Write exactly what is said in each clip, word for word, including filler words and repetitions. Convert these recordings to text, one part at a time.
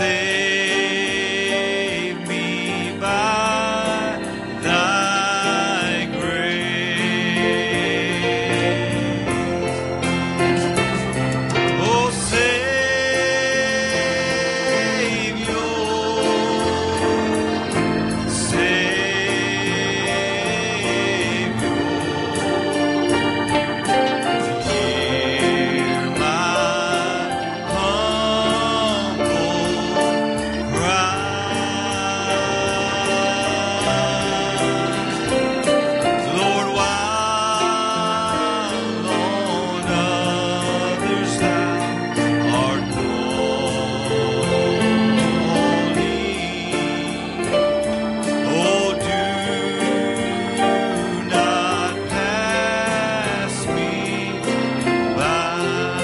save me by thy grace. Oh, Savior, Savior, hear my humble cry. Lord, while on others thou art calling, oh, do not pass me by.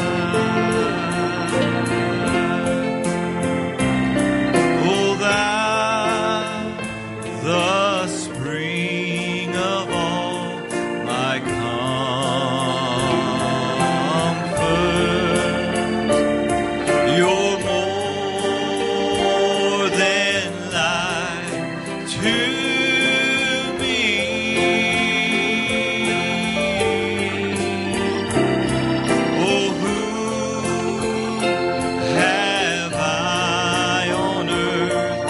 Oh, thou, the spring of all my comfort, you're more than life to me. Oh, who have I on earth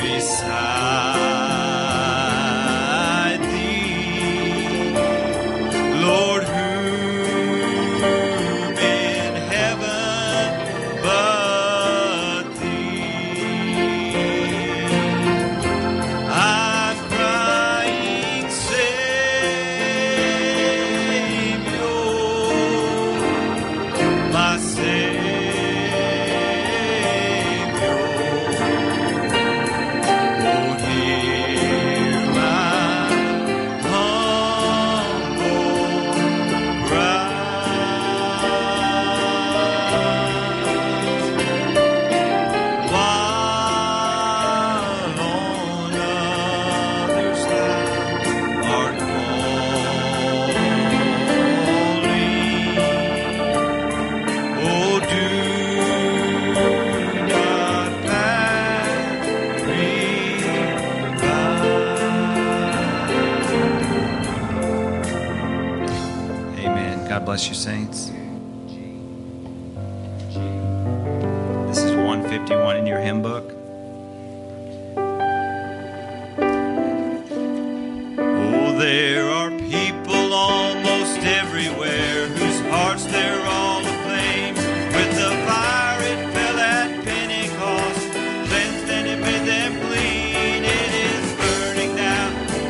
beside thee? Lord, whom in heaven but thee? I'm crying, Savior, my Savior. Oh, hear my humble cry. While on others thou art calling, oh, do not pass me by. Amen. God bless you, saints. This is one fifty-one in your hymn book. Oh, there are people almost everywhere whose hearts they're all aflame with the fire it fell at Pentecost, cleansed and it made them clean. It is burning now.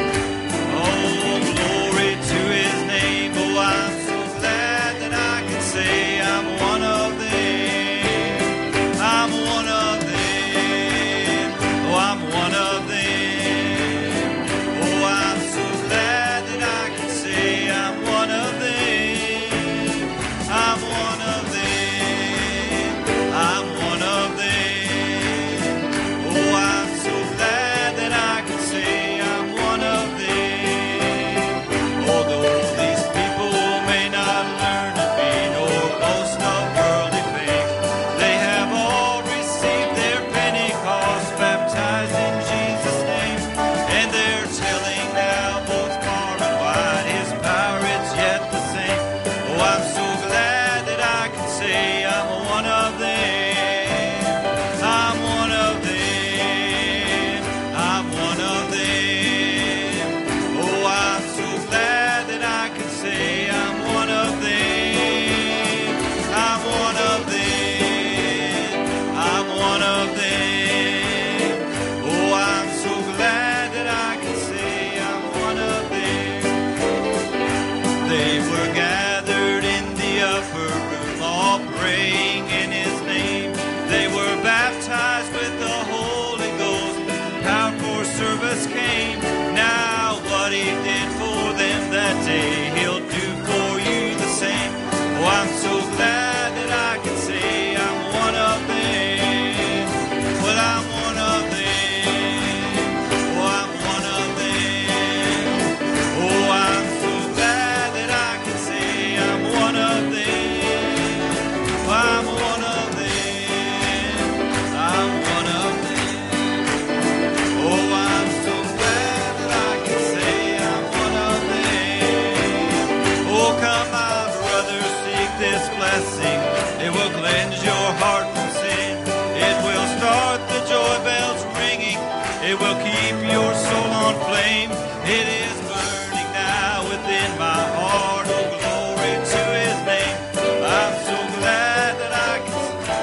Oh, glory to His name. Oh, I'm so glad that I can say I'm one of them. I'm one of them. Oh, I'm one of them. Oh, I'm so glad that I can say I'm one of them. I'm one of them. I'm one of them. Oh, I'm so glad that I can say I'm one of them. Although these people may not learn of me nor boast of worldly fame, they have all received their Pentecost, baptized in Jesus' name, and they're telling now both far and wide His power it's yet the same. Oh, I'm so glad that I can say I'm one of them. I'm one of them. I'm one of them. Oh, I'm so glad that I can say I'm one of them. I'm one of them. I'm one of them. Oh, I'm so glad that I can say I'm one of them. They were gathered in the upper room, all praying in His name. They were baptized with the Holy Ghost. Power for service came. Now what He did for them that day, He'll do for you the same. Oh, I'm so glad that I can say I'm one of them. Well, I'm one of them. Oh, I'm one of them. Oh, I'm so glad that I can say I'm one of them. I'm one of them. I'm one of It will keep your soul on flame. It is burning now within my heart. Oh, glory to his name. I'm so glad that I can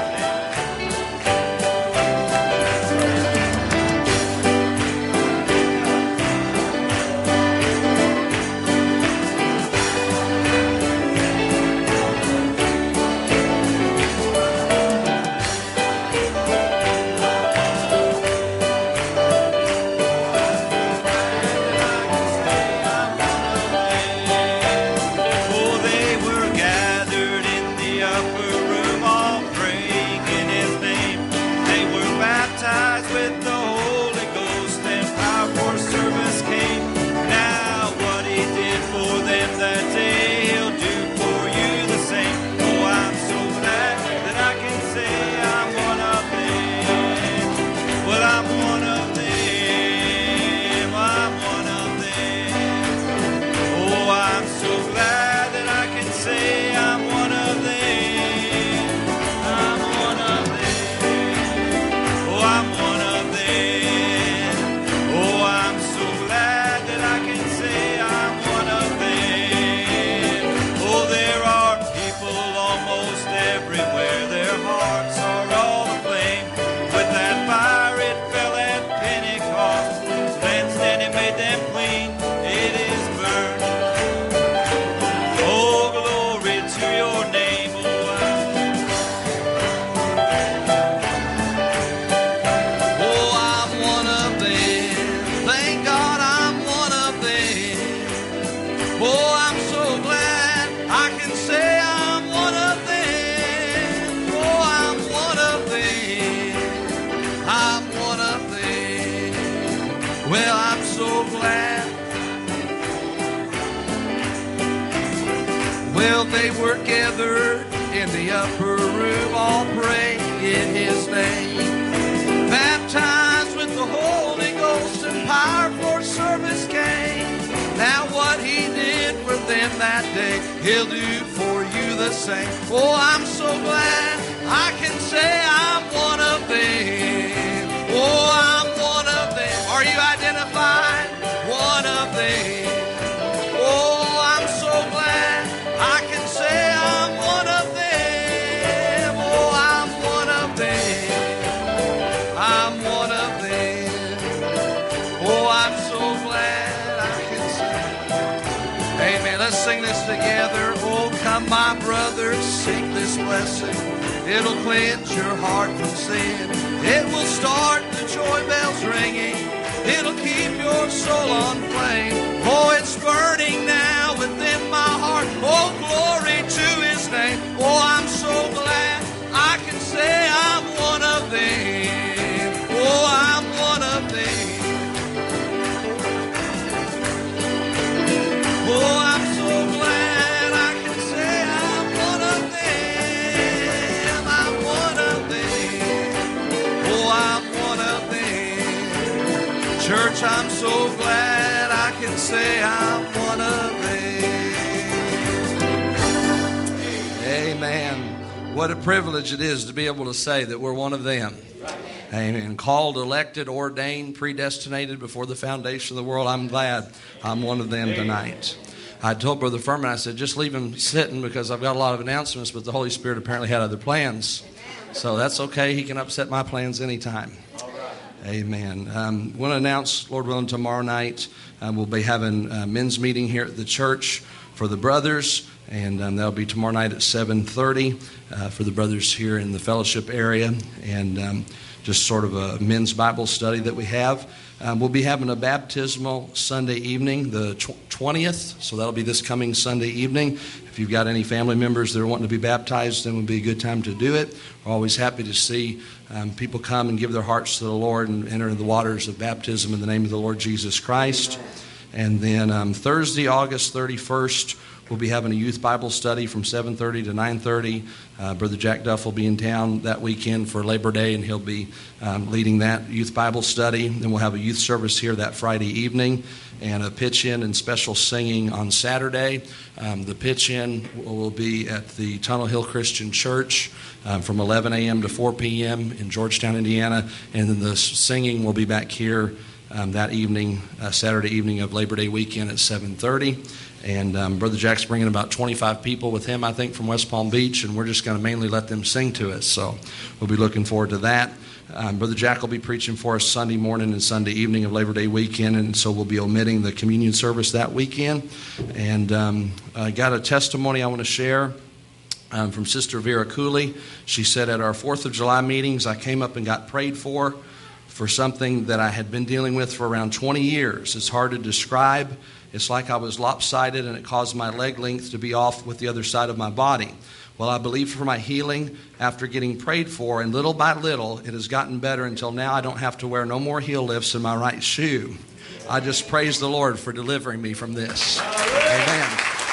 They were gathered in the upper room, all praying in his name. Baptized with the Holy Ghost and power for service came. Now what he did for them that day, he'll do for you the same. Oh, I'm so glad I can say I'm one of them. Oh, I'm one of them. Are you identified? One of them. Oh, I'm so glad I can say I'm one of them. Oh, I'm one of them. I'm one of them. Oh, I'm so glad I can say. Amen. Let's sing this together. Oh, come, my brothers, seek this blessing. It'll cleanse your heart from sin. It will start the joy bells ringing. It'll keep your soul on flame. Oh, it's burning now within my heart. Oh, glory to his name. Oh, I'm so glad I can say I'm one of them. Oh, I'm one of them. Oh, I'm so glad I can say I'm one of them. I'm one of them. Oh, I'm one of them. Church, I'm so glad I can say I'm one of them. Amen. What a privilege it is to be able to say that we're one of them. Amen. Called, elected, ordained, predestinated before the foundation of the world. I'm glad I'm one of them tonight. I told Brother Furman, I said, just leave him sitting because I've got a lot of announcements, but the Holy Spirit apparently had other plans. So that's okay. He can upset my plans anytime. Amen. Um, I want to announce, Lord willing, tomorrow night uh, we'll be having a men's meeting here at the church for the brothers, and um, that'll be tomorrow night at seven thirty uh, for the brothers here in the fellowship area, and um, just sort of a men's Bible study that we have. Um, we'll be having a baptismal Sunday evening, the twentieth, so that'll be this coming Sunday evening. If you've got any family members that are wanting to be baptized, then it would be a good time to do it. We're always happy to see um, people come and give their hearts to the Lord and enter the waters of baptism in the name of the Lord Jesus Christ. And then um, Thursday, August thirty-first, we'll be having a youth Bible study from seven thirty to nine thirty. Uh, Brother Jack Duff will be in town that weekend for Labor Day, and he'll be um, leading that youth Bible study. Then we'll have a youth service here that Friday evening, and a pitch-in and special singing on Saturday. Um, the pitch-in will be at the Tunnel Hill Christian Church um, from eleven a.m. to four p.m. in Georgetown, Indiana, and then the singing will be back here um, that evening, uh, Saturday evening of Labor Day weekend at seven thirty. And um, Brother Jack's bringing about twenty-five people with him, I think, from West Palm Beach, and we're just going to mainly let them sing to us. So we'll be looking forward to that. Um, Brother Jack will be preaching for us Sunday morning and Sunday evening of Labor Day weekend, and so we'll be omitting the communion service that weekend. And um, I got a testimony I want to share um, from Sister Vera Cooley. She said at our fourth of July meetings, I came up and got prayed for, for something that I had been dealing with for around twenty years. It's hard to describe. It's like I was lopsided, and it caused my leg length to be off with the other side of my body. Well, I believe for my healing after getting prayed for, and little by little, it has gotten better until now I don't have to wear no more heel lifts in my right shoe. I just praise the Lord for delivering me from this. Amen.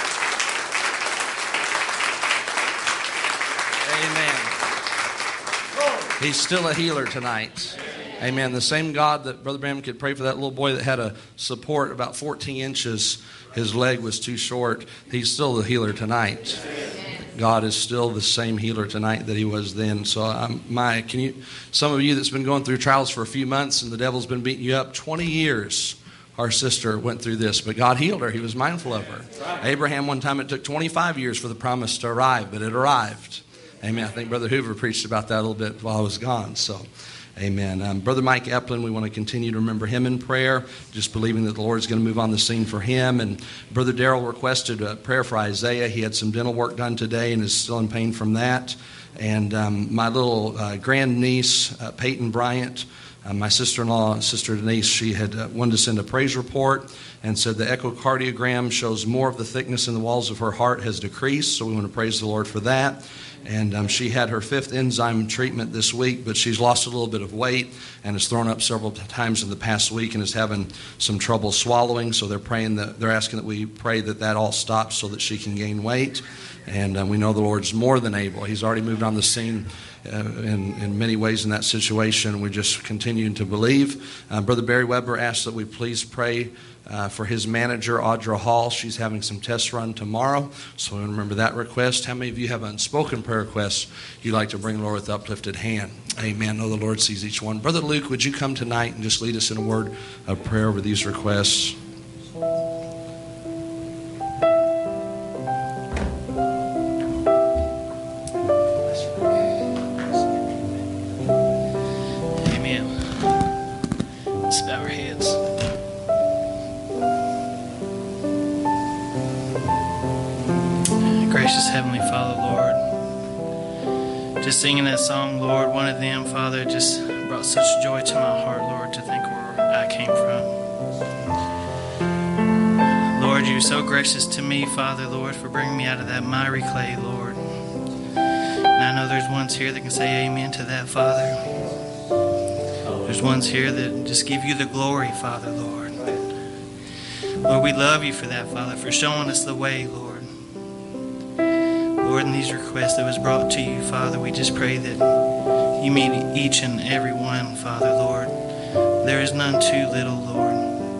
Amen. He's still a healer tonight. Amen. The same God that Brother Branham could pray for that little boy that had a support about fourteen inches, his leg was too short. He's still the healer tonight. God is still the same healer tonight that he was then. So um, my, can you, some of you that's been going through trials for a few months and the devil's been beating you up, twenty years our sister went through this, but God healed her. He was mindful of her. Abraham, one time it took twenty-five years for the promise to arrive, but it arrived. Amen. I think Brother Hoover preached about that a little bit while I was gone. So amen. Um, Brother Mike Eplin, we want to continue to remember him in prayer, just believing that the Lord's going to move on the scene for him. And Brother Darrell requested a prayer for Isaiah. He had some dental work done today and is still in pain from that. And um, my little uh, grandniece, uh, Peyton Bryant, uh, my sister-in-law, Sister Denise, she had uh, wanted to send a praise report and said the echocardiogram shows more of the thickness in the walls of her heart has decreased. So we want to praise the Lord for that. And um, she had her fifth enzyme treatment this week, but she's lost a little bit of weight and has thrown up several times in the past week and is having some trouble swallowing. So they're praying that they're asking that we pray that that all stops so that she can gain weight. And um, we know the Lord's more than able. He's already moved on the scene uh, in, in many ways in that situation. We just continue to believe. Uh, Brother Barry Weber asked that we please pray Uh, for his manager, Audra Hall. She's having some tests run tomorrow, so we remember that request. How many of you have unspoken prayer requests you'd like to bring the Lord with uplifted hand? Amen. I know the Lord sees each one. Brother Luke, would you come tonight and just lead us in a word of prayer over these requests? Amen. Let's bow our heads. Gracious Heavenly Father, Lord, just singing that song, Lord, one of them, Father, just brought such joy to my heart, Lord, to think where I came from. Lord, you're so gracious to me, Father, Lord, for bringing me out of that miry clay, Lord. And I know there's ones here that can say amen to that, Father. There's ones here that just give you the glory, Father, Lord. Lord, we love you for that, Father, for showing us the way, Lord. Lord, in these requests that was brought to you, Father, we just pray that you meet each and every one, Father, Lord. There is none too little, Lord.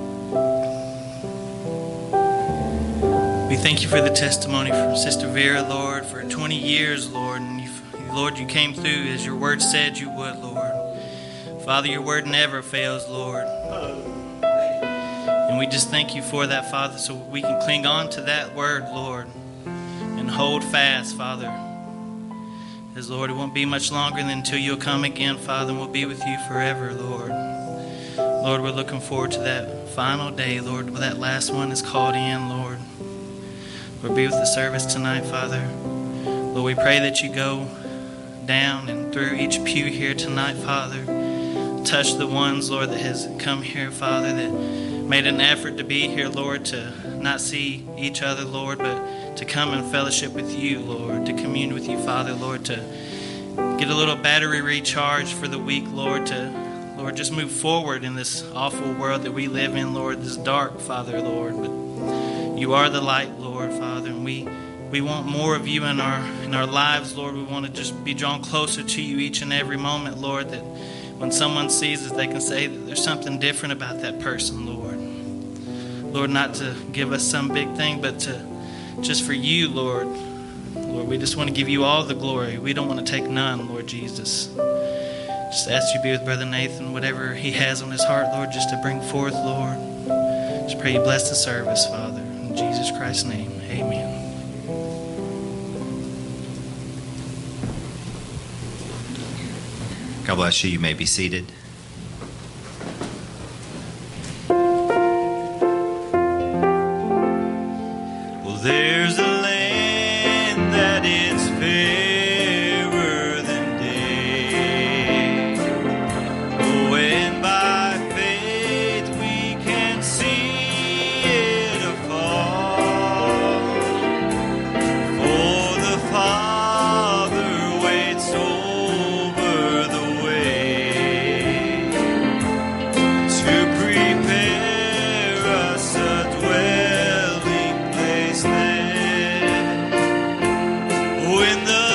We thank you for the testimony from Sister Vera, Lord, for twenty years, Lord. And you, Lord, you came through as your word said you would, Lord. Father, your word never fails, Lord. And we just thank you for that, Father, so we can cling on to that word, Lord. And hold fast, Father. As Lord, it won't be much longer than until you'll come again, Father, and we'll be with you forever, Lord. Lord, we're looking forward to that final day, Lord, where that last one is called in, Lord. Lord, be with the service tonight, Father. Lord, we pray that you go down and through each pew here tonight, Father. Touch the ones, Lord, that has come here, Father, that made an effort to be here, Lord, to not see each other, Lord, but to come and fellowship with you, Lord, to commune with you, Father, Lord, to get a little battery recharge for the week, Lord, to, Lord, just move forward in this awful world that we live in, Lord, this dark, Father, Lord, but You are the light, Lord, Father, and we we want more of you in our in our lives, Lord. We want to just be drawn closer to you each and every moment, Lord, that when someone sees us, they can say that there's something different about that person, Lord. Lord, not to give us some big thing, but to just for you, Lord. Lord, we just want to give you all the glory. We don't want to take none, Lord Jesus. Just ask you to be with Brother Nathan, whatever he has on his heart, Lord, just to bring forth, Lord. Just pray you bless the service, Father. In Jesus Christ's name, amen. God bless you. You may be seated. Well, there's a land that is fairer than day. Oh, and by faith we can see it afar. For the Father waits over the way to prepare us a dwelling place there. Oh, in the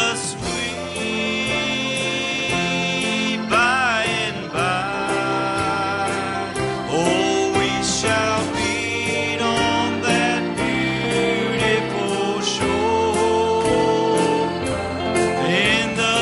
sweet by and by, oh, we shall meet on that beautiful shore. In the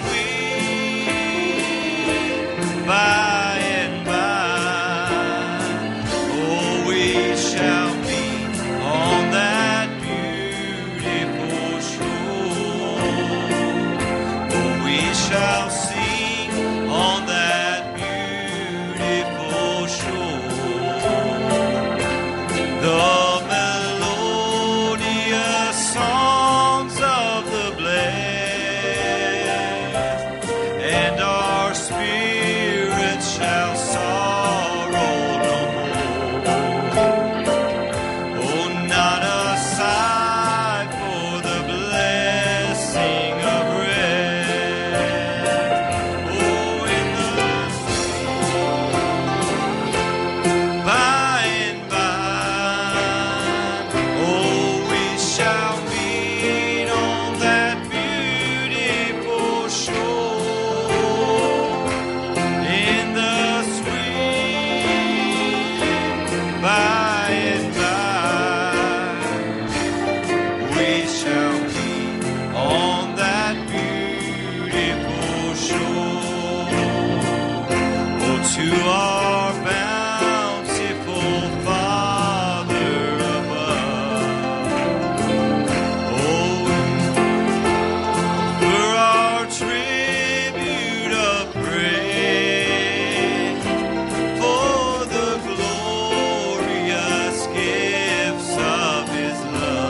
sweet by and by, oh, we shall meet on that beautiful shore. Oh, we shall sing on that beautiful shore. The melodious songs of the blessed, and our spirits shall sorrow no more. Oh, not a sigh for the blessing of rest. Oh, in the sweet by and by, oh, we shall meet on that beautiful shore. In the sweet by and by, we shall meet on that beautiful shore. Oh, to our bountiful Father above, oh, for our tribute of praise, for the glorious gifts of His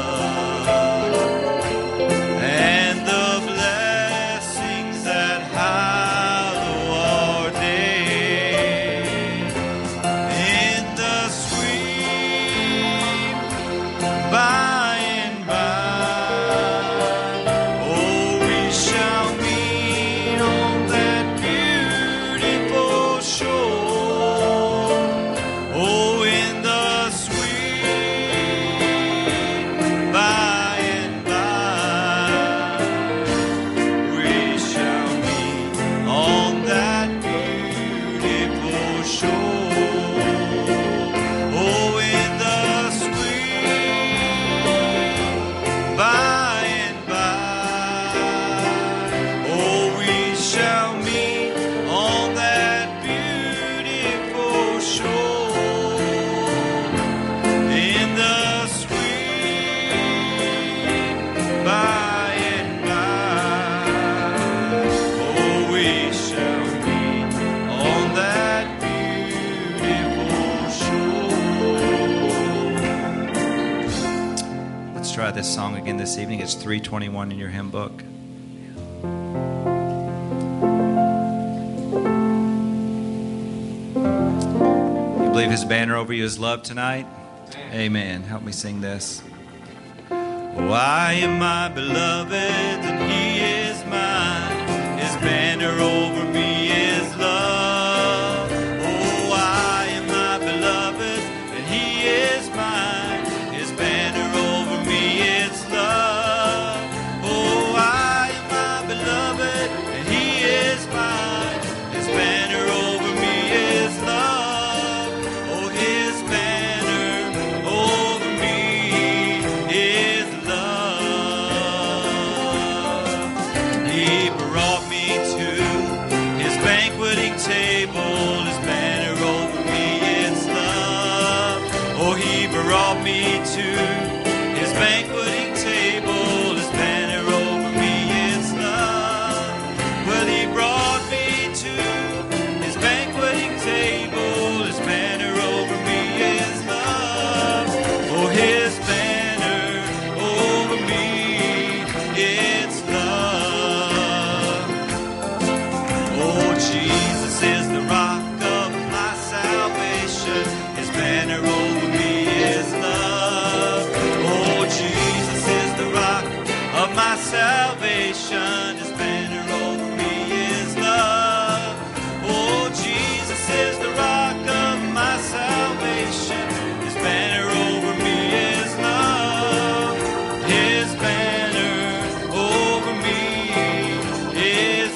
love, and the blessings that hallow our day. In the sweet by and by, oh, we shall meet on that beautiful shore. Oh, in the sweet by and by, we shall meet on that beautiful shore. Oh, in the sweet by and by, oh, we shall meet on that beautiful shore. In the sweet by and by, oh, we shall meet on that beautiful shore. Let's try this song again this evening. It's three twenty-one in your hymn book. You believe His banner over you is love tonight? Amen. Help me sing this. Oh, I am my beloved, and He is mine. His banner over me is love. Oh, I am my beloved, and He is mine. brought me to his banqueting table. His banner over me is love. Well, he brought me to his banqueting table. His banner over me is love. Oh, his banner over me, it's love. Oh, Jesus is the rock of my salvation. His banner over me is love. Oh, Jesus is the rock of my salvation. His banner over me is love. Oh, Jesus is the rock of my salvation. His banner over me is love. His banner over me is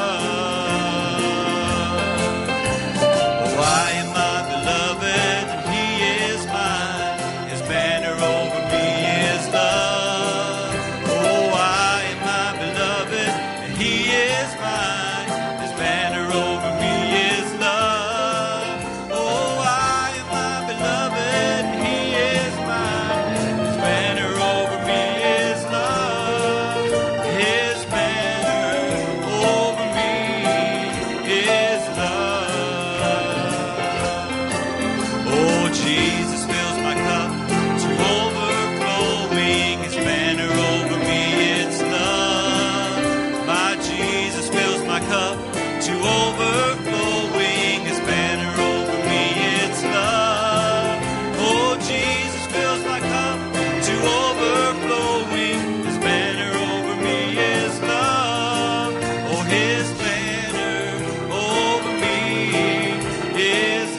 love. Oh, I am my beloved, and he is mine. His banner over me is love. Oh, I am my beloved, and he is mine. His banner over me is love. Oh, I am my beloved, and he is mine. His banner over me is love. His banner over me is love. Oh, Jesus fills my cup to overflowing. His banner over me, it's love. My Jesus fills my cup to overflowing. His banner over me, it's love. Oh, Jesus fills my cup to overflowing. His banner over me is love. Oh, his banner over me is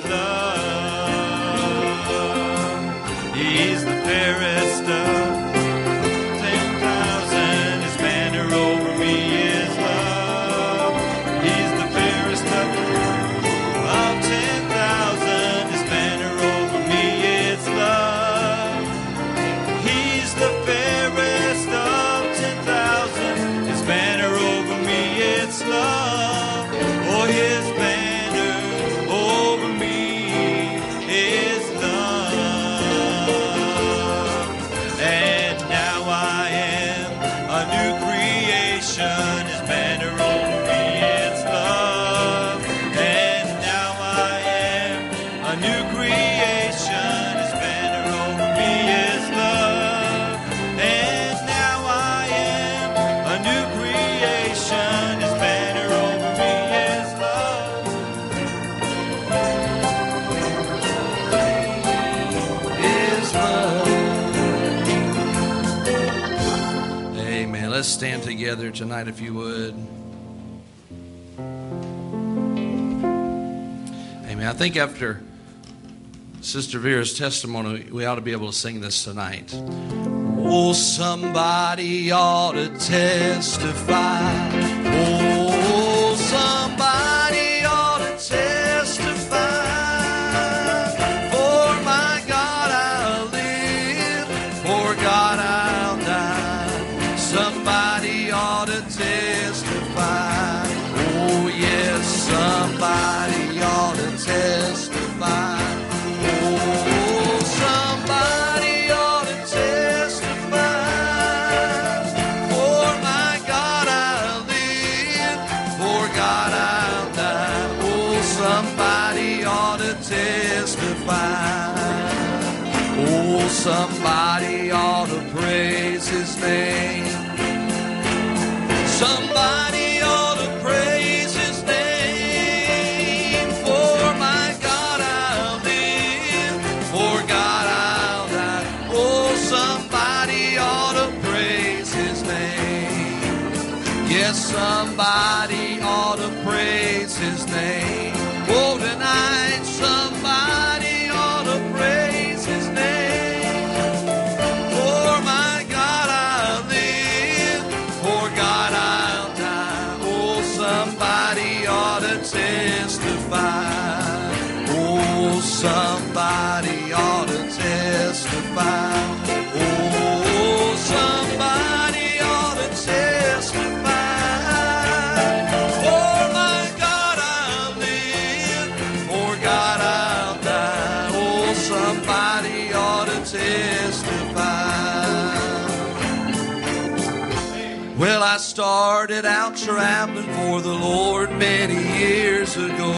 love. He's the fairest of ten thousand. His banner over me is love. He's the fairest of of ten thousand. His banner over me is love. He's the fairest of ten thousand. His banner over me it's love. Oh, his banner over me is love. And now I am a new creation. His banner over me it's love. And now I am a new creation. His banner over me is love. And now I am a new creation. His banner over me is love. Is love. Amen. Let's stand together tonight if you would. Amen. I think after Sister Vera's testimony, we ought to be able to sing this tonight. Oh, somebody ought to testify. Oh, somebody ought to testify. For my God I'll live, for God I'll die. Somebody ought to testify. Oh, yes, somebody ought to testify. Oh, somebody ought to testify. For my God I'll live, for God I'll die. Oh, somebody ought to testify. Oh, somebody ought to praise his name. Somebody ought to praise his name. For my God I'll live, for God I'll die. Oh, somebody ought to praise his name. Yes, somebody ought to praise his name. Oh, tonight somebody ought to praise his name. For my God I'll live, for God I'll die. Oh, somebody ought to testify. Oh, somebody ought to testify. Oh, somebody ought to testify. For my God I'll live, for God I'll die. Oh, somebody ought to I started out traveling for the Lord many years ago.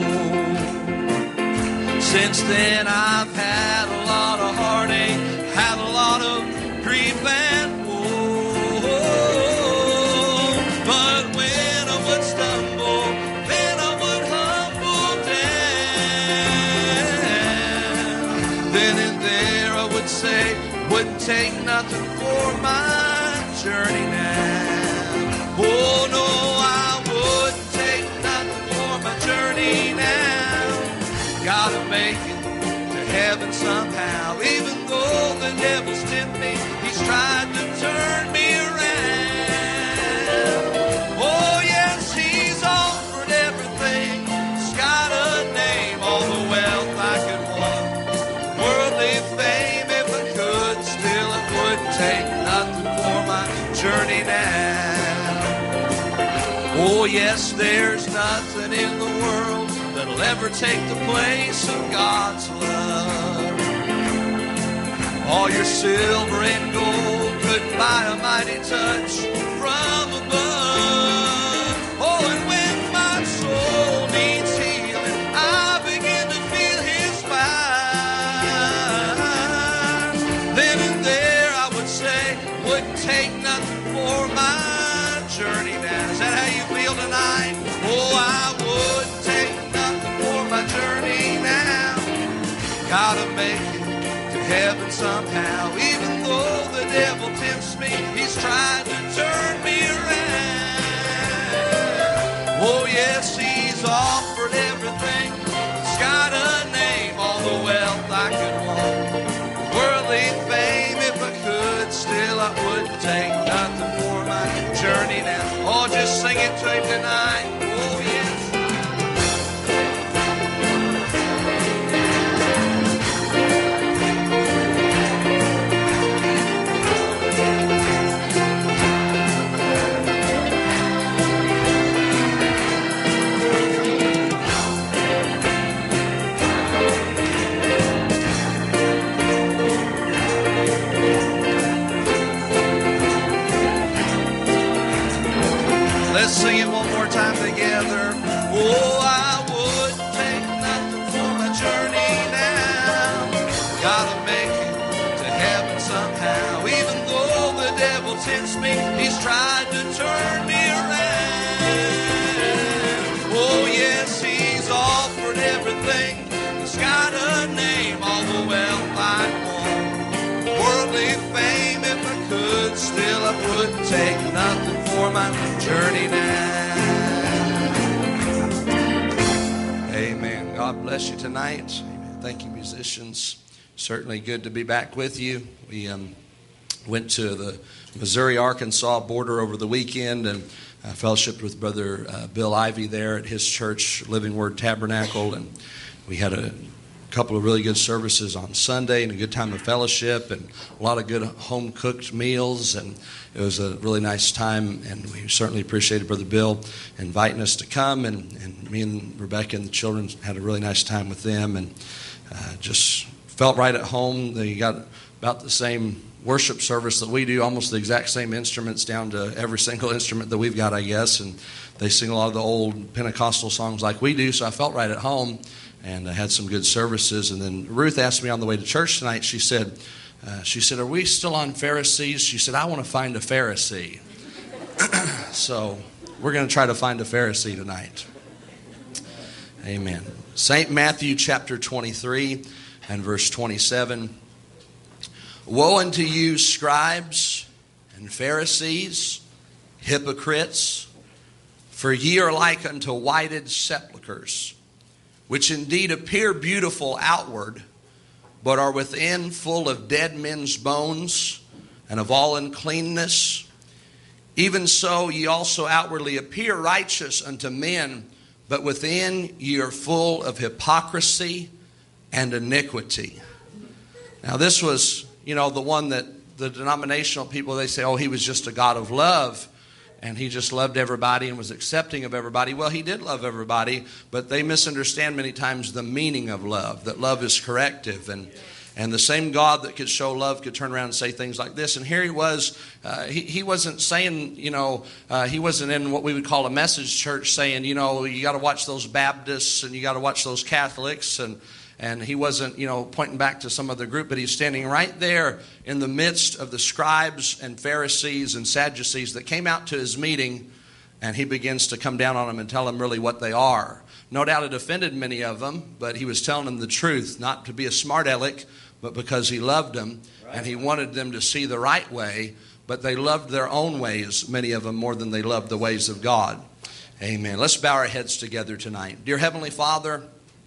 Since then I've had a lot of heartache, had a lot of grief and woe. But when I would stumble, then I would humble down. Then and there I would say, wouldn't take nothing for my journey now. Oh no, I wouldn't take nothing for my journey now. Gotta make it to heaven somehow. Even though the devil's tempted me, he's tried to turn me around. Oh yes, he's offered everything. He's got a name, all the wealth I could want, worldly fame if I could. Still it wouldn't take nothing for my journey now. Oh yes, there's nothing in the world that'll ever take the place of God's love. All your silver and gold couldn't buy a mighty touch from above. Oh, and when my soul needs healing, I begin to feel His fire. Then and there I would say, wouldn't take nothing for my journey now. Is that how you feel tonight? Oh, I wouldn't take nothing for my journey now. Gotta make it to heaven somehow. Even though the devil tempts me, he's trying to turn me around. Oh yes, he's offered everything. He's got a name, all the wealth I could want, worldly fame if I could. Still I wouldn't take nothing for my journey now. Oh, just sing it to Him tonight. Oh yes. Let's sing it one more time together. Oh, I would take nothing for my journey now. Gotta make it to heaven somehow. Even though the devil tempts me, he's tried to turn me around. Oh yes, he's offered everything. He's got a name, all the wealth I want, worldly fame if I could. Still I wouldn't take nothing for my journey now. Amen. God bless you tonight. Amen. Thank you, musicians. Certainly good to be back with you. We um, went to the Missouri-Arkansas border over the weekend and uh, fellowshiped with Brother uh, Bill Ivey there at his church, Living Word Tabernacle, and we had a couple of really good services on Sunday and a good time of fellowship and a lot of good home-cooked meals, and it was a really nice time, and we certainly appreciated Brother Bill inviting us to come, and, and me and Rebecca and the children had a really nice time with them, and uh, just felt right at home. They got about the same worship service that we do, almost the exact same instruments down to every single instrument that we've got, I guess, and they sing a lot of the old Pentecostal songs like we do, so I felt right at home. And I had some good services. And then Ruth asked me on the way to church tonight, she said, uh, she said, are we still on Pharisees? She said, I want to find a Pharisee. So we're going to try to find a Pharisee tonight. Amen. Saint Matthew chapter twenty-three and verse twenty-seven. Woe unto you, scribes and Pharisees, hypocrites, for ye are like unto whited sepulchres, which indeed appear beautiful outward, but are within full of dead men's bones and of all uncleanness. Even so ye also outwardly appear righteous unto men, but within ye are full of hypocrisy and iniquity. Now this was, you know, the one that the denominational people, they say, oh, he was just a God of love. And he just loved everybody and was accepting of everybody. Well, he did love everybody, but they misunderstand many times the meaning of love, that love is corrective. And And the same God that could show love could turn around and say things like this. And here he was, uh, he, he wasn't saying, you know, uh, he wasn't in what we would call a message church saying, you know, you got to watch those Baptists and you got to watch those Catholics. And And he wasn't, you know, pointing back to some other group, but he's standing right there in the midst of the scribes and Pharisees and Sadducees that came out to his meeting, and he begins to come down on them and tell them really what they are. No doubt it offended many of them, but he was telling them the truth, not to be a smart aleck, but because he loved them, and he wanted them to see the right way, but they loved their own ways, many of them, more than they loved the ways of God. Amen. Let's bow our heads together tonight. Dear Heavenly Father,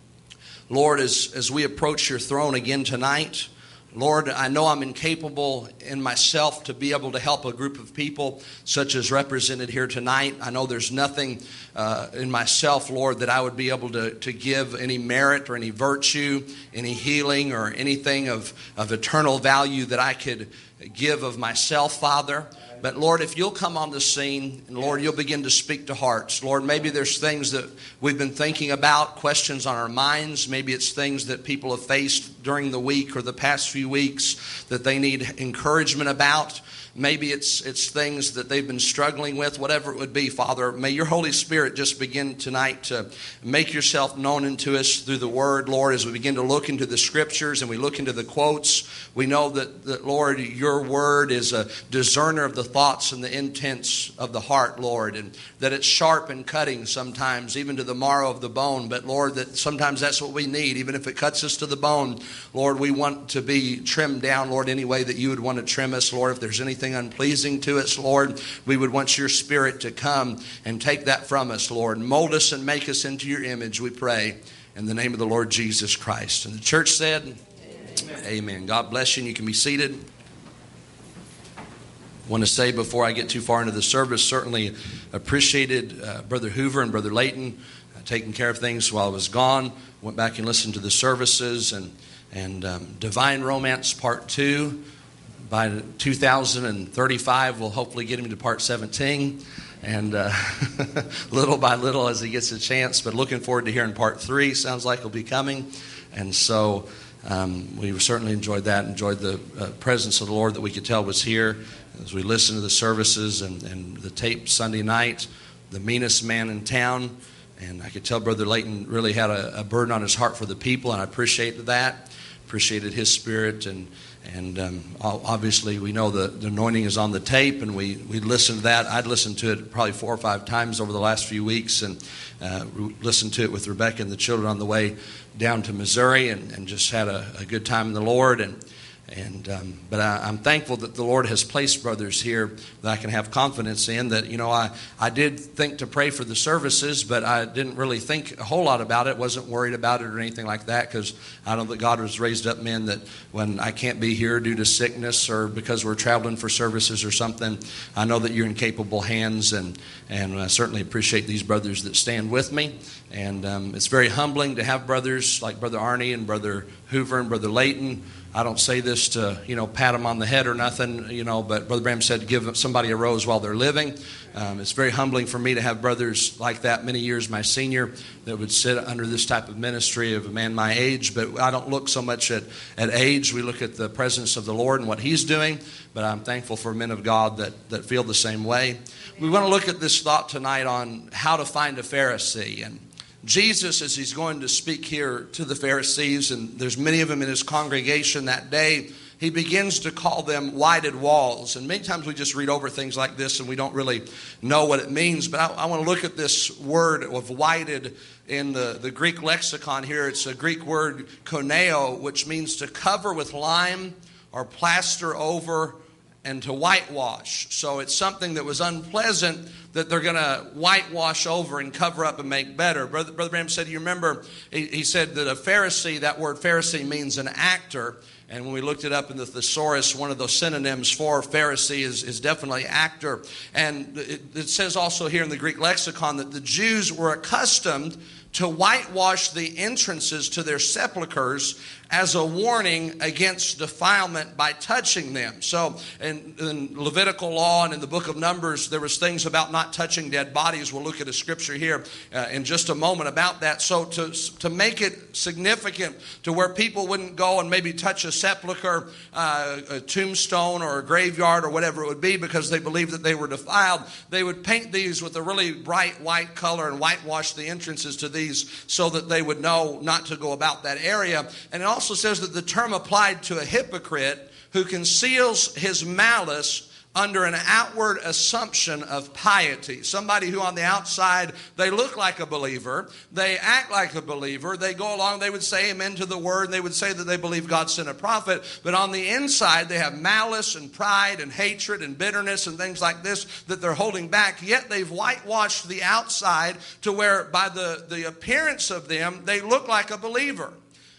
Lord, as, as we approach your throne again tonight, Lord, I know I'm incapable in myself to be able to help a group of people such as represented here tonight. I know there's nothing uh, in myself, Lord, that I would be able to, to give any merit or any virtue, any healing or anything of, of eternal value that I could give of myself, Father. But Lord, if you'll come on the scene, and Lord, you'll begin to speak to hearts. Lord, maybe there's things that we've been thinking about, questions on our minds. Maybe it's things that people have faced during the week or the past few weeks that they need encouragement about. Maybe it's it's things that they've been struggling with, whatever it would be, Father. May your Holy Spirit just begin tonight to make yourself known unto us through the Word, Lord, as we begin to look into the Scriptures and we look into the quotes. We know that, that, Lord, your Word is a discerner of the thoughts and the intents of the heart, Lord, and that it's sharp and cutting sometimes, even to the marrow of the bone. But, Lord, that sometimes that's what we need, even if it cuts us to the bone. Lord, we want to be trimmed down, Lord, any way that you would want to trim us, Lord. If there's anything unpleasing to us, Lord, we would want your Spirit to come and take that from us, Lord. Mold us and make us into your image, we pray, in the name of the Lord Jesus Christ. And the church said, Amen. Amen. God bless you, and you can be seated. I want to say before I get too far into the service, certainly appreciated uh, Brother Hoover and Brother Layton uh, taking care of things while I was gone. Went back and listened to the services, and, and um, Divine Romance Part two. By two thousand thirty-five, we'll hopefully get him to part seventeen, and uh, little by little as he gets a chance. But looking forward to hearing part three. Sounds like it'll be coming, and so um, we certainly enjoyed that. Enjoyed the uh, presence of the Lord that we could tell was here as we listened to the services and, and the tape Sunday night. The meanest man in town, and I could tell Brother Layton really had a, a burden on his heart for the people, and I appreciated that. Appreciated his spirit, and and um, obviously we know the, the anointing is on the tape, and we, we listened to that. I'd listened to it probably four or five times over the last few weeks, and uh, listened to it with Rebecca and the children on the way down to Missouri, and, and just had a, a good time in the Lord. And And um, but I, I'm thankful that the Lord has placed brothers here that I can have confidence in. That, you know, I, I did think to pray for the services, but I didn't really think a whole lot about it. Wasn't worried about it or anything like that, because I know that God has raised up men that when I can't be here due to sickness or because we're traveling for services or something, I know that you're in capable hands, and, and I certainly appreciate these brothers that stand with me. And um, it's very humbling to have brothers like Brother Arnie and Brother Hoover and Brother Layton. I don't say this to, you know, pat them on the head or nothing, you know, but Brother Branham said give somebody a rose while they're living. Um, it's very humbling for me to have brothers like that, many years my senior, that would sit under this type of ministry of a man my age. But I don't look so much at, at age. We look at the presence of the Lord and what He's doing. But I'm thankful for men of God that, that feel the same way. We want to look at this thought tonight on how to find a Pharisee. And Jesus, as He's going to speak here to the Pharisees, and there's many of them in His congregation that day, He begins to call them whited walls. And many times we just read over things like this and we don't really know what it means. But I, I want to look at this word of whited in the, the Greek lexicon here. It's a Greek word koneo, which means to cover with lime or plaster over and to whitewash. So it's something that was unpleasant that they're going to whitewash over and cover up and make better. Brother, Brother Branham said, you remember, he, he said that a Pharisee, that word Pharisee means an actor. And when we looked it up in the thesaurus, one of those synonyms for Pharisee is, is definitely actor. And it, it says also here in the Greek lexicon that the Jews were accustomed to whitewash the entrances to their sepulchres as a warning against defilement by touching them. So in, in Levitical law and in the book of Numbers, there was things about not touching dead bodies. We'll look at a scripture here uh, in just a moment about that. So to, to make it significant to where people wouldn't go and maybe touch a sepulcher, uh, a tombstone or a graveyard or whatever it would be because they believed that they were defiled, they would paint these with a really bright white color and whitewash the entrances to these so that they would know not to go about that area. And it also says that the term applied to a hypocrite who conceals his malice under an outward assumption of piety. Somebody who on the outside, they look like a believer, they act like a believer, they go along, they would say amen to the word, and they would say that they believe God sent a prophet, but on the inside they have malice and pride and hatred and bitterness and things like this that they're holding back, yet they've whitewashed the outside to where by the, the appearance of them, they look like a believer.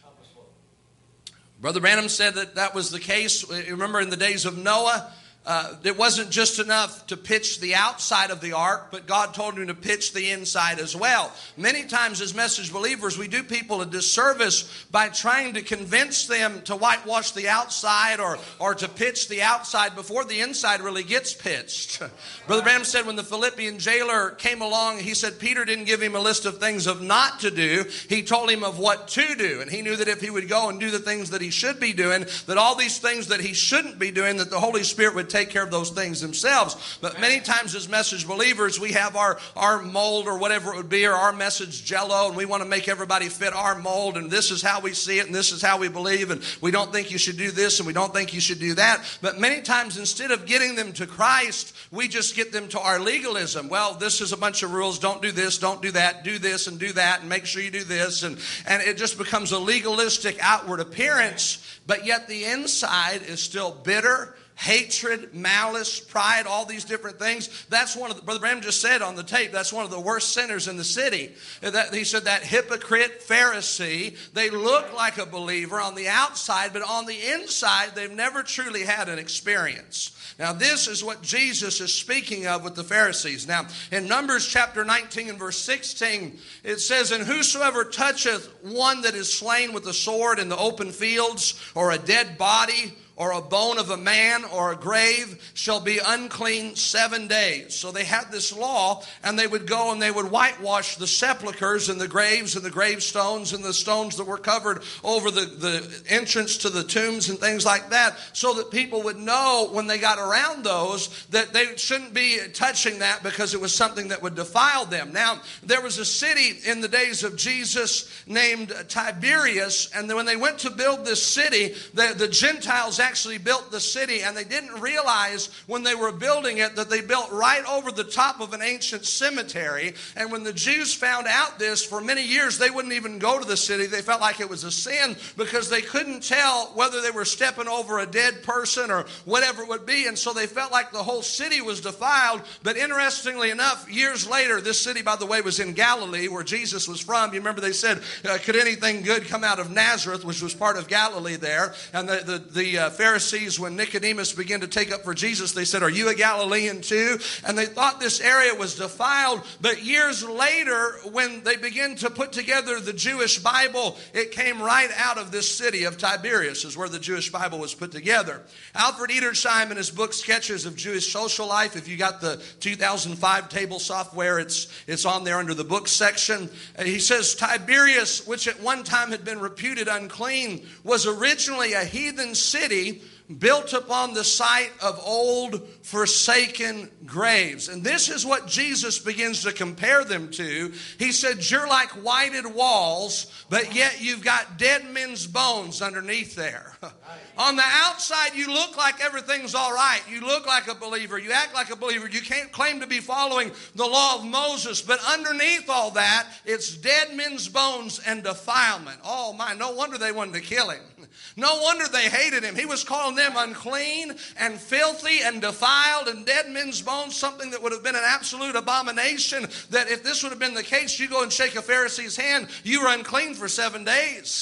Brother Branham said that that was the case. Remember in the days of Noah, Uh, it wasn't just enough to pitch the outside of the ark, but God told him to pitch the inside as well. Many times as message believers, we do people a disservice by trying to convince them to whitewash the outside or, or to pitch the outside before the inside really gets pitched. Brother Branham said when the Philippian jailer came along, he said Peter didn't give him a list of things of not to do. He told him of what to do. And he knew that if he would go and do the things that he should be doing, that all these things that he shouldn't be doing, that the Holy Spirit would take care of those things themselves. But many times as message believers, we have our, our mold or whatever it would be, or our message jello, and we want to make everybody fit our mold, and this is how we see it, and this is how we believe, and we don't think you should do this, and we don't think you should do that. But many times instead of getting them to Christ, we just get them to our legalism. Well, this is a bunch of rules. Don't do this, don't do that, do this and do that, and make sure you do this. And, and it just becomes a legalistic outward appearance, but yet the inside is still bitter, hatred, malice, pride, all these different things. That's one of the, Brother Branham just said on the tape, that's one of the worst sinners in the city. That, he said that hypocrite Pharisee, they look like a believer on the outside, but on the inside, they've never truly had an experience. Now, this is what Jesus is speaking of with the Pharisees. Now, in Numbers chapter nineteen and verse sixteen, it says, "And whosoever toucheth one that is slain with the sword in the open fields, or a dead body, or a bone of a man, or a grave, shall be unclean seven days." So they had this law, and they would go and they would whitewash the sepulchres and the graves and the gravestones and the stones that were covered over the, the entrance to the tombs and things like that, so that people would know when they got around those that they shouldn't be touching that because it was something that would defile them. Now, there was a city in the days of Jesus named Tiberias, and when they went to build this city, the, the Gentiles actually built the city, and they didn't realize when they were building it that they built right over the top of an ancient cemetery. And when the Jews found out this, for many years they wouldn't even go to the city. They felt like it was a sin because they couldn't tell whether they were stepping over a dead person or whatever it would be, and so they felt like the whole city was defiled. But interestingly enough, years later, this city, by the way, was in Galilee, where Jesus was from. You remember they said, uh, could anything good come out of Nazareth, which was part of Galilee there? And the, the, the uh, Pharisees, when Nicodemus began to take up for Jesus, they said, "Are you a Galilean too?" And they thought this area was defiled. But years later, when they began to put together the Jewish Bible, it came right out of this city of Tiberias, is where the Jewish Bible was put together. Alfred Edersheim, in his book Sketches of Jewish Social Life, if you got the two thousand five table software, it's, it's on there under the books section. And he says, "Tiberias, which at one time had been reputed unclean, was originally a heathen city built upon the site of old forsaken graves." And this is what Jesus begins to compare them to. He said, you're like whited walls, but yet you've got dead men's bones underneath there. On the outside, you look like everything's all right. You look like a believer. You act like a believer. You can't claim to be following the law of Moses. But underneath all that, it's dead men's bones and defilement. Oh, my, no wonder they wanted to kill him. No wonder they hated him. He was calling them unclean and filthy and defiled and dead men's bones, something that would have been an absolute abomination, that if this would have been the case, you go and shake a Pharisee's hand, you were unclean for seven days.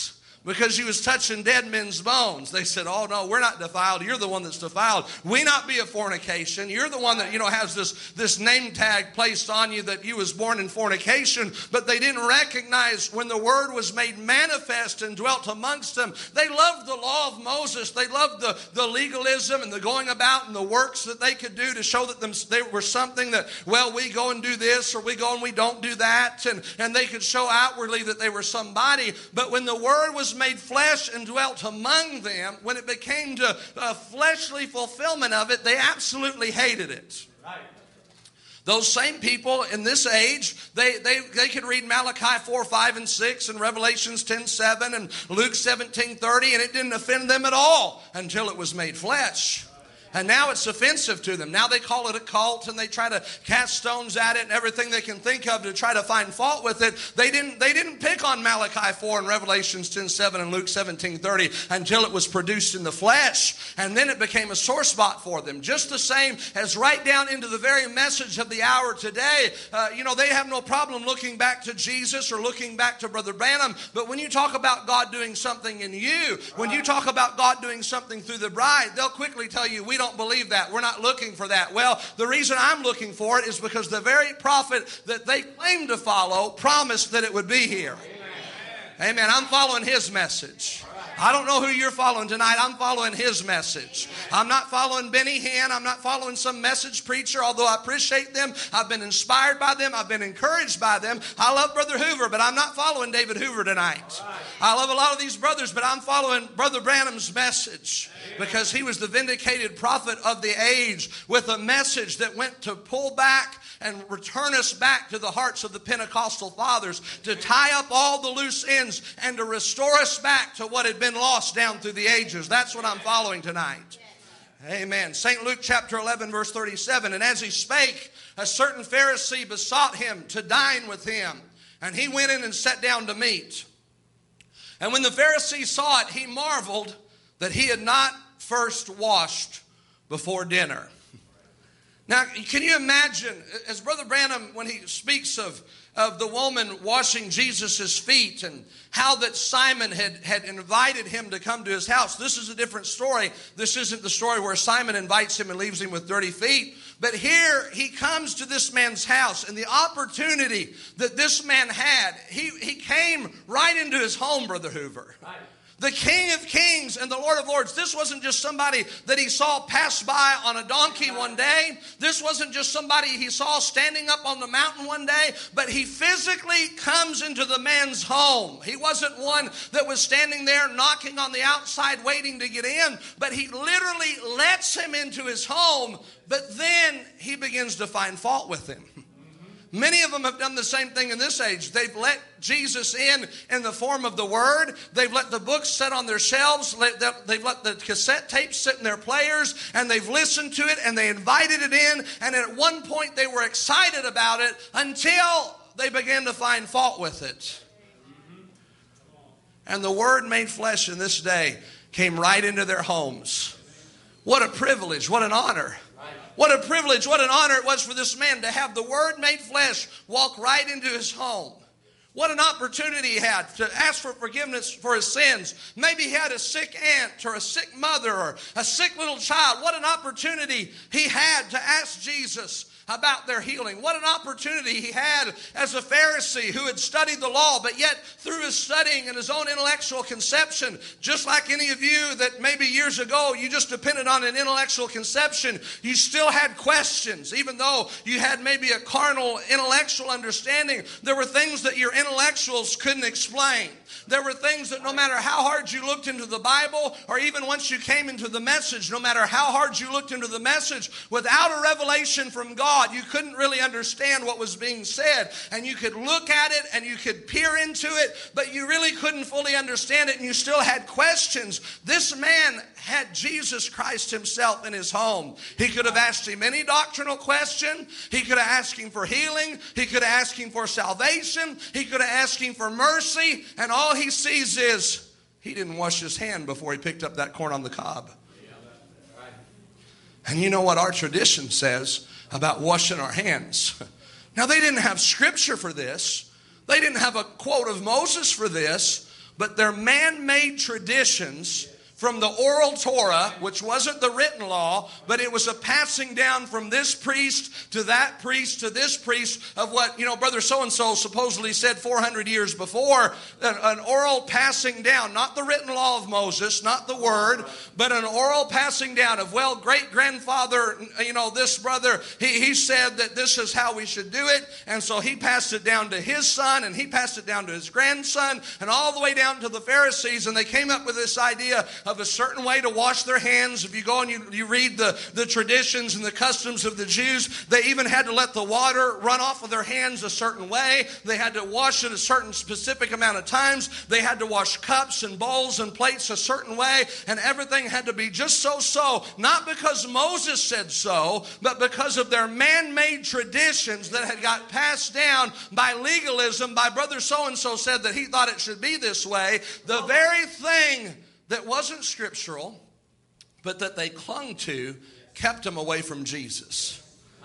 because you was touching dead men's bones. They said, oh no, we're not defiled. You're the one that's defiled. We not be a fornication. You're the one that, you know, has this, this name tag placed on you that you was born in fornication. But they didn't recognize when the word was made manifest and dwelt amongst them. They loved the law of Moses. They loved the, the legalism and the going about and the works that they could do to show that them, they were something that, well, we go and do this or we go and we don't do that. And, and they could show outwardly that they were somebody. But when the word was made flesh and dwelt among them, when it became to a fleshly fulfillment of it, they absolutely hated it. Right. Those same people in this age, they, they, they could read Malachi four, five, and six, and Revelations ten, seven, and Luke seventeen, thirty, and it didn't offend them at all until it was made flesh. And now it's offensive to them. Now they call it a cult and they try to cast stones at it and everything they can think of to try to find fault with it. They didn't, they didn't pick on Malachi four and Revelations ten, seven and Luke seventeen, thirty until it was produced in the flesh. And then it became a sore spot for them. Just the same as right down into the very message of the hour today. Uh, you know, they have no problem looking back to Jesus or looking back to Brother Branham. But when you talk about God doing something in you, when you talk about God doing something through the bride, they'll quickly tell you, we don't don't believe that. We're not looking for that. Well, the reason I'm looking for it is because the very prophet that they claim to follow promised that it would be here. Amen. Amen. I'm following his message. I don't know who you're following tonight. I'm following his message. I'm not following Benny Hinn. I'm not following some message preacher, although I appreciate them. I've been inspired by them. I've been encouraged by them. I love Brother Hoover, but I'm not following David Hoover tonight. I love a lot of these brothers, but I'm following Brother Branham's message because he was the vindicated prophet of the age with a message that went to pull back and return us back to the hearts of the Pentecostal fathers, to tie up all the loose ends and to restore us back to what had been lost down through the ages. That's what I'm following tonight. Amen. Saint Luke chapter eleven verse thirty-seven. And as he spake, a certain Pharisee besought him to dine with him. And he went in and sat down to meat. And when the Pharisee saw it, he marveled that he had not first washed before dinner. Now, can you imagine, as Brother Branham, when he speaks of, of the woman washing Jesus' feet and how that Simon had, had invited him to come to his house. This is a different story. This isn't the story where Simon invites him and leaves him with dirty feet. But here he comes to this man's house, and the opportunity that this man had, he, he came right into his home, Brother Hoover. Right. The King of Kings and the Lord of Lords. This wasn't just somebody that he saw pass by on a donkey one day. This wasn't just somebody he saw standing up on the mountain one day. But he physically comes into the man's home. He wasn't one that was standing there knocking on the outside waiting to get in. But he literally lets him into his home. But then he begins to find fault with him. Many of them have done the same thing in this age. They've let Jesus in in the form of the Word. They've let the books sit on their shelves. They've let the cassette tapes sit in their players, and they've listened to it, and they invited it in. And at one point, they were excited about it until they began to find fault with it. And the Word made flesh in this day came right into their homes. What a privilege, what an honor. What a privilege, what an honor it was for this man to have the Word made flesh walk right into his home. What an opportunity he had to ask for forgiveness for his sins. Maybe he had a sick aunt or a sick mother or a sick little child. What an opportunity he had to ask Jesus about their healing. What an opportunity he had as a Pharisee who had studied the law, but yet through his studying and his own intellectual conception, just like any of you that maybe years ago you just depended on an intellectual conception, you still had questions. Even though you had maybe a carnal intellectual understanding, there were things that your intellectuals couldn't explain. There were things that no matter how hard you looked into the Bible, or even once you came into the message, no matter how hard you looked into the message, without a revelation from God, you couldn't really understand what was being said. And you could look at it and you could peer into it, but you really couldn't fully understand it, and you still had questions. This man had Jesus Christ himself in his home. He could have asked him any doctrinal question. He could have asked him for healing. He could have asked him for salvation. He could have asked him for mercy. And all he sees is he didn't wash his hand before he picked up that corn on the cob. And you know what our tradition says about washing our hands. Now, they didn't have scripture for this. They didn't have a quote of Moses for this. but they're man-made traditions from the oral Torah, which wasn't the written law, but it was a passing down from this priest to that priest to this priest of what, you know, Brother so-and-so supposedly said four hundred years before. An, an oral passing down, not the written law of Moses, not the word, but an oral passing down of, well, great-grandfather, you know, this brother, he, he said that this is how we should do it, and so he passed it down to his son, and he passed it down to his grandson, and all the way down to the Pharisees, and they came up with this idea of a certain way to wash their hands. If you go and you, you read the, the traditions and the customs of the Jews, they even had to let the water run off of their hands a certain way. They had to wash it a certain specific amount of times. They had to wash cups and bowls and plates a certain way, and everything had to be just so-so, not because Moses said so, but because of their man-made traditions that had got passed down by legalism, by brother so-and-so said that he thought it should be this way. The very thing that wasn't scriptural, but that they clung to, kept them away from Jesus.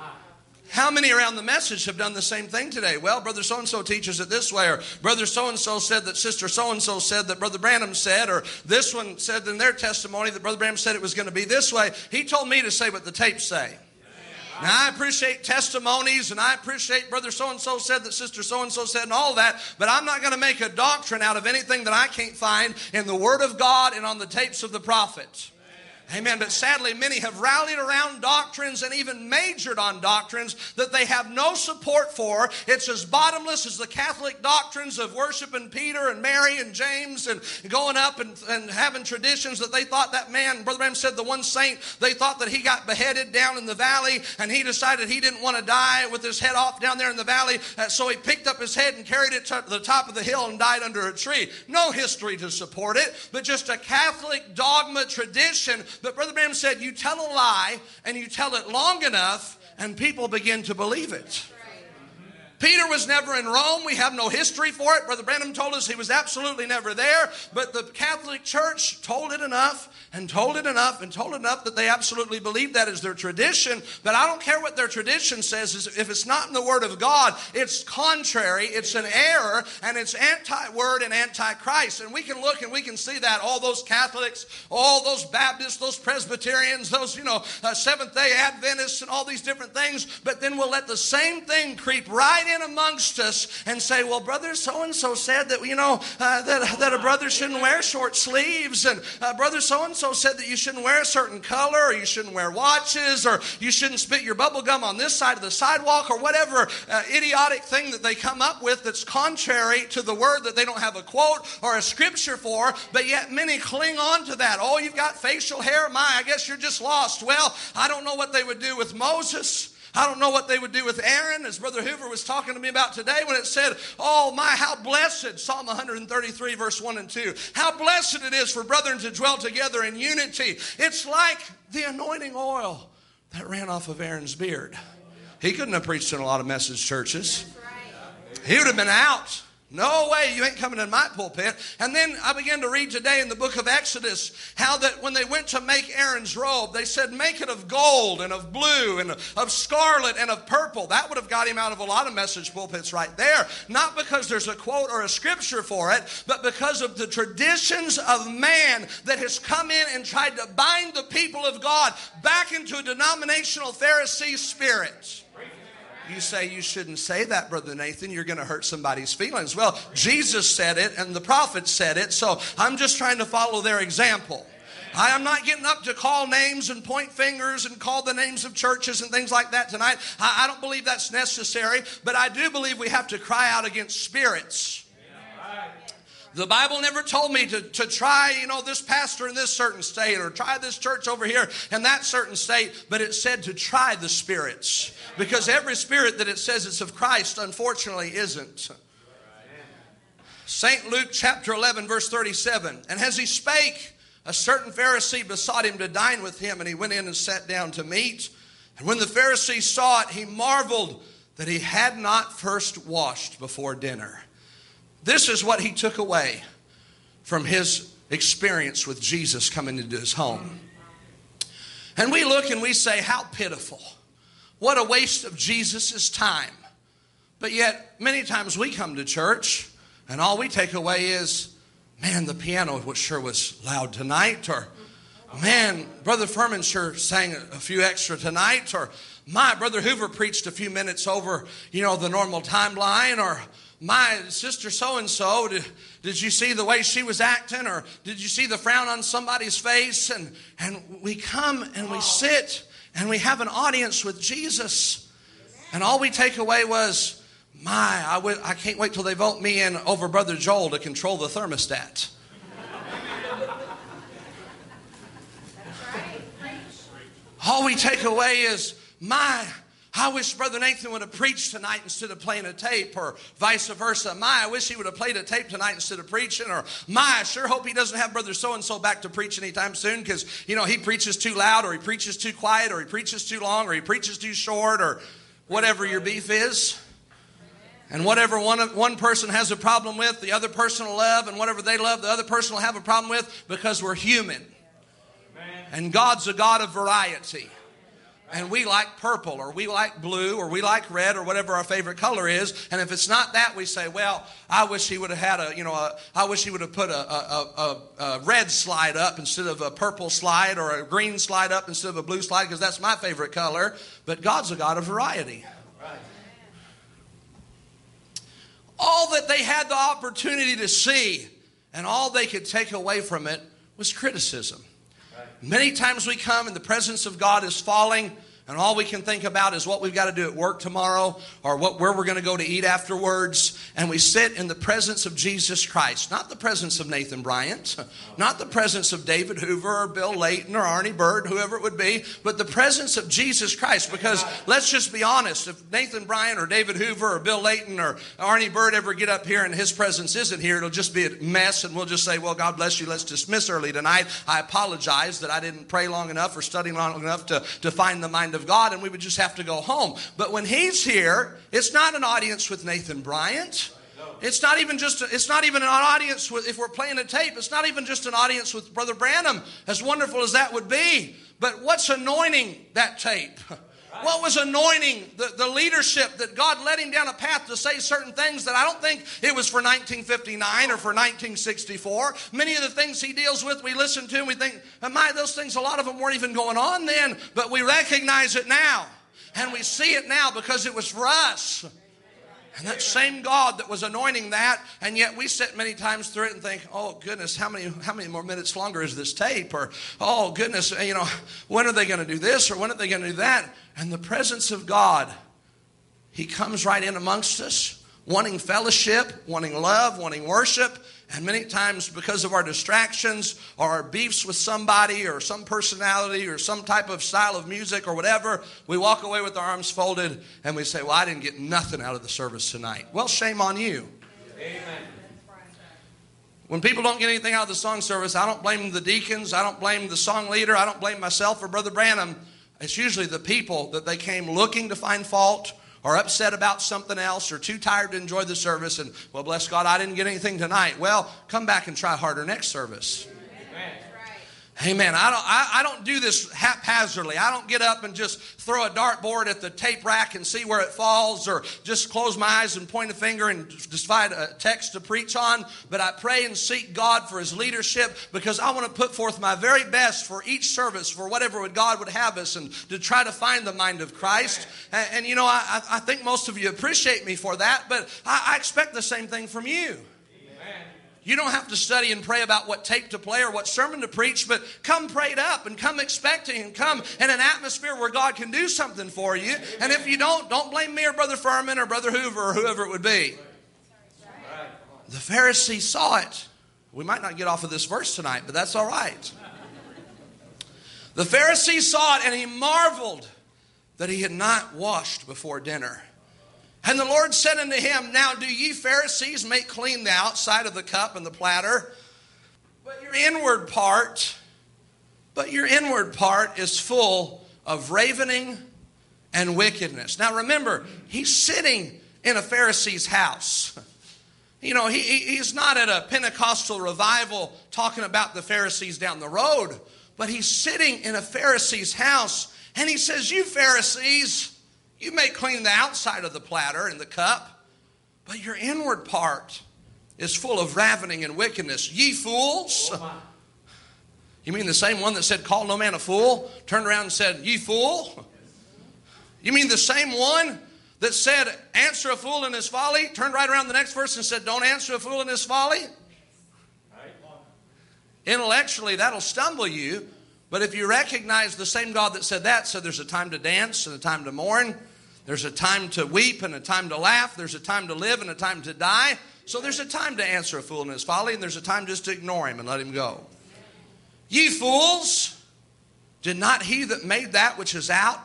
How many around the message have done the same thing today? Well, brother so-and-so teaches it this way, or brother so-and-so said that sister so-and-so said that brother Branham said, or this one said in their testimony that brother Branham said it was going to be this way. He told me to say what the tapes say. Now, I appreciate testimonies, and I appreciate brother so-and-so said that sister so-and-so said and all that, but I'm not going to make a doctrine out of anything that I can't find in the Word of God and on the tapes of the prophets. Amen. But sadly, many have rallied around doctrines and even majored on doctrines that they have no support for. It's as bottomless as the Catholic doctrines of worshiping Peter and Mary and James and going up and, and having traditions that they thought that man, Brother Branham said the one saint, they thought that he got beheaded down in the valley and he decided he didn't want to die with his head off down there in the valley. Uh, so he picked up his head and carried it to the top of the hill and died under a tree. No history to support it, but just a Catholic dogma tradition. But Brother Branham said, you tell a lie and you tell it long enough and people begin to believe it. Peter was never in Rome. We have no history for it. Brother Branham told us he was absolutely never there. But the Catholic Church told it enough and told it enough and told it enough that they absolutely believe that is their tradition. But I don't care what their tradition says. If it's not in the Word of God, it's contrary, it's an error, and it's anti-Word and anti-Christ. And we can look and we can see that. All those Catholics, all those Baptists, those Presbyterians, those, you know, uh, Seventh-day Adventists and all these different things. But then we'll let the same thing creep right in amongst us and say, well, brother so-and-so said that, you know, uh, that, that a brother shouldn't wear short sleeves, and uh, brother so-and-so said that you shouldn't wear a certain color, or you shouldn't wear watches, or you shouldn't spit your bubble gum on this side of the sidewalk, or whatever uh, idiotic thing that they come up with that's contrary to the Word that they don't have a quote or a scripture for, but yet many cling on to that. Oh, you've got facial hair? My, I guess you're just lost. Well, I don't know what they would do with Moses. I don't know what they would do with Aaron, as Brother Hoover was talking to me about today when it said, oh my, how blessed, Psalm one thirty-three, verse one and two, how blessed it is for brethren to dwell together in unity. It's like the anointing oil that ran off of Aaron's beard. He couldn't have preached in a lot of message churches. He would have been out. No way, you ain't coming in my pulpit. And then I began to read today in the book of Exodus how that when they went to make Aaron's robe, they said, make it of gold and of blue and of scarlet and of purple. That would have got him out of a lot of message pulpits right there. Not because there's a quote or a scripture for it, but because of the traditions of man that has come in and tried to bind the people of God back into a denominational Pharisee spirit. You say you shouldn't say that, Brother Nathan. You're going to hurt somebody's feelings. Well, Jesus said it and the prophets said it, so I'm just trying to follow their example. I am not getting up to call names and point fingers and call the names of churches and things like that tonight. I, I don't believe that's necessary, but I do believe we have to cry out against spirits. The Bible never told me to, to try, you know, this pastor in this certain state or try this church over here in that certain state, but it said to try the spirits. Because every spirit that it says it's of Christ, unfortunately, isn't. Saint Luke chapter eleven, verse thirty-seven. And as he spake, a certain Pharisee besought him to dine with him, and he went in and sat down to meat. And when the Pharisee saw it, he marveled that he had not first washed before dinner. This is what he took away from his experience with Jesus coming into his home. And we look and we say, how pitiful. What a waste of Jesus' time. But yet, many times we come to church and all we take away is, man, the piano was sure was loud tonight. Or, man, Brother Furman sure sang a few extra tonight. Or, my, Brother Hoover preached a few minutes over, you know, the normal timeline. Or, my sister so-and-so, did, did you see the way she was acting? Or did you see the frown on somebody's face? And, and we come and we sit and we have an audience with Jesus. And all we take away was, my, I, w- I can't wait till they vote me in over Brother Joel to control the thermostat. All we take away is, my, I wish Brother Nathan would have preached tonight instead of playing a tape, or vice versa. My, I wish he would have played a tape tonight instead of preaching. Or, my, I sure hope he doesn't have Brother so-and-so back to preach anytime soon, because, you know, he preaches too loud, or he preaches too quiet, or he preaches too long, or he preaches too short, or whatever your beef is. And whatever one, one person has a problem with, the other person will love. And whatever they love, the other person will have a problem with, because we're human. And God's a God of variety. And we like purple, or we like blue, or we like red, or whatever our favorite color is. And if it's not that, we say, well, I wish he would have had a, you know, a, I wish he would have put a, a, a, a red slide up instead of a purple slide, or a green slide up instead of a blue slide, because that's my favorite color. But God's a God of variety. All that they had the opportunity to see, and all they could take away from it, was criticism. Many times we come and the presence of God is falling, and all we can think about is what we've got to do at work tomorrow, or what, where we're going to go to eat afterwards. And we sit in the presence of Jesus Christ. Not the presence of Nathan Bryant. Not the presence of David Hoover or Bill Layton or Arnie Bird, whoever it would be. But the presence of Jesus Christ. Because let's just be honest. If Nathan Bryant or David Hoover or Bill Layton or Arnie Bird ever get up here and his presence isn't here, it'll just be a mess. And we'll just say, well, God bless you. Let's dismiss early tonight. I apologize that I didn't pray long enough or study long enough to, to find the mind of God, and we would just have to go home. But when he's here, it's not an audience with Nathan Bryant. It's not even just, a, it's not even an audience with, if we're playing a tape, it's not even just an audience with Brother Branham, as wonderful as that would be. But what's anointing that tape? What was anointing the, the leadership that God led him down a path to say certain things that I don't think it was for nineteen fifty-nine or for nineteen sixty-four. Many of the things he deals with, we listen to and we think, my, those things, a lot of them weren't even going on then, but we recognize it now. And we see it now because it was for us. And that same God that was anointing that, and yet we sit many times through it and think, oh goodness, how many how many more minutes longer is this tape? Or, oh goodness, you know, when are they going to do this, or when are they going to do that? And the presence of God, he comes right in amongst us, wanting fellowship, wanting love, wanting worship. And many times because of our distractions or our beefs with somebody or some personality or some type of style of music or whatever, we walk away with our arms folded and we say, well, I didn't get nothing out of the service tonight. Well, shame on you. Amen. When people don't get anything out of the song service, I don't blame the deacons. I don't blame the song leader. I don't blame myself or Brother Branham. It's usually the people that they came looking to find fault, or upset about something else, or too tired to enjoy the service, and, well, bless God, I didn't get anything tonight. Well, come back and try harder next service. Amen. Amen. I don't, I, I don't do this haphazardly. I don't get up and just throw a dartboard at the tape rack and see where it falls, or just close my eyes and point a finger and decide a text to preach on. But I pray and seek God for his leadership, because I want to put forth my very best for each service, for whatever God would have us, and to try to find the mind of Christ. And, and you know, I, I think most of you appreciate me for that, but I, I expect the same thing from you. You don't have to study and pray about what tape to play or what sermon to preach, but come prayed up and come expecting and come in an atmosphere where God can do something for you. And if you don't, don't blame me or Brother Furman or Brother Hoover or whoever it would be. The Pharisees saw it. We might not get off of this verse tonight, but that's all right. The Pharisees saw it, and he marveled that he had not washed before dinner. And the Lord said unto him, now do ye Pharisees make clean the outside of the cup and the platter, but your inward part, but your inward part is full of ravening and wickedness. Now remember, he's sitting in a Pharisee's house. You know, he, he's not at a Pentecostal revival talking about the Pharisees down the road, but he's sitting in a Pharisee's house, and he says, you Pharisees, you may clean the outside of the platter and the cup, but your inward part is full of ravening and wickedness. Ye fools. You mean the same one that said, call no man a fool, turned around and said, ye fool? You mean the same one that said, answer a fool in his folly, turned right around the next verse and said, don't answer a fool in his folly? Intellectually, that'll stumble you. But if you recognize the same God that said that, said there's a time to dance and a time to mourn, there's a time to weep and a time to laugh, there's a time to live and a time to die. So there's a time to answer a fool in his folly, and there's a time just to ignore him and let him go. Ye fools, did not he that made that which is out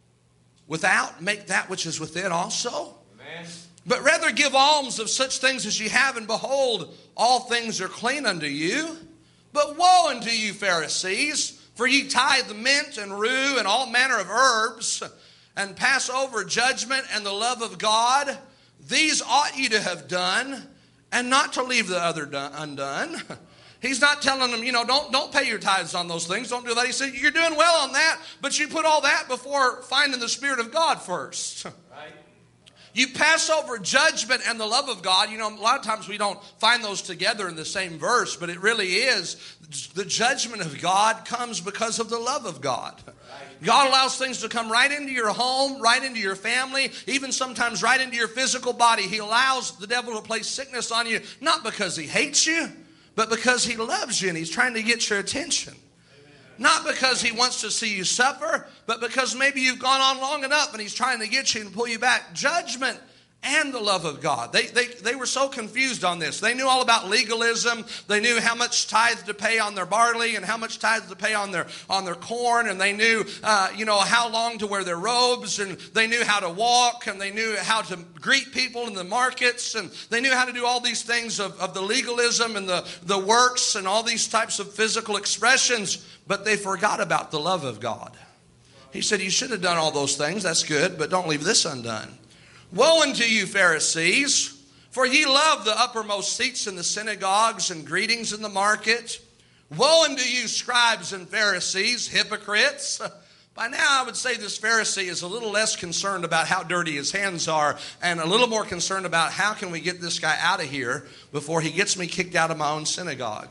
without make that which is within also? Amen. But rather give alms of such things as ye have, and behold, all things are clean unto you. But woe unto you, Pharisees, for ye tithe the mint and rue and all manner of herbs, and pass over judgment and the love of God. These ought ye to have done, and not to leave the other done, undone. He's not telling them, you know, don't, don't pay your tithes on those things. Don't do that. He said, you're doing well on that, but you put all that before finding the Spirit of God first. Right. You pass over judgment and the love of God. You know, a lot of times we don't find those together in the same verse, but it really is. The judgment of God comes because of the love of God. Right. God allows things to come right into your home, right into your family, even sometimes right into your physical body. He allows the devil to place sickness on you, not because he hates you, but because he loves you and he's trying to get your attention. Amen. Not because he wants to see you suffer, but because maybe you've gone on long enough and he's trying to get you and pull you back. Judgment and the love of God. They, they, they were so confused on this. They knew all about legalism. They knew how much tithe to pay on their barley and how much tithe to pay on their, on their corn. And they knew, uh, you know, how long to wear their robes. And they knew how to walk. And they knew how to greet people in the markets. And they knew how to do all these things of, of the legalism and the, the works and all these types of physical expressions. But they forgot about the love of God. He said, you should have done all those things. That's good. But don't leave this undone. Woe unto you, Pharisees, for ye love the uppermost seats in the synagogues and greetings in the market. Woe unto you, scribes and Pharisees, hypocrites. By now, I would say this Pharisee is a little less concerned about how dirty his hands are and a little more concerned about how can we get this guy out of here before he gets me kicked out of my own synagogue.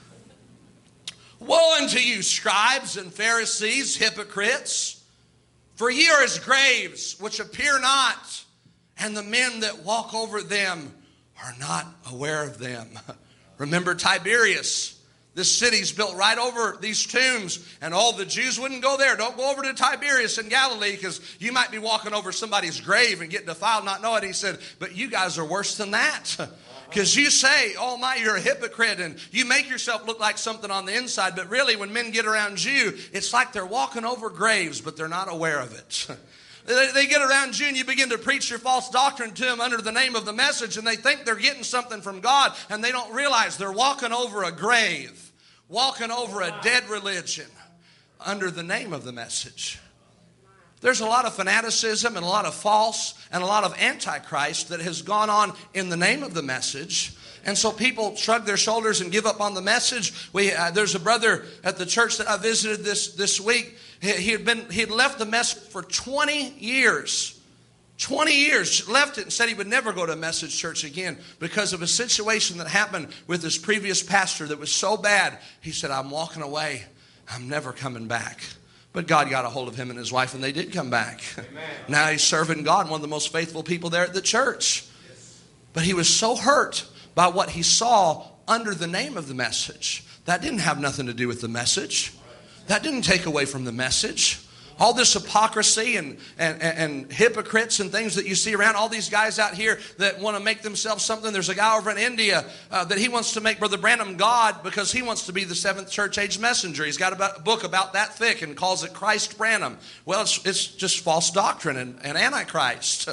Woe unto you, scribes and Pharisees, hypocrites, for ye are as graves which appear not, and the men that walk over them are not aware of them. Remember Tiberias. This city's built right over these tombs, and all the Jews wouldn't go there. Don't go over to Tiberias in Galilee because you might be walking over somebody's grave and get defiled, not know it. He said, but you guys are worse than that. Because you say, oh my, you're a hypocrite, and you make yourself look like something on the inside, but really when men get around you, it's like they're walking over graves, but they're not aware of it. They get around you and you begin to preach your false doctrine to them under the name of the message, and they think they're getting something from God, and they don't realize they're walking over a grave, walking over a dead religion under the name of the message. There's a lot of fanaticism and a lot of false and a lot of antichrist that has gone on in the name of the message. And so people shrug their shoulders and give up on the message. We, uh, there's a brother at the church that I visited this, this week. He, he had been he had left the message for twenty years. twenty years. Left it and said he would never go to a message church again because of a situation that happened with his previous pastor that was so bad. He said, I'm walking away. I'm never coming back. But God got a hold of him and his wife, and they did come back. Amen. Now he's serving God, one of the most faithful people there at the church. Yes. But he was so hurt by what he saw under the name of the message. That didn't have nothing to do with the message. That didn't take away from the message. All this hypocrisy and, and, and hypocrites and things that you see around, all these guys out here that want to make themselves something. There's a guy over in India uh, that he wants to make Brother Branham God because he wants to be the seventh church age messenger. He's got a book about that thick and calls it Christ Branham. Well, it's, it's just false doctrine and, and antichrist.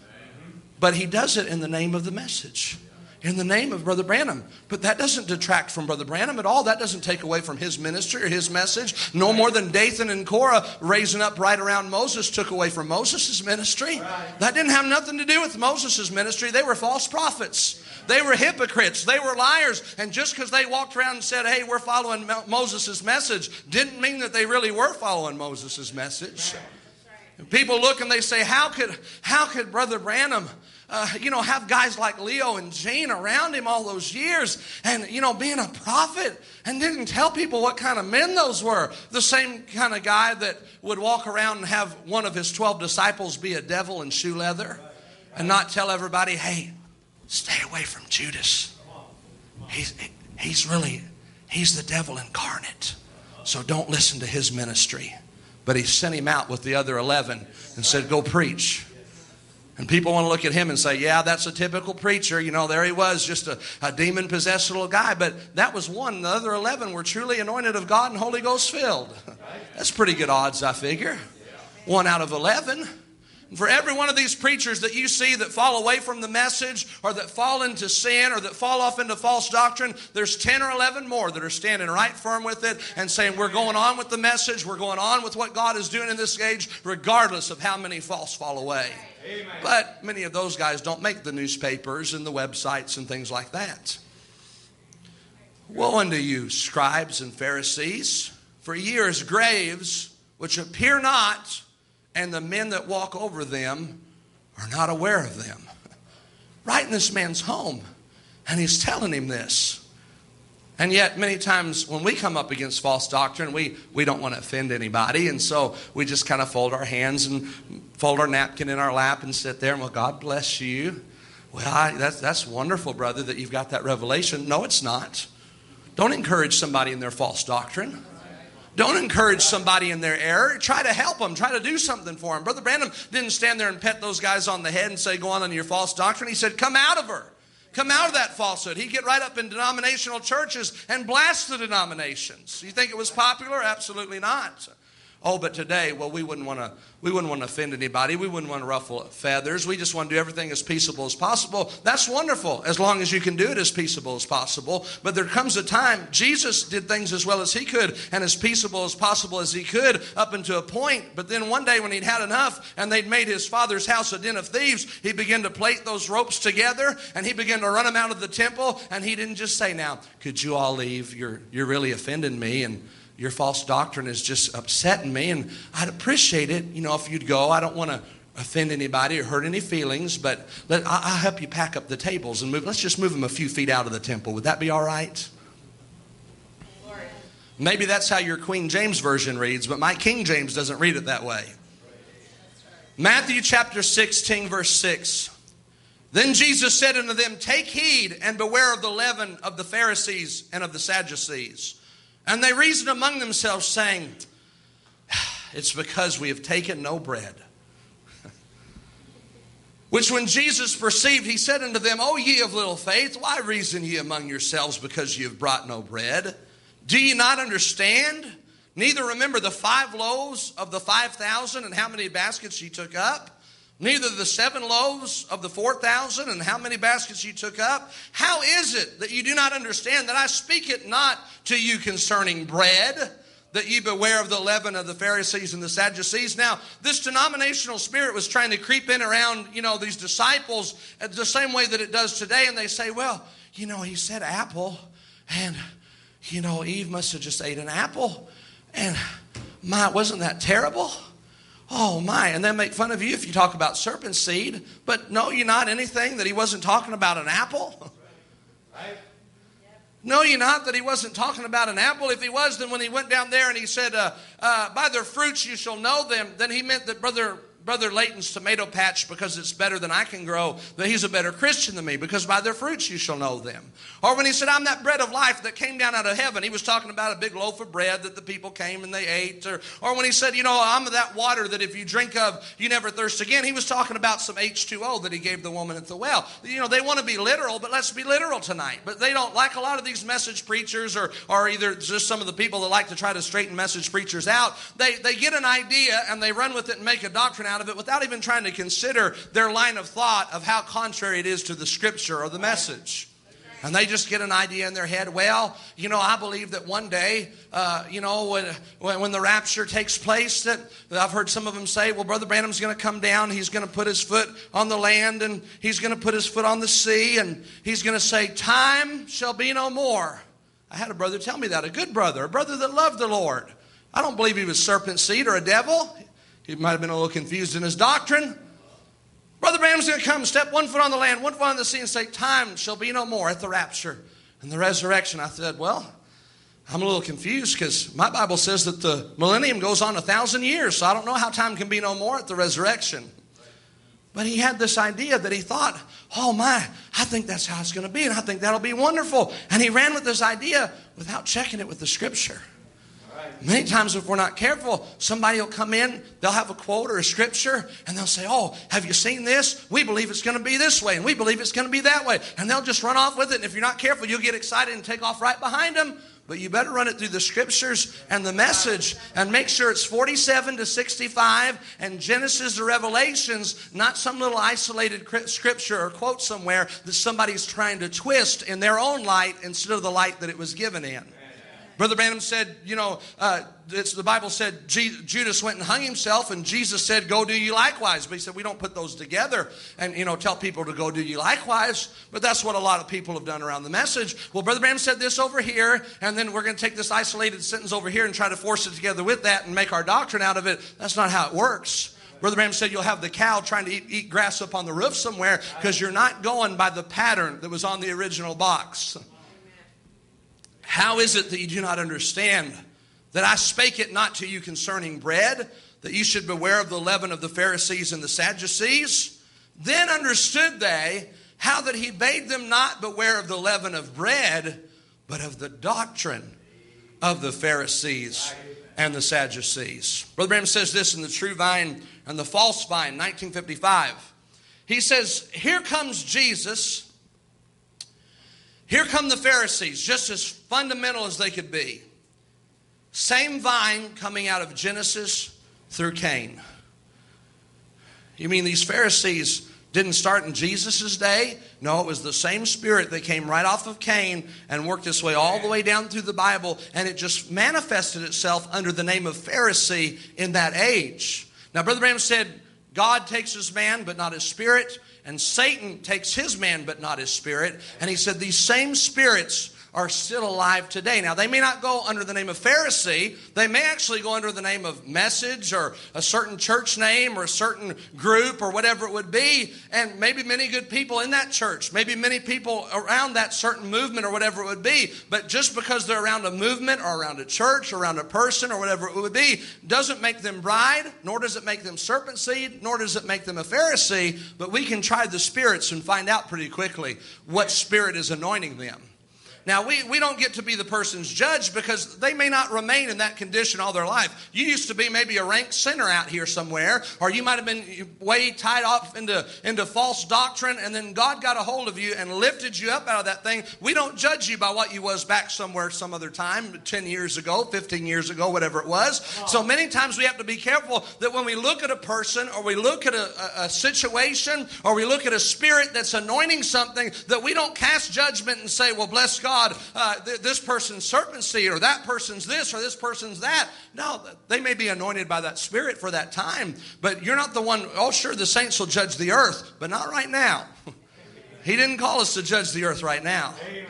But he does it in the name of the message. In the name of Brother Branham. But that doesn't detract from Brother Branham at all. That doesn't take away from his ministry or his message. No more than Dathan and Korah raising up right around Moses took away from Moses' ministry. That didn't have nothing to do with Moses' ministry. They were false prophets. They were hypocrites. They were liars. And just because they walked around and said, hey, we're following Moses' message, didn't mean that they really were following Moses' message. People look and they say, how could, how could Brother Branham uh, you know, have guys like Leo and Gene around him all those years and, you know, being a prophet and didn't tell people what kind of men those were. The same kind of guy that would walk around and have one of his twelve disciples be a devil in shoe leather and not tell everybody, hey, stay away from Judas. He's, he's really, he's the devil incarnate. So don't listen to his ministry. But he sent him out with the other eleven and said, go preach. And people want to look at him and say, yeah, that's a typical preacher. You know, there he was, just a, a demon-possessed little guy. But that was one. The other eleven were truly anointed of God and Holy Ghost filled. That's pretty good odds, I figure. One out of eleven. For every one of these preachers that you see that fall away from the message or that fall into sin or that fall off into false doctrine, there's ten or eleven more that are standing right firm with it and saying, we're going on with the message, we're going on with what God is doing in this age, regardless of how many false fall away. Amen. But many of those guys don't make the newspapers and the websites and things like that. Woe unto you, scribes and Pharisees, for ye are as graves which appear not, and the men that walk over them are not aware of them. Right in this man's home. And he's telling him this. And yet many times when we come up against false doctrine, we, we don't want to offend anybody. And so we just kind of fold our hands and fold our napkin in our lap and sit there and, well, God bless you. Well, I, that's, that's wonderful, brother, that you've got that revelation. No, it's not. Don't encourage somebody in their false doctrine. Don't encourage somebody in their error. Try to help them. Try to do something for them. Brother Branham didn't stand there and pet those guys on the head and say, go on on your false doctrine. He said, come out of her. Come out of that falsehood. He'd get right up in denominational churches and blast the denominations. You think it was popular? Absolutely not. Oh, but today, well, we wouldn't want to we wouldn't want to offend anybody. We wouldn't want to ruffle feathers. We just want to do everything as peaceable as possible. That's wonderful, as long as you can do it as peaceable as possible. But there comes a time, Jesus did things as well as he could and as peaceable as possible as he could up until a point. But then one day when he'd had enough and they'd made his father's house a den of thieves, he began to plait those ropes together and he began to run them out of the temple. And he didn't just say, now, could you all leave? You're, you're really offending me, and your false doctrine is just upsetting me, and I'd appreciate it, you know, if you'd go. I don't want to offend anybody or hurt any feelings, but let, I'll help you pack up the tables and move. Let's just move them a few feet out of the temple. Would that be all right? Lord. Maybe that's how your Queen James Version reads, but my King James doesn't read it that way. Matthew chapter sixteen, verse six. Then Jesus said unto them, take heed and beware of the leaven of the Pharisees and of the Sadducees. And they reasoned among themselves, saying, it's because we have taken no bread. Which when Jesus perceived, he said unto them, O ye of little faith, why reason ye among yourselves because ye have brought no bread? Do ye not understand? Neither remember the five loaves of the five thousand and how many baskets ye took up? Neither the seven loaves of the four thousand and how many baskets you took up? How is it that you do not understand that I speak it not to you concerning bread, that ye beware of the leaven of the Pharisees and the Sadducees? Now, this denominational spirit was trying to creep in around, you know, these disciples the same way that it does today. And they say, well, you know, he said apple, and, you know, Eve must have just ate an apple. And, my, wasn't that terrible? Oh, my. And then make fun of you if you talk about serpent seed. But know you not anything that he wasn't talking about an apple? Right. Know you not that he wasn't talking about an apple? If he was, then when he went down there and he said, uh, uh, by their fruits you shall know them, then he meant that Brother Brother Layton's tomato patch, because it's better than I can grow, that he's a better Christian than me, because by their fruits you shall know them. Or when he said, I'm that bread of life that came down out of heaven, he was talking about a big loaf of bread that the people came and they ate. Or, or when he said, you know, I'm that water that if you drink of, you never thirst again, he was talking about some H two O that he gave the woman at the well. You know, they want to be literal, but let's be literal tonight. But they don't, like a lot of these message preachers, or, or either just some of the people that like to try to straighten message preachers out, they, they get an idea and they run with it and make a doctrine out of it without even trying to consider their line of thought of how contrary it is to the scripture or the message. And they just get an idea in their head. Well, you know, I believe that one day, uh, you know, when, when when the rapture takes place, that, that I've heard some of them say, well, Brother Branham's going to come down. He's going to put his foot on the land, and he's going to put his foot on the sea, and he's going to say, time shall be no more. I had a brother tell me that, a good brother, a brother that loved the Lord. I don't believe he was serpent seed or a devil. He might have been a little confused in his doctrine. Brother Branham's going to come, step one foot on the land, one foot on the sea, and say, time shall be no more at the rapture and the resurrection. I said, well, I'm a little confused because my Bible says that the millennium goes on a thousand years, so I don't know how time can be no more at the resurrection. But he had this idea that he thought, oh my, I think that's how it's going to be, and I think that'll be wonderful. And he ran with this idea without checking it with the Scripture. Many times if we're not careful, somebody will come in, they'll have a quote or a scripture, and they'll say, oh, have you seen this? We believe it's going to be this way, and we believe it's going to be that way. And they'll just run off with it, and if you're not careful, you'll get excited and take off right behind them. But you better run it through the Scriptures and the message and make sure it's forty-seven to sixty-five and Genesis to Revelations, not some little isolated scripture or quote somewhere that somebody's trying to twist in their own light instead of the light that it was given in. Brother Branham said, you know, uh, it's, the Bible said G- Judas went and hung himself, and Jesus said, go do you likewise. But he said, we don't put those together and, you know, tell people to go do you likewise. But that's what a lot of people have done around the message. Well, Brother Branham said this over here, and then we're going to take this isolated sentence over here and try to force it together with that and make our doctrine out of it. That's not how it works. Brother Branham said you'll have the cow trying to eat, eat grass up on the roof somewhere because you're not going by the pattern that was on the original box. How is it that you do not understand that I spake it not to you concerning bread, that you should beware of the leaven of the Pharisees and the Sadducees? Then understood they how that he bade them not beware of the leaven of bread, but of the doctrine of the Pharisees and the Sadducees. Brother Branham says this in The True Vine and the False Vine, nineteen fifty-five. He says, here comes Jesus. Here come the Pharisees, just as fundamental as they could be. Same vine coming out of Genesis through Cain. You mean these Pharisees didn't start in Jesus' day? No, it was the same spirit that came right off of Cain and worked its way all the way down through the Bible, and it just manifested itself under the name of Pharisee in that age. Now, Brother Branham said, God takes his man, but not his spirit. And Satan takes his man, but not his spirit. And he said these same spirits are still alive today. Now, they may not go under the name of Pharisee. They may actually go under the name of Message or a certain church name or a certain group or whatever it would be. And maybe many good people in that church. Maybe many people around that certain movement or whatever it would be. But just because they're around a movement or around a church or around a person or whatever it would be, doesn't make them bride, nor does it make them serpent seed, nor does it make them a Pharisee. But we can try the spirits and find out pretty quickly what spirit is anointing them. Now, we, we don't get to be the person's judge because they may not remain in that condition all their life. You used to be maybe a rank sinner out here somewhere, or you might have been way tied off into, into false doctrine, and then God got a hold of you and lifted you up out of that thing. We don't judge you by what you was back somewhere some other time, ten years ago, fifteen years ago, whatever it was. So many times we have to be careful that when we look at a person or we look at a, a, a situation or we look at a spirit that's anointing something, that we don't cast judgment and say, well, bless God. God, uh, th- this person's serpent seed, or that person's this, or this person's that. No, they may be anointed by that spirit for that time, but you're not the one. Oh, sure, the saints will judge the earth, but not right now. He didn't call us to judge the earth right now. Amen.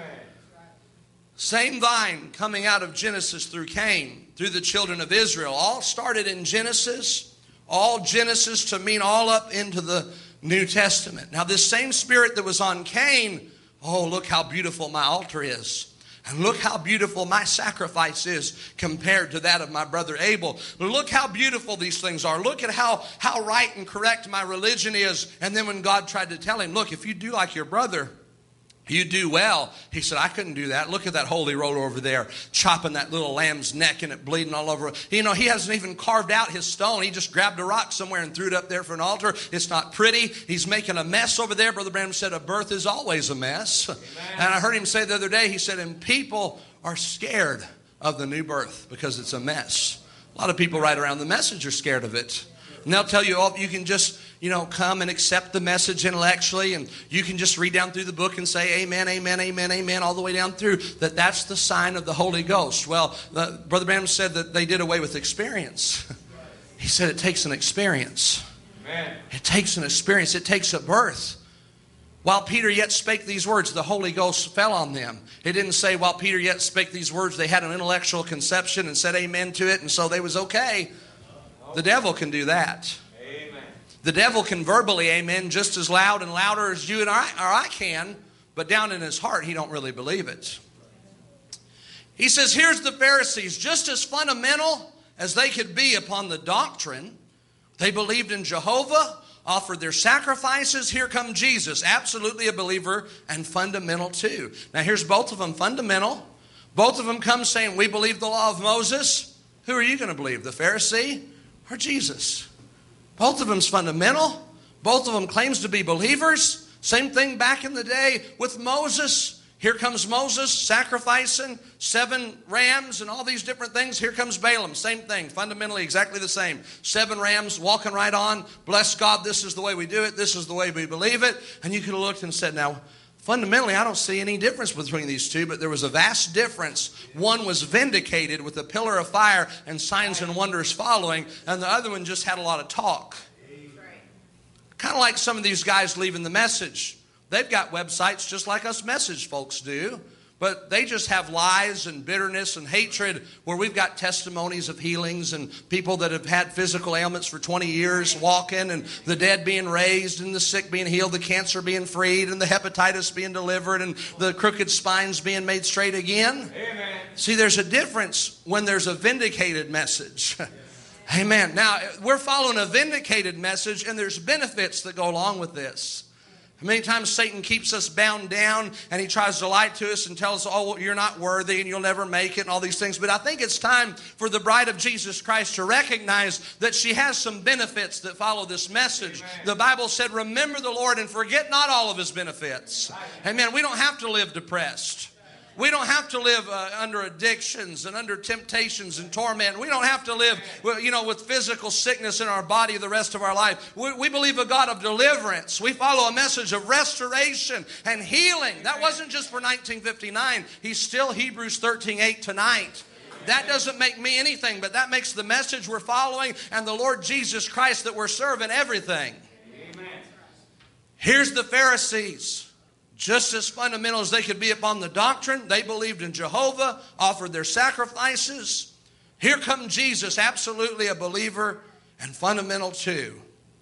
Same vine coming out of Genesis through Cain, through the children of Israel. All started in Genesis, all Genesis to mean all up into the New Testament. Now, this same spirit that was on Cain, oh, look how beautiful my altar is. And look how beautiful my sacrifice is compared to that of my brother Abel. Look how beautiful these things are. Look at how, how right and correct my religion is. And then when God tried to tell him, look, if you do like your brother, you do well. He said, I couldn't do that. Look at that holy roller over there, chopping that little lamb's neck and it bleeding all over. You know, he hasn't even carved out his stone. He just grabbed a rock somewhere and threw it up there for an altar. It's not pretty. He's making a mess over there. Brother Branham said, a birth is always a mess. Amen. And I heard him say the other day, he said, and people are scared of the new birth because it's a mess. A lot of people right around the message are scared of it. And they'll tell you, oh, you can just, you know, come and accept the message intellectually, and you can just read down through the book and say amen, amen, amen, amen, all the way down through, that that's the sign of the Holy Ghost. Well, uh, Brother Branham said that they did away with experience. He said it takes an experience. Amen. It takes an experience. It takes a birth. While Peter yet spake these words, the Holy Ghost fell on them. It didn't say while Peter yet spake these words, they had an intellectual conception and said amen to it, and so they was okay. The devil can do that. Amen. The devil can verbally amen just as loud and louder as you and I, or I can, but down in his heart, he don't really believe it. He says, here's the Pharisees, just as fundamental as they could be upon the doctrine. They believed in Jehovah, offered their sacrifices. Here come Jesus, absolutely a believer and fundamental too. Now here's both of them fundamental. Both of them come saying, we believe the law of Moses. Who are you going to believe, the Pharisee or Jesus? Both of them's fundamental. Both of them claims to be believers. Same thing back in the day with Moses. Here comes Moses sacrificing seven rams and all these different things. Here comes Balaam. Same thing. Fundamentally exactly the same. Seven rams walking right on. Bless God. This is the way we do it. This is the way we believe it. And you could have looked and said, now, fundamentally, I don't see any difference between these two, but there was a vast difference. One was vindicated with a pillar of fire and signs and wonders following, and the other one just had a lot of talk. Kind of like some of these guys leaving the message. They've got websites just like us message folks do, but they just have lies and bitterness and hatred where we've got testimonies of healings and people that have had physical ailments for twenty years walking, and the dead being raised and the sick being healed, the cancer being freed and the hepatitis being delivered and the crooked spines being made straight again. Amen. See, there's a difference when there's a vindicated message. Amen. Now, we're following a vindicated message, and there's benefits that go along with this. Many times Satan keeps us bound down, and he tries to lie to us and tell us, oh, you're not worthy and you'll never make it and all these things. But I think it's time for the bride of Jesus Christ to recognize that she has some benefits that follow this message. Amen. The Bible said, remember the Lord and forget not all of his benefits. Amen. We don't have to live depressed. We don't have to live uh, under addictions and under temptations and torment. We don't have to live, you know, with physical sickness in our body the rest of our life. We, we believe a God of deliverance. We follow a message of restoration and healing. That wasn't just for nineteen fifty-nine. He's still Hebrews thirteen eight tonight. That doesn't make me anything, but that makes the message we're following and the Lord Jesus Christ that we're serving everything. Amen. Here's the Pharisees. Just as fundamental as they could be upon the doctrine, they believed in Jehovah, offered their sacrifices. Here come Jesus, absolutely a believer and fundamental too.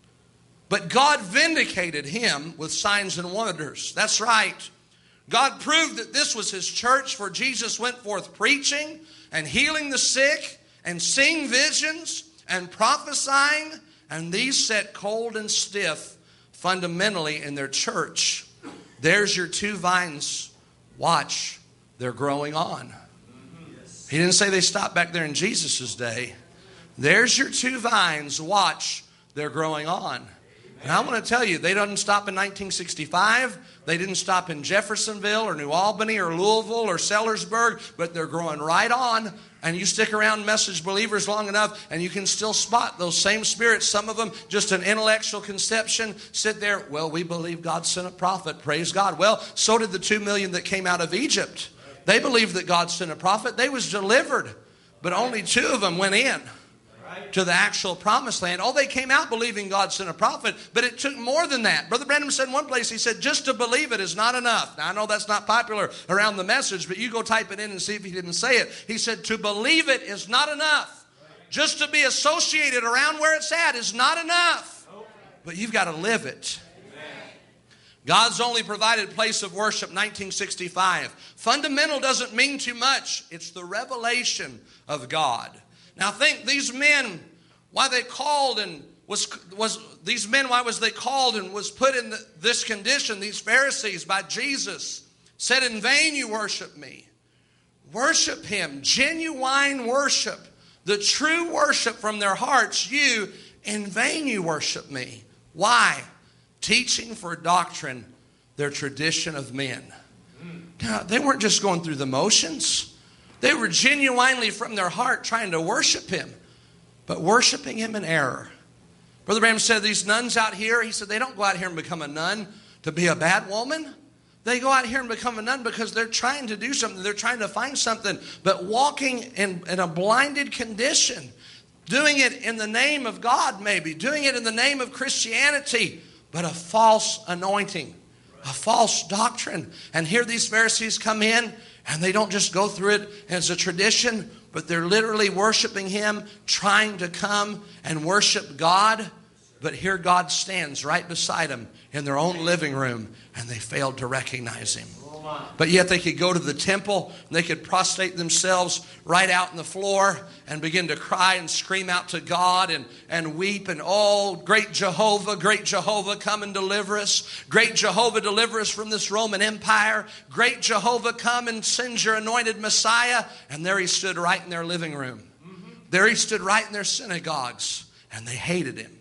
But God vindicated him with signs and wonders. That's right. God proved that this was his church, for Jesus went forth preaching and healing the sick and seeing visions and prophesying, and these sat cold and stiff fundamentally in their church. There's your two vines. Watch, they're growing on. He didn't say they stopped back there in Jesus' day. There's your two vines. Watch, they're growing on. And I want to tell you, they didn't stop in nineteen sixty-five. They didn't stop in Jeffersonville or New Albany or Louisville or Sellersburg, but they're growing right on. And you stick around message believers long enough, and you can still spot those same spirits. Some of them, just an intellectual conception, sit there. Well, we believe God sent a prophet. Praise God. Well, so did the two million that came out of Egypt. They believed that God sent a prophet. They was delivered, but only two of them went in to the actual promised land. Oh, they came out believing God sent a prophet, but it took more than that. Brother Branham said in one place, he said, just to believe it is not enough. Now, I know that's not popular around the message, but you go type it in and see if he didn't say it. He said, to believe it is not enough. Just to be associated around where it's at is not enough. But you've got to live it. God's only provided place of worship, nineteen sixty-five. Fundamental doesn't mean too much. It's the revelation of God. Now think, these men, why they called and was was these men, why was they called and was put in the, this condition, these Pharisees, by Jesus, said, in vain you worship me. Worship him, genuine worship, the true worship from their hearts. You, in vain you worship me. Why? Teaching for doctrine their tradition of men. Now, they weren't just going through the motions. They were genuinely from their heart trying to worship him, but worshiping him in error. Brother Branham said these nuns out here, he said they don't go out here and become a nun to be a bad woman. They go out here and become a nun because they're trying to do something. They're trying to find something, but walking in, in a blinded condition, doing it in the name of God maybe, doing it in the name of Christianity, but a false anointing, a false doctrine. And here these Pharisees come in, and they don't just go through it as a tradition, but they're literally worshiping him, trying to come and worship God. But here God stands right beside them in their own living room, and they failed to recognize him. But yet they could go to the temple, and they could prostrate themselves right out on the floor and begin to cry and scream out to God and, and weep. And, oh, great Jehovah, great Jehovah, come and deliver us. Great Jehovah, deliver us from this Roman Empire. Great Jehovah, come and send your anointed Messiah. And there he stood right in their living room. There he stood right in their synagogues, and they hated him.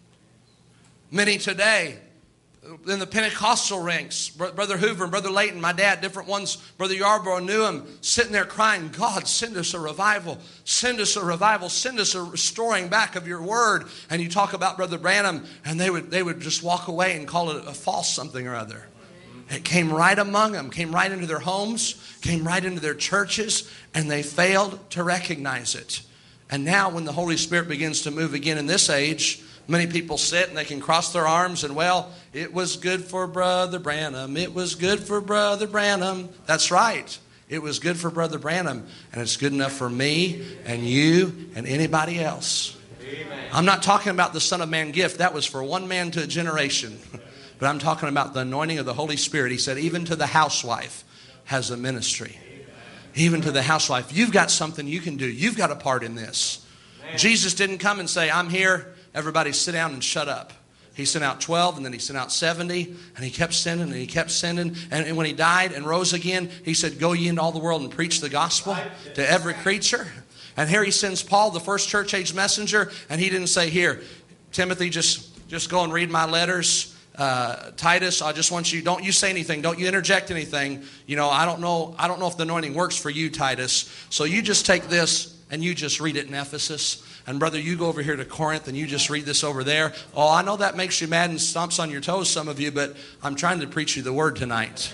Many today, in the Pentecostal ranks, Brother Hoover and Brother Layton, my dad, different ones, Brother Yarborough knew him, sitting there crying, God, send us a revival, send us a revival, send us a restoring back of your word. And you talk about Brother Branham, and they would, they would just walk away and call it a false something or other. It came right among them, came right into their homes, came right into their churches, and they failed to recognize it. And now when the Holy Spirit begins to move again in this age, many people sit and they can cross their arms and, well, it was good for Brother Branham. It was good for Brother Branham. That's right. It was good for Brother Branham. And it's good enough for me and you and anybody else. Amen. I'm not talking about the Son of Man gift. That was for one man to a generation. But I'm talking about the anointing of the Holy Spirit. He said, even to the housewife has a ministry. Even to the housewife. You've got something you can do. You've got a part in this. Amen. Jesus didn't come and say, I'm here. Everybody sit down and shut up. He sent out twelve, and then he sent out seventy, and he kept sending, and he kept sending. And, and when he died and rose again, he said, go ye into all the world and preach the gospel to every creature. And here he sends Paul, the first church age messenger, and he didn't say, here, Timothy, just, just go and read my letters. Uh, Titus, I just want you, don't you say anything. Don't you interject anything. You know, I don't know, I don't know if the anointing works for you, Titus. So you just take this and you just read it in Ephesus. And brother, you go over here to Corinth and you just read this over there. Oh, I know that makes you mad and stomps on your toes, some of you, but I'm trying to preach you the word tonight.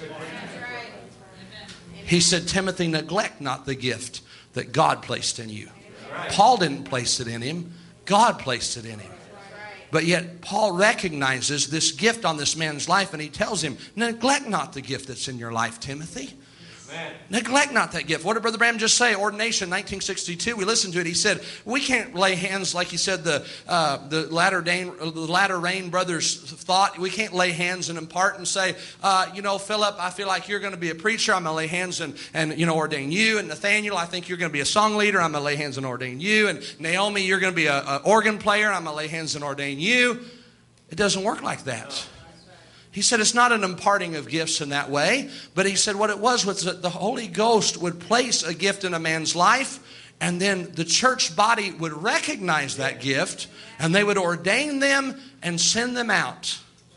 He said, Timothy, neglect not the gift that God placed in you. Paul didn't place it in him. God placed it in him. But yet Paul recognizes this gift on this man's life, and he tells him, neglect not the gift that's in your life, Timothy. Amen. Neglect not that gift. What did Brother Branham just say? Ordination, nineteen sixty-two. We listened to it. He said, we can't lay hands like he said the uh, the latter rain, the latter rain brothers thought. We can't lay hands and impart and say, uh, you know, Philip, I feel like you're going to be a preacher. I'm going to lay hands and, and, you know, ordain you. And Nathaniel, I think you're going to be a song leader. I'm going to lay hands and ordain you. And Naomi, you're going to be an organ player. I'm going to lay hands and ordain you. It doesn't work like that. He said it's not an imparting of gifts in that way, but he said what it was was that the Holy Ghost would place a gift in a man's life, and then the church body would recognize that gift, and they would ordain them and send them out.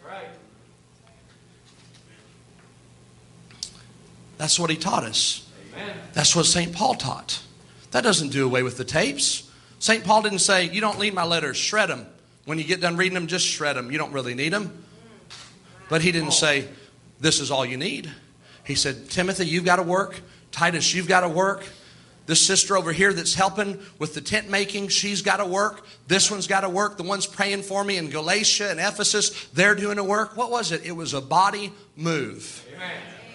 That's what he taught us. That's what Saint Paul taught. That doesn't do away with the tapes. Saint Paul didn't say, you don't need my letters, shred them. When you get done reading them, just shred them. You don't really need them. But he didn't say, this is all you need. He said, Timothy, you've got to work. Titus, you've got to work. This sister over here that's helping with the tent making, she's got to work. This one's got to work. The one's praying for me in Galatia and Ephesus, they're doing the work. What was it? It was a body move. Amen.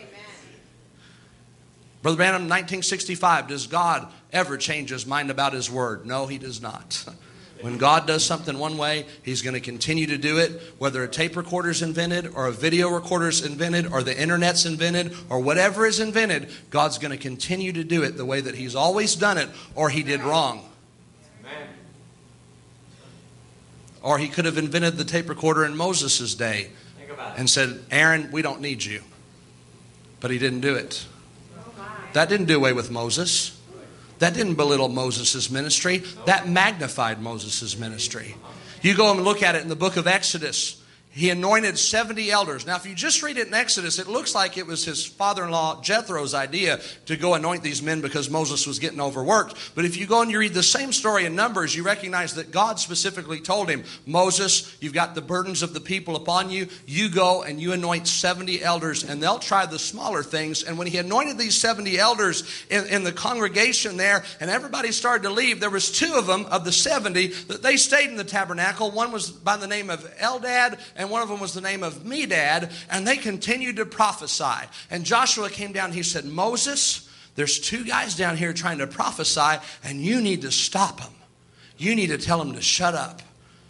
Brother Branham, nineteen sixty-five, does God ever change his mind about his word? No, he does not. When God does something one way, he's going to continue to do it. Whether a tape recorder's invented or a video recorder's invented or the internet's invented or whatever is invented, God's going to continue to do it the way that he's always done it, or he did wrong. Amen. Or he could have invented the tape recorder in Moses' day and said, Aaron, we don't need you. But he didn't do it. That didn't do away with Moses. That didn't belittle Moses' ministry. That magnified Moses' ministry. You go and look at it in the book of Exodus. He anointed seventy elders. Now, if you just read it in Exodus, it looks like it was his father-in-law Jethro's idea to go anoint these men because Moses was getting overworked. But if you go and you read the same story in Numbers, you recognize that God specifically told him, Moses, you've got the burdens of the people upon you. You go and you anoint seventy elders, and they'll try the smaller things. And when he anointed these seventy elders in, in the congregation there, and everybody started to leave, there was two of them, of the seventy, that they stayed in the tabernacle. One was by the name of Eldad, and one of them was the name of Medad, and they continued to prophesy. And Joshua came down and he said, Moses, there's two guys down here trying to prophesy, and you need to stop them. You need to tell them to shut up.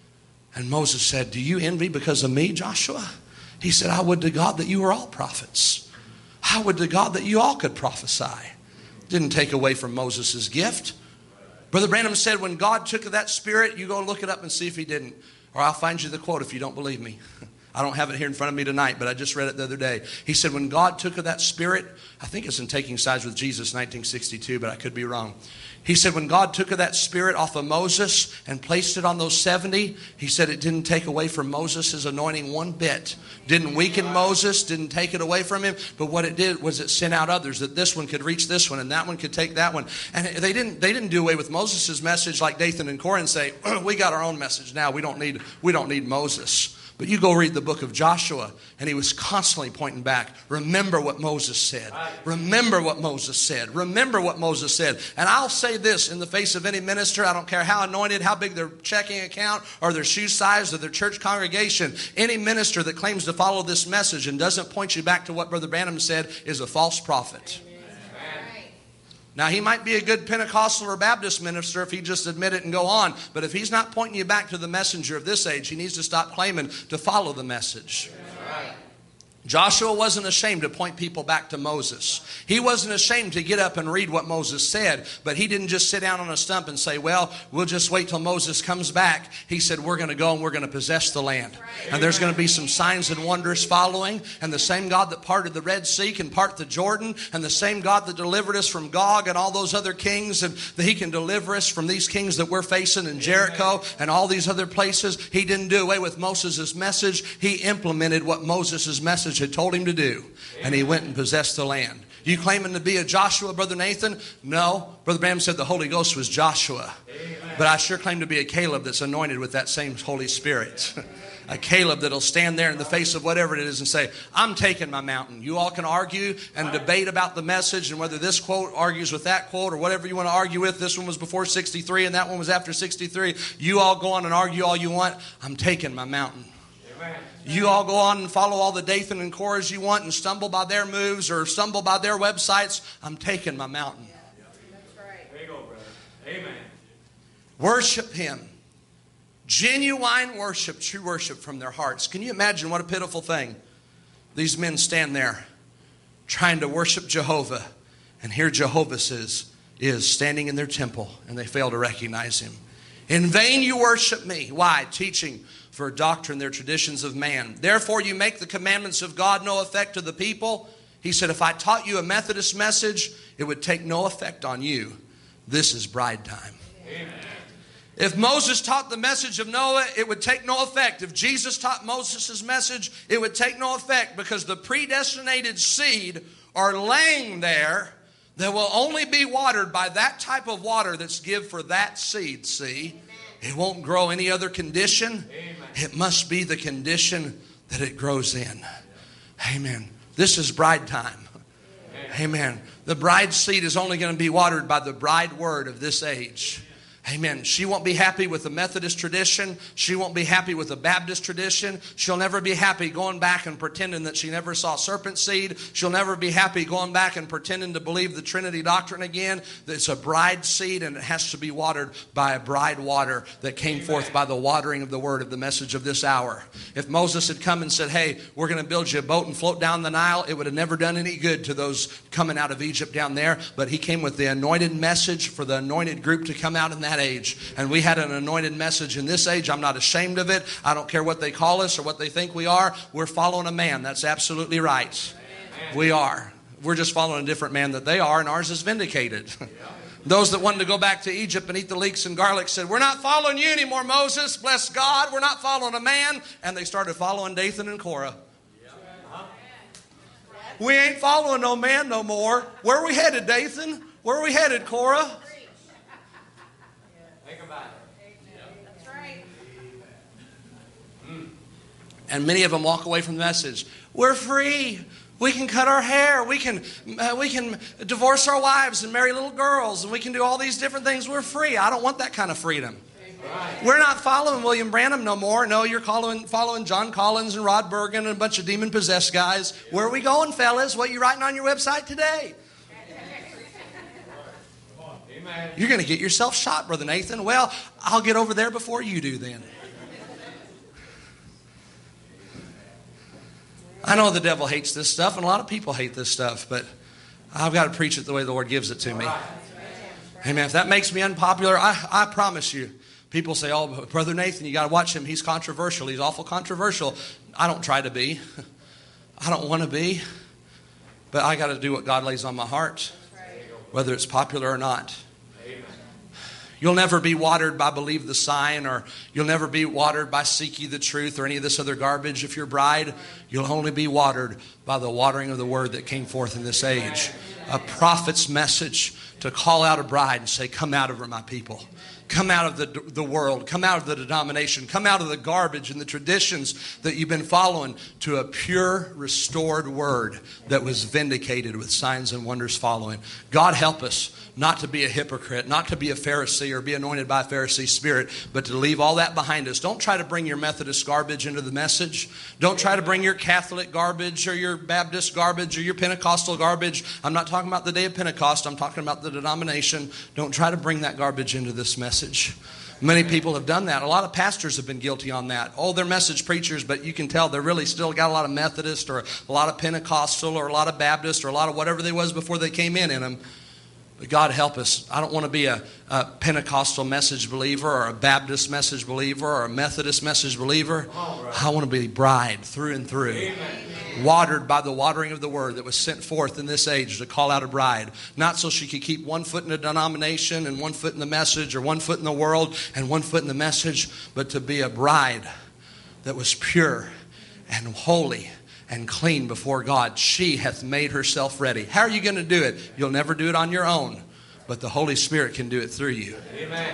And Moses said, do you envy because of me, Joshua? He said, I would to God that you were all prophets. I would to God that you all could prophesy. Didn't take away from Moses' gift. Brother Branham said when God took that spirit, you go look it up and see if he didn't. Or I'll find you the quote if you don't believe me. I don't have it here in front of me tonight, but I just read it the other day. He said when God took of that spirit, I think it's in Taking Sides with Jesus, nineteen sixty-two, but I could be wrong. He said when God took of that spirit off of Moses and placed it on those seventy, he said it didn't take away from Moses' anointing one bit. Didn't weaken Moses, didn't take it away from him, but what it did was it sent out others, that this one could reach this one and that one could take that one. And they didn't they didn't do away with Moses' message like Dathan and Korah and say, we got our own message now, we don't need we don't need Moses. But you go read the book of Joshua, and he was constantly pointing back. Remember what Moses said. Remember what Moses said. Remember what Moses said. And I'll say this in the face of any minister, I don't care how anointed, how big their checking account, or their shoe size, or their church congregation. Any minister that claims to follow this message and doesn't point you back to what Brother Branham said is a false prophet. Now, he might be a good Pentecostal or Baptist minister if he just admit it and go on. But if he's not pointing you back to the messenger of this age, he needs to stop claiming to follow the message. Right. Joshua wasn't ashamed to point people back to Moses. He wasn't ashamed to get up and read what Moses said, but he didn't just sit down on a stump and say, well, we'll just wait till Moses comes back. He said, we're going to go and we're going to possess the land. And there's going to be some signs and wonders following. And the same God that parted the Red Sea can part the Jordan. And the same God that delivered us from Gog and all those other kings, and that he can deliver us from these kings that we're facing in Jericho and all these other places. He didn't do away with Moses' message. He implemented what Moses' message had told him to do. And he went and possessed the land. You claiming to be a Joshua, Brother Nathan? No. Brother Branham said the Holy Ghost was Joshua. But I sure claim to be a Caleb that's anointed with that same Holy Spirit. A Caleb that'll stand there in the face of whatever it is and say, I'm taking my mountain. You all can argue and debate about the message and whether this quote argues with that quote or whatever you want to argue with. This one was before sixty-three and that one was after sixty-three. You all go on and argue all you want. I'm taking my mountain. You all go on and follow all the Dathan and Korahs you want and stumble by their moves or stumble by their websites. I'm taking my mountain. That's right. There you go, brother. Amen. Worship him. Genuine worship, true worship from their hearts. Can you imagine what a pitiful thing? These men stand there trying to worship Jehovah, and here Jehovah is, is standing in their temple, and they fail to recognize him. In vain you worship me. Why? Teaching for doctrine their traditions of man. Therefore you make the commandments of God no effect to the people. He said, if I taught you a Methodist message, it would take no effect on you. This is bride time. Amen. If Moses taught the message of Noah, it would take no effect. If Jesus taught Moses' message, it would take no effect, because the predestinated seed are laying there that will only be watered by that type of water that's given for that seed, see? It won't grow any other condition. Amen. It must be the condition that it grows in. Amen. This is bride time. Amen. Amen. The bride seed is only going to be watered by the bride word of this age. Amen. She won't be happy with the Methodist tradition. She won't be happy with the Baptist tradition. She'll never be happy going back and pretending that she never saw serpent seed. She'll never be happy going back and pretending to believe the Trinity doctrine again. It's a bride seed, and it has to be watered by a bride water that came Amen. Forth by the watering of the word of the message of this hour. If Moses had come and said, hey, we're going to build you a boat and float down the Nile, it would have never done any good to those coming out of Egypt down there. But he came with the anointed message for the anointed group to come out in that age. And we had an anointed message in this age. I'm not ashamed of it. I don't care what they call us or what they think we are. We're following a man. That's absolutely right. Amen. We are. We're just following a different man that they are, and ours is vindicated. Yeah. Those that wanted to go back to Egypt and eat the leeks and garlic said, we're not following you anymore, Moses. Bless God. We're not following a man. And they started following Dathan and Korah. Yeah. Uh-huh. We ain't following no man no more. Where are we headed, Dathan? Where are we headed, Korah? That's right. And many of them walk away from the message. We're free. We can cut our hair. We can uh, we can divorce our wives and marry little girls. And we can do all these different things. We're free. I don't want that kind of freedom. Right. We're not following William Branham no more. No, you're following, following John Collins and Rod Bergen and a bunch of demon-possessed guys. Yeah. Where are we going, fellas? What are you writing on your website today? You're going to get yourself shot, Brother Nathan. Well, I'll get over there before you do then. I know the devil hates this stuff, and a lot of people hate this stuff, but I've got to preach it the way the Lord gives it to me. Amen. If that makes me unpopular, I, I promise you. People say, oh, Brother Nathan, you got to watch him. He's controversial. He's awful controversial. I don't try to be. I don't want to be. But I got to do what God lays on my heart, whether it's popular or not. You'll never be watered by Believe the Sign, or you'll never be watered by Seek Ye the Truth or any of this other garbage. If you're bride, you'll only be watered by the watering of the word that came forth in this age. A prophet's message to call out a bride and say, come out of her, my people. Come out of the, the world. Come out of the denomination. Come out of the garbage and the traditions that you've been following to a pure, restored word that was vindicated with signs and wonders following. God help us not to be a hypocrite, not to be a Pharisee or be anointed by a Pharisee spirit, but to leave all that behind us. Don't try to bring your Methodist garbage into the message. Don't try to bring your Catholic garbage or your Baptist garbage or your Pentecostal garbage. I'm not talking about the day of Pentecost. I'm talking about the denomination. Don't try to bring that garbage into this message. Many people have done that. A lot of pastors have been guilty on that. Oh, they're message preachers, but you can tell they're really still got a lot of Methodist or a lot of Pentecostal or a lot of Baptist or a lot of whatever they was before they came in in them. But God help us. I don't want to be a, a Pentecostal message believer or a Baptist message believer or a Methodist message believer. I want to be bride through and through. Amen. Watered by the watering of the word that was sent forth in this age to call out a bride. Not so she could keep one foot in a denomination and one foot in the message, or one foot in the world and one foot in the message, but to be a bride that was pure and holy and clean before God. She hath made herself ready. How are you going to do it? You'll never do it on your own, but the Holy Spirit can do it through you. Amen.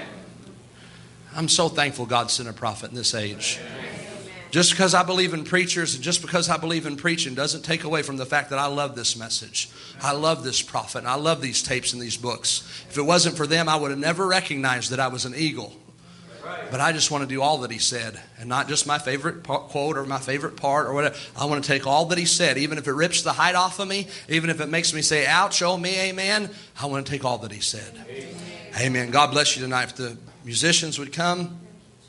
I'm so thankful God sent a prophet in this age. Amen. Just because I believe in preachers and just because I believe in preaching doesn't take away from the fact that I love this message. I love this prophet, and I love these tapes and these books. If it wasn't for them, I would have never recognized that I was an eagle. But I just want to do all that he said, and not just my favorite quote or my favorite part or whatever. I want to take all that he said, even if it rips the hide off of me, even if it makes me say, ouch, oh me, amen. I want to take all that he said. Amen. Amen. God bless you tonight. If the musicians would come.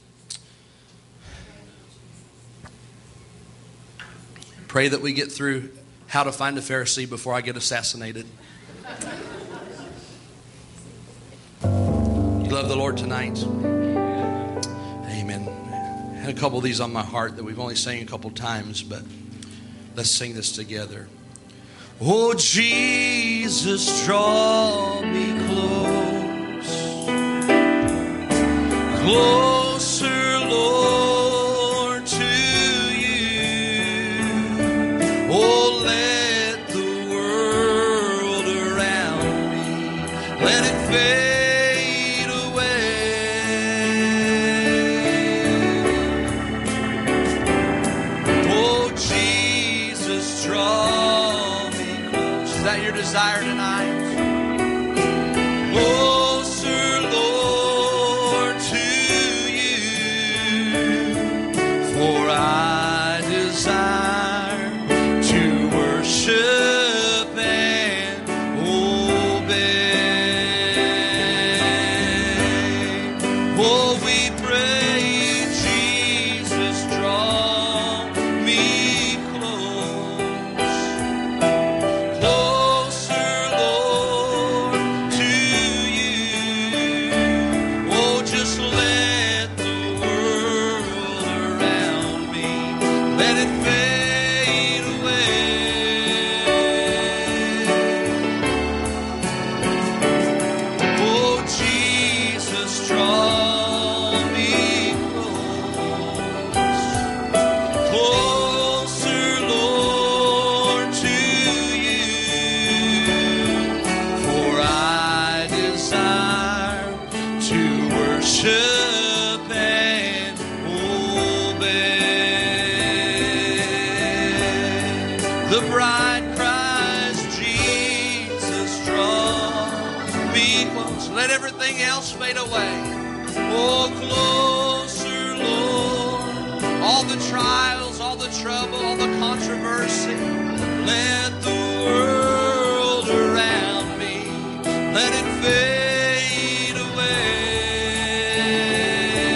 Pray that we get through How to Find a Pharisee before I get assassinated. You love the Lord tonight? Amen. I had a couple of these on my heart that we've only sang a couple times, but let's sing this together. Oh, Jesus, draw me close, closer, Lord, to you. Oh, let the world around me, let it fade. Desire tonight. Closer, Lord, to you, for I desire to worship and obey. Oh, we pray, Jesus, draw me close. The bride cries, Jesus, draw me close. Let everything else fade away. Oh, closer, Lord. All the trials, all the trouble, all the controversy. Let the world around me, let it fade away.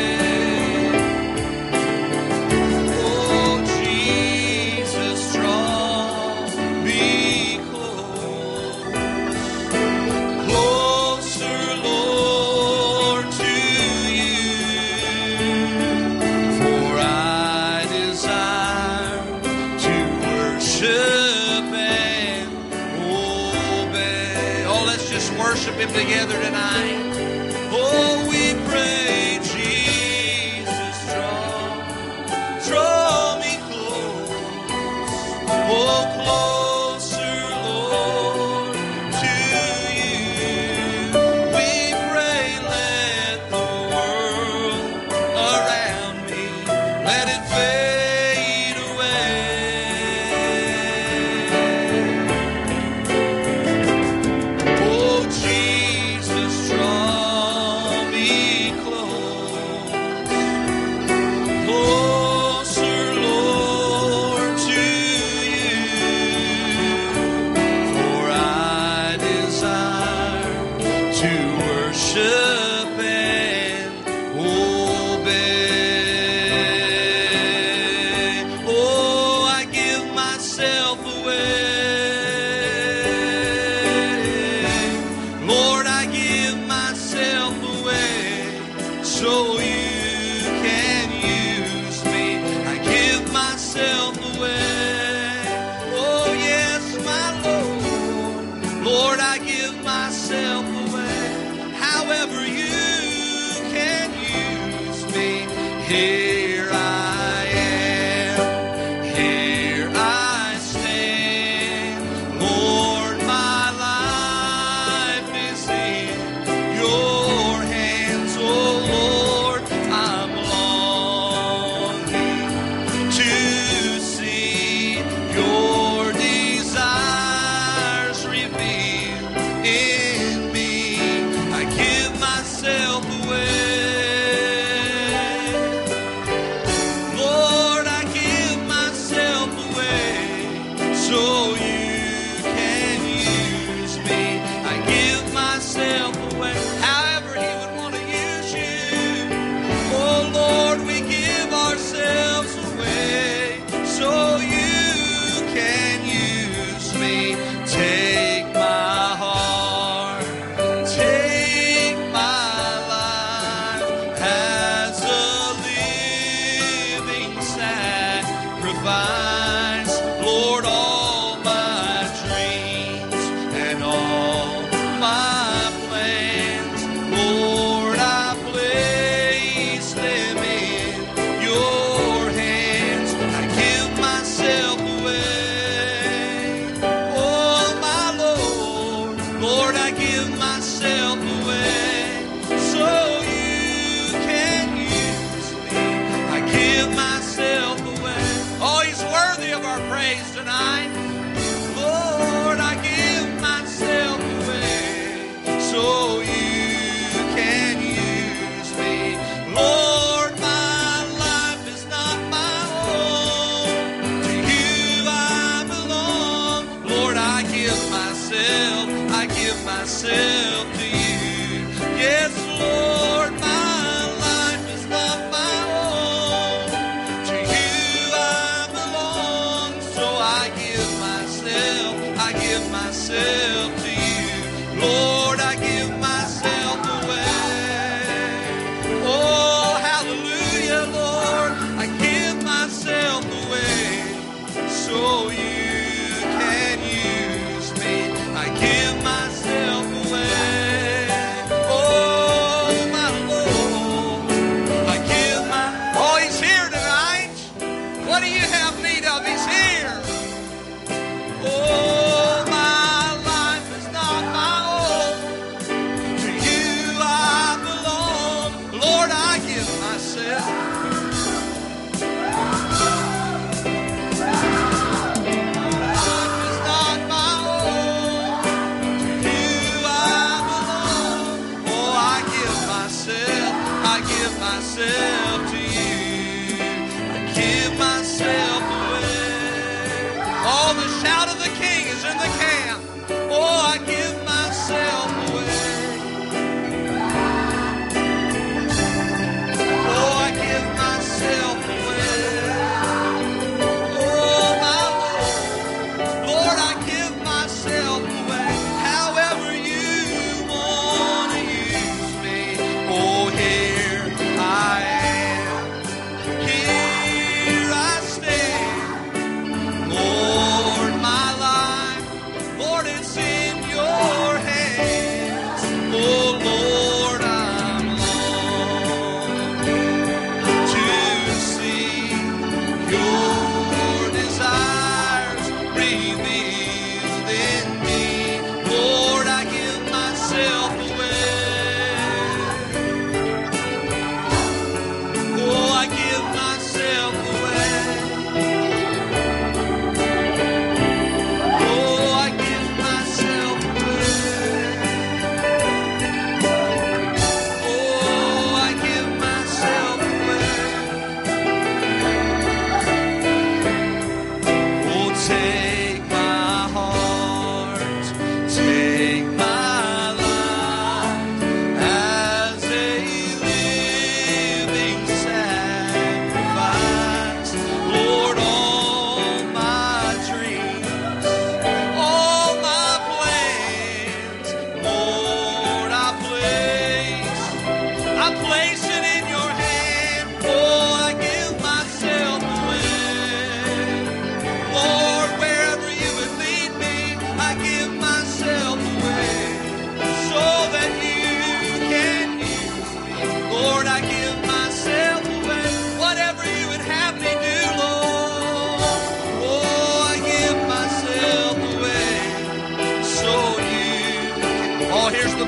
Oh, Jesus, draw Him together tonight. Oh, we pray, Jesus, draw, draw me close. Oh, closer, Lord, to you. We pray, let the world around me, let it fade away. Oh, Jesus, draw me close, closer, Lord, to you. For I desire to worship and obey. Oh, I give myself away. Lord, I give myself away so you can use me. I give myself away. Oh, yes, my Lord. Lord, I give myself away. However you can use me. Here I am. Here I stand. Lord, my life is in your hands. Oh, Lord,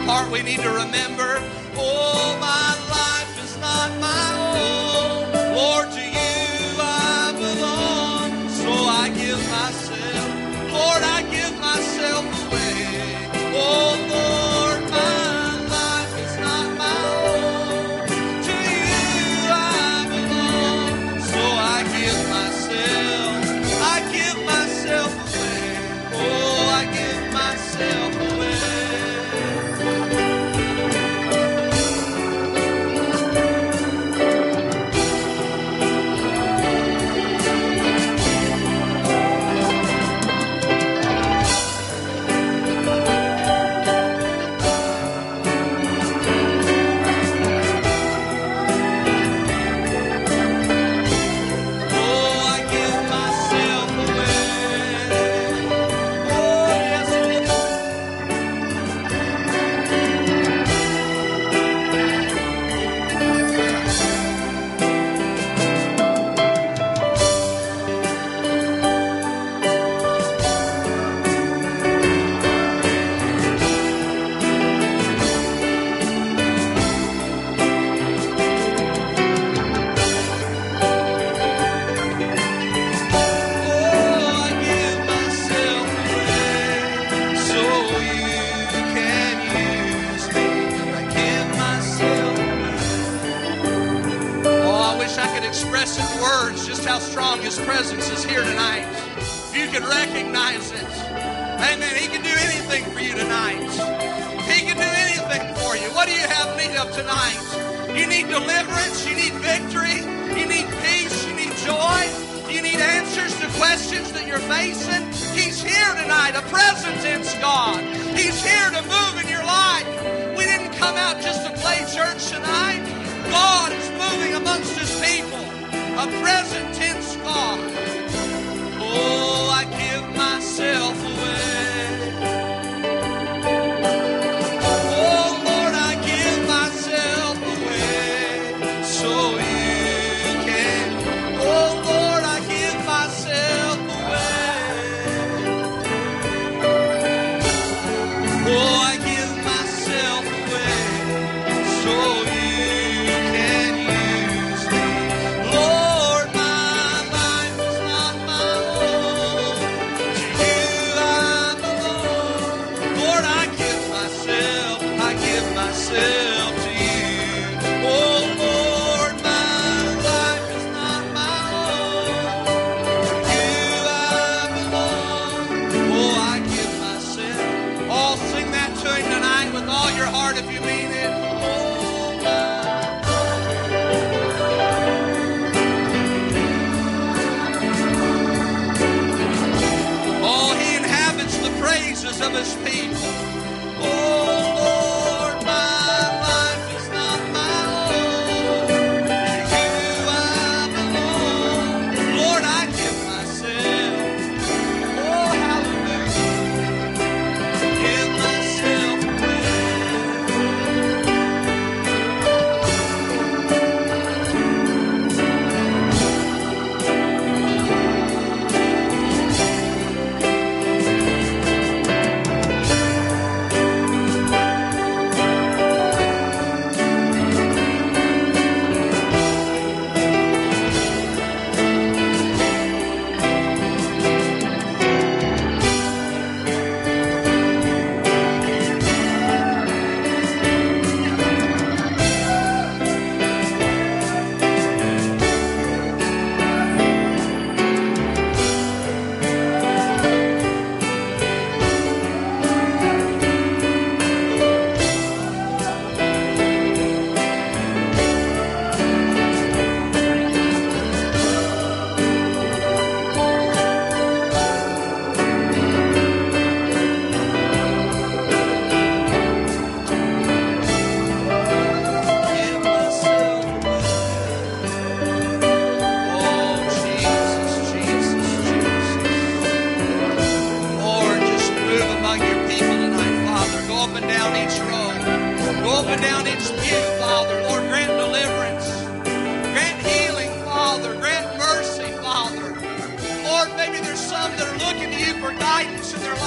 part we need to remember. Oh, my life is not my own. Lord, to you I belong. So I give myself, Lord, I give myself away. Oh, Lord, my life is not my own. To you I belong. So I give myself, I give myself away. Oh, I give myself away. Express in words just how strong His presence is here tonight. If you can recognize it, amen. He can do anything for you tonight. He can do anything for you. What do you have need of tonight? You need deliverance. You need victory. You need peace. You need joy. You need answers to questions that you're facing. He's here tonight, a present tense God. He's here to move in your life. We didn't come out just to play church tonight. God is moving amongst His people. A present tense God. Oh, I give myself away. Oh, Lord, I give myself away so you can. Oh, Lord, I give myself away. Oh, I give myself away so you can use me. Lord, my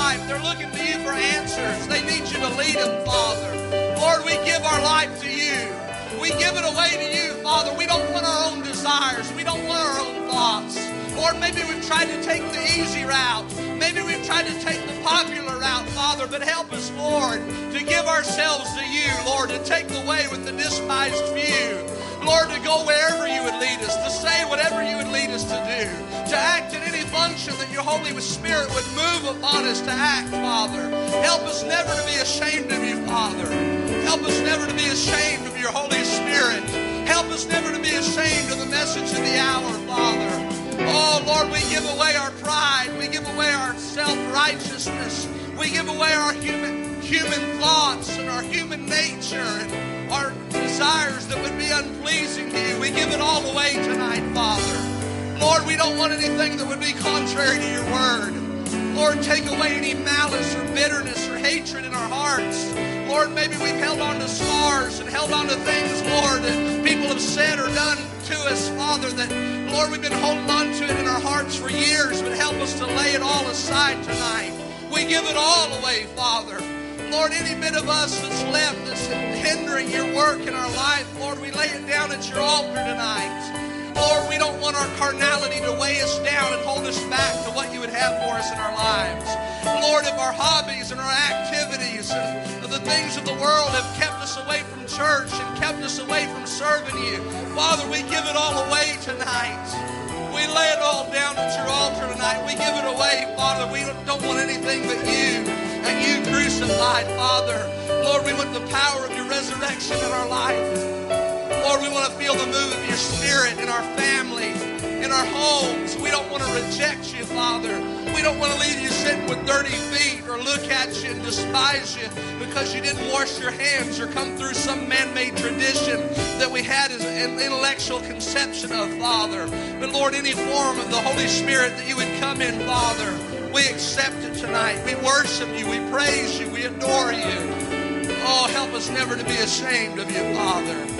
life. They're looking to you for answers. They need you to lead them, Father. Lord, we give our life to you. We give it away to you, Father. We don't want our own desires. We don't want our own thoughts. Lord, maybe we've tried to take the easy route. Maybe we've tried to take the popular route, Father, but help us, Lord, to give ourselves to you, Lord, to take the way with the despised few. Lord, to go wherever you would lead us, to say whatever you would lead us to do, to act in any function that your Holy Spirit would move upon us to act, Father. Help us never to be ashamed of you, Father. Help us never to be ashamed of your Holy Spirit. Help us never to be ashamed of the message of the hour, Father. Oh, Lord, we give away our pride. We give away our self-righteousness. We give away our human, human thoughts and our human nature and our desires that would be unpleasing to you. We give it all away tonight, Father. Lord, we don't want anything that would be contrary to your word. Lord, take away any malice or bitterness or hatred in our hearts. Lord, maybe we've held on to scars and held on to things, Lord, that people have said or done to us, Father, that, Lord, we've been holding on to it in our hearts for years, but help us to lay it all aside tonight. We give it all away, Father. Lord, any bit of us that's left that's hindering your work in our life, Lord, we lay it down at your altar tonight. Lord, we don't want our carnality to weigh us down and hold us back to what you would have for us in our lives. Lord, if our hobbies and our activities and the things of the world have kept us away from church and kept us away from serving you, Father, we give it all away tonight. We lay it all down at your altar tonight. We give it away, Father. We don't want anything but you and you crucified, Father. Lord, we want the power of your resurrection in our life. Lord, we want to feel the move of your Spirit in our family, in our homes. We don't want to reject you, Father. We don't want to leave you sitting with dirty feet or look at you and despise you because you didn't wash your hands or come through some man-made tradition that we had as an intellectual conception of, Father. But Lord, any form of the Holy Spirit that you would come in, Father, we accept it tonight. We worship you. We praise you. We adore you. Oh, help us never to be ashamed of you, Father.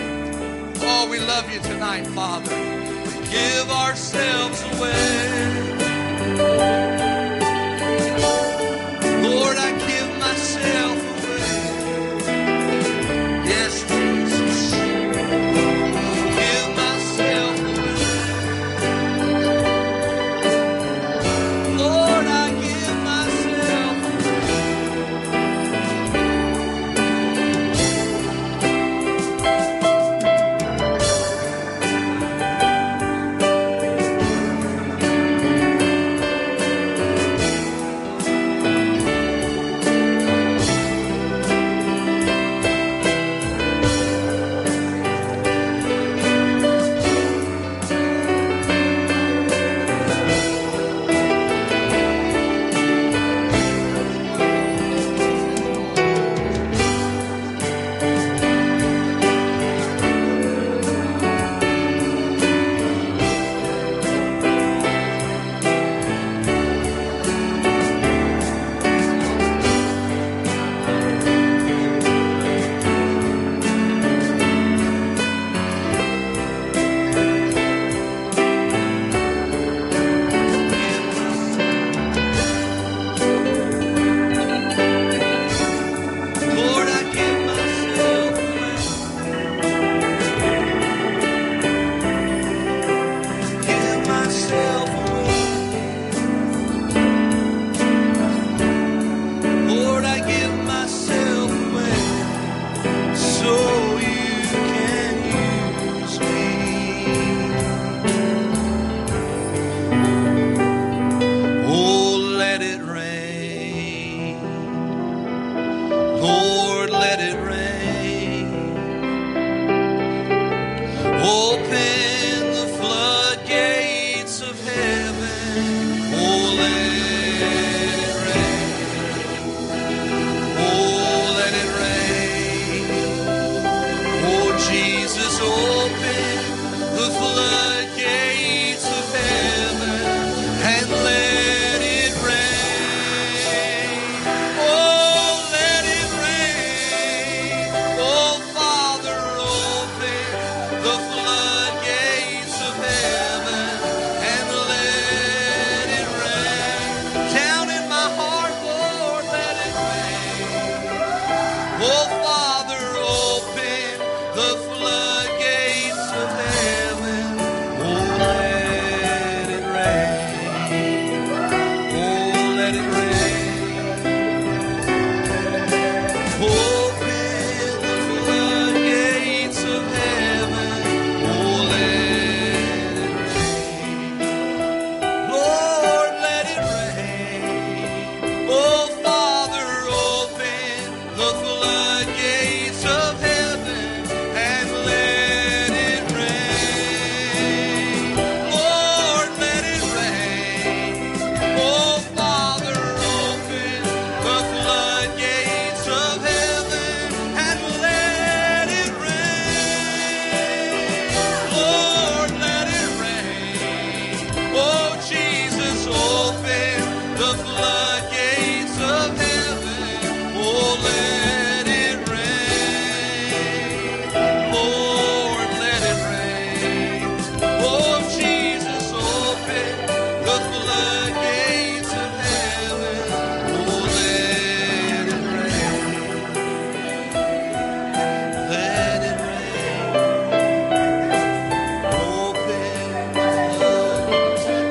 Oh, we love you tonight, Father. We give ourselves away. Lord, I give myself away. Yes, Jesus. Give myself away. Lord, I give myself the floodgates.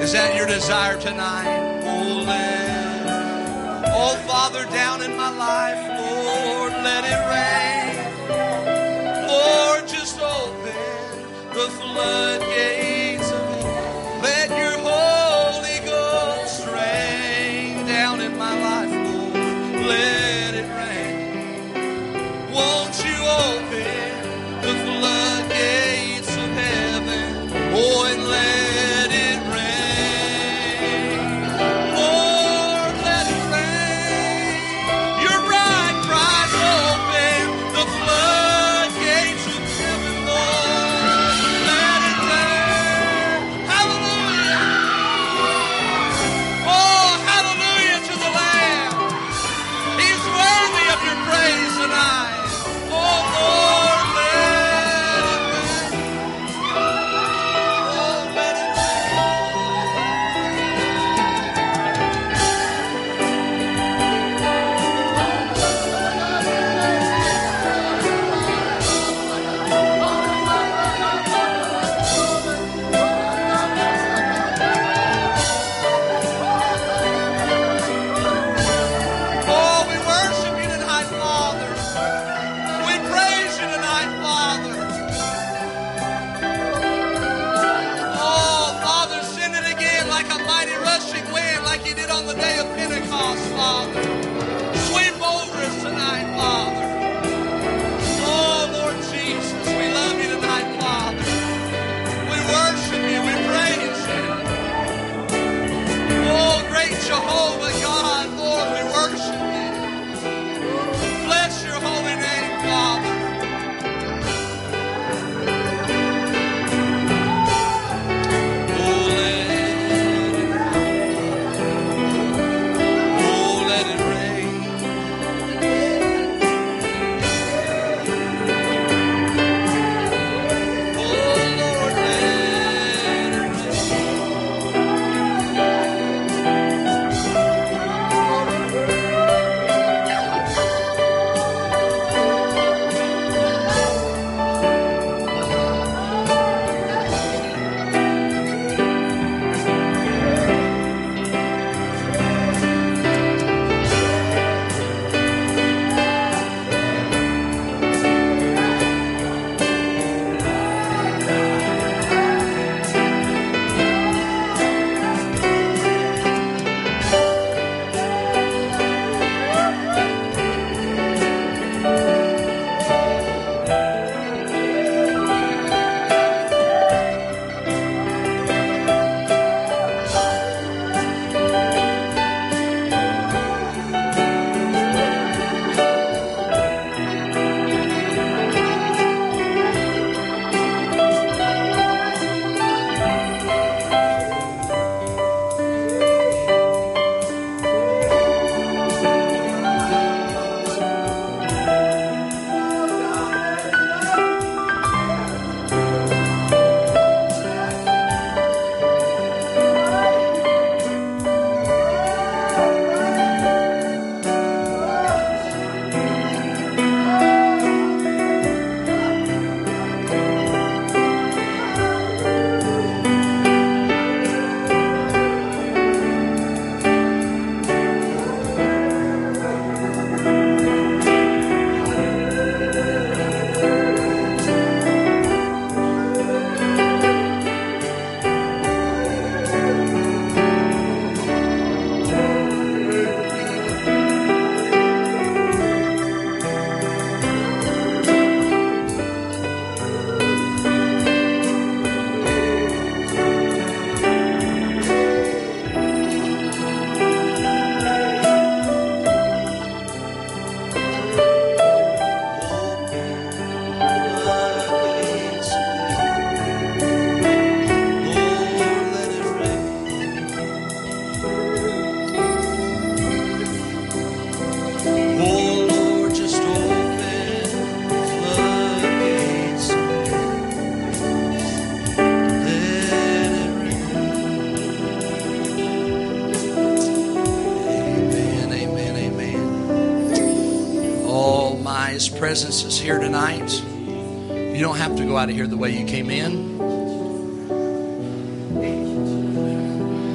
Is that your desire tonight? Oh, let, oh, Father, down in my life, Lord, let it rain. Lord, just open the floodgates of heaven. Let your Holy Ghost rain down in my life, Lord. Let it rain. Won't you open the floodgates of heaven? Oh, and let it rain. Lord, let it rain. Your bride cries, open the floodgates of heaven, Lord. Let it rain. Hallelujah. Oh, hallelujah to the Lamb. He's worthy of your praise tonight. Oh, Lord, let it rain. Oh, let it Oh, we worship you tonight, Father. We praise you tonight, Father. Oh, Father, send it again like a mighty rushing wind, like you did on the day of Pentecost, Father. Sweep over us tonight, Father. Oh, Lord Jesus, we love you tonight, Father. We worship you, we praise you. Oh, great Jehovah God, Lord, we worship you. Bless your holy name, Father. Oh, let it rain. Oh, let it rain. Oh, Lord, let it rain. His presence is here tonight. You don't have to go out of here the way you came in.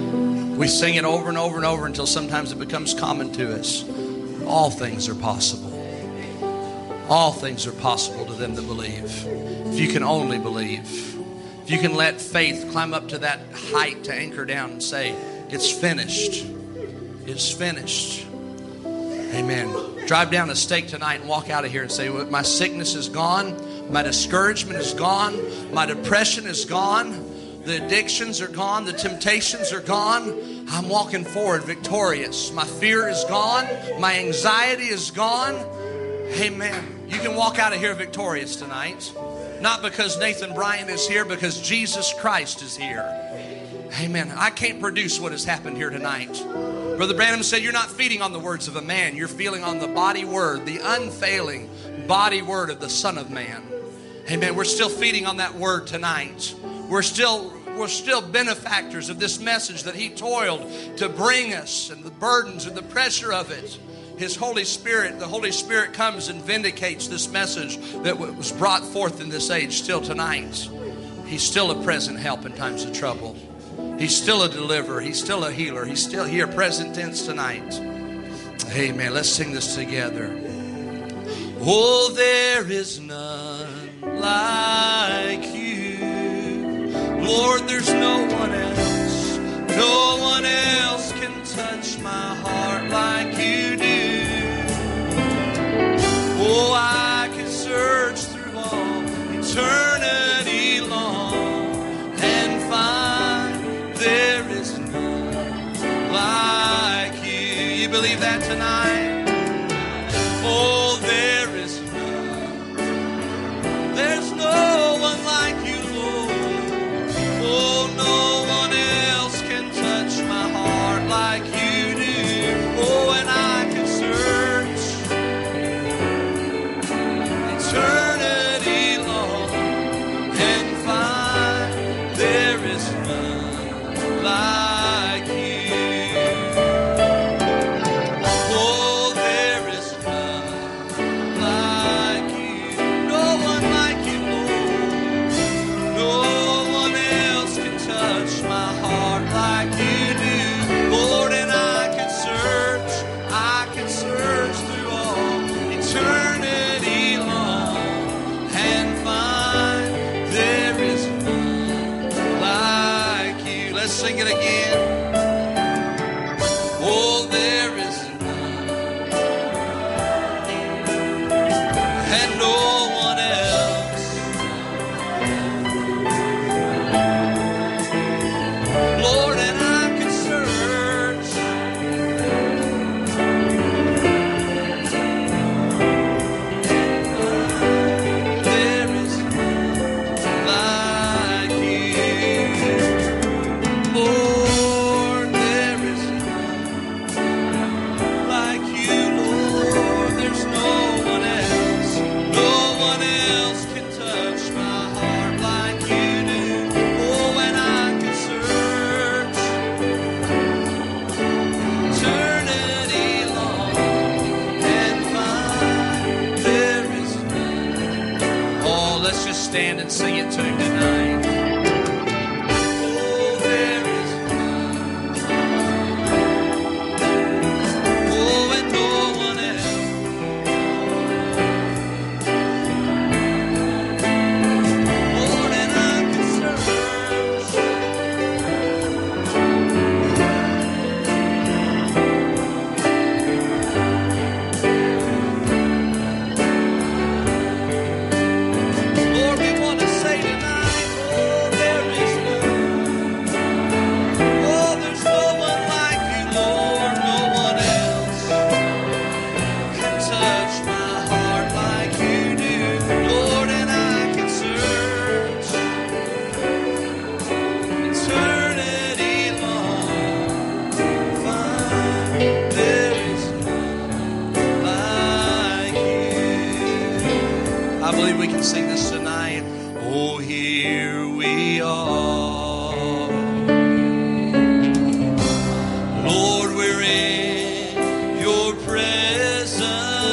We sing it over and over and over until sometimes it becomes common to us. All things are possible. All things are possible to them that believe. If you can only believe. If you can let faith climb up to that height to anchor down and say, it's finished. It's finished. Amen. Drive down a stake tonight and walk out of here and say, well, my sickness is gone. My discouragement is gone. My depression is gone. The addictions are gone. The temptations are gone. I'm walking forward victorious. My fear is gone. My anxiety is gone. Amen. You can walk out of here victorious tonight. Not because Nathan Bryant is here, because Jesus Christ is here. Amen. I can't produce what has happened here tonight. Brother Branham said, you're not feeding on the words of a man. You're feeding on the body word, the unfailing body word of the Son of Man. Amen. We're still feeding on that word tonight. We're still, we're still benefactors of this message that He toiled to bring us, and the burdens and the pressure of it. His Holy Spirit, the Holy Spirit comes and vindicates this message that was brought forth in this age still tonight. He's still a present help in times of trouble. He's still a deliverer. He's still a healer. He's still here, present tense tonight. Amen. Let's sing this together. Oh, there is none like you. Lord, there's no one else. No one else can touch my heart like you do. Oh, I can search through all eternity long and find there is none like you. You believe that tonight? Oh, there is none. There's no one like you, Lord. Oh, no one else can touch my heart like you do. Oh, and I can search eternity long and find there is none like you. Oh, there is none like you. No one like you, Lord. No one else can touch my heart like you do, Lord. And I can search, I can search through all eternity long and find there is none like you. Let's sing it again. Oh, there is none, and no one else. Lord, and I can search. There is none like you. Lord, there is none like you, Lord. There's no one else. No one else can touch my heart like you do. Oh, and I can search eternity long and find there is none. Oh, let's just stand and sing it to Him tonight. Oh, there is none. Oh, and no one else. Lord, and I can search. Lord, we want to say tonight, oh, there is none. Oh, there's no one like you, Lord. No one else can touch my heart like you do, Lord. And I can search eternity long, find there is none like you. I believe we can sing this tonight. Oh, here we are. Lord, we're in your presence.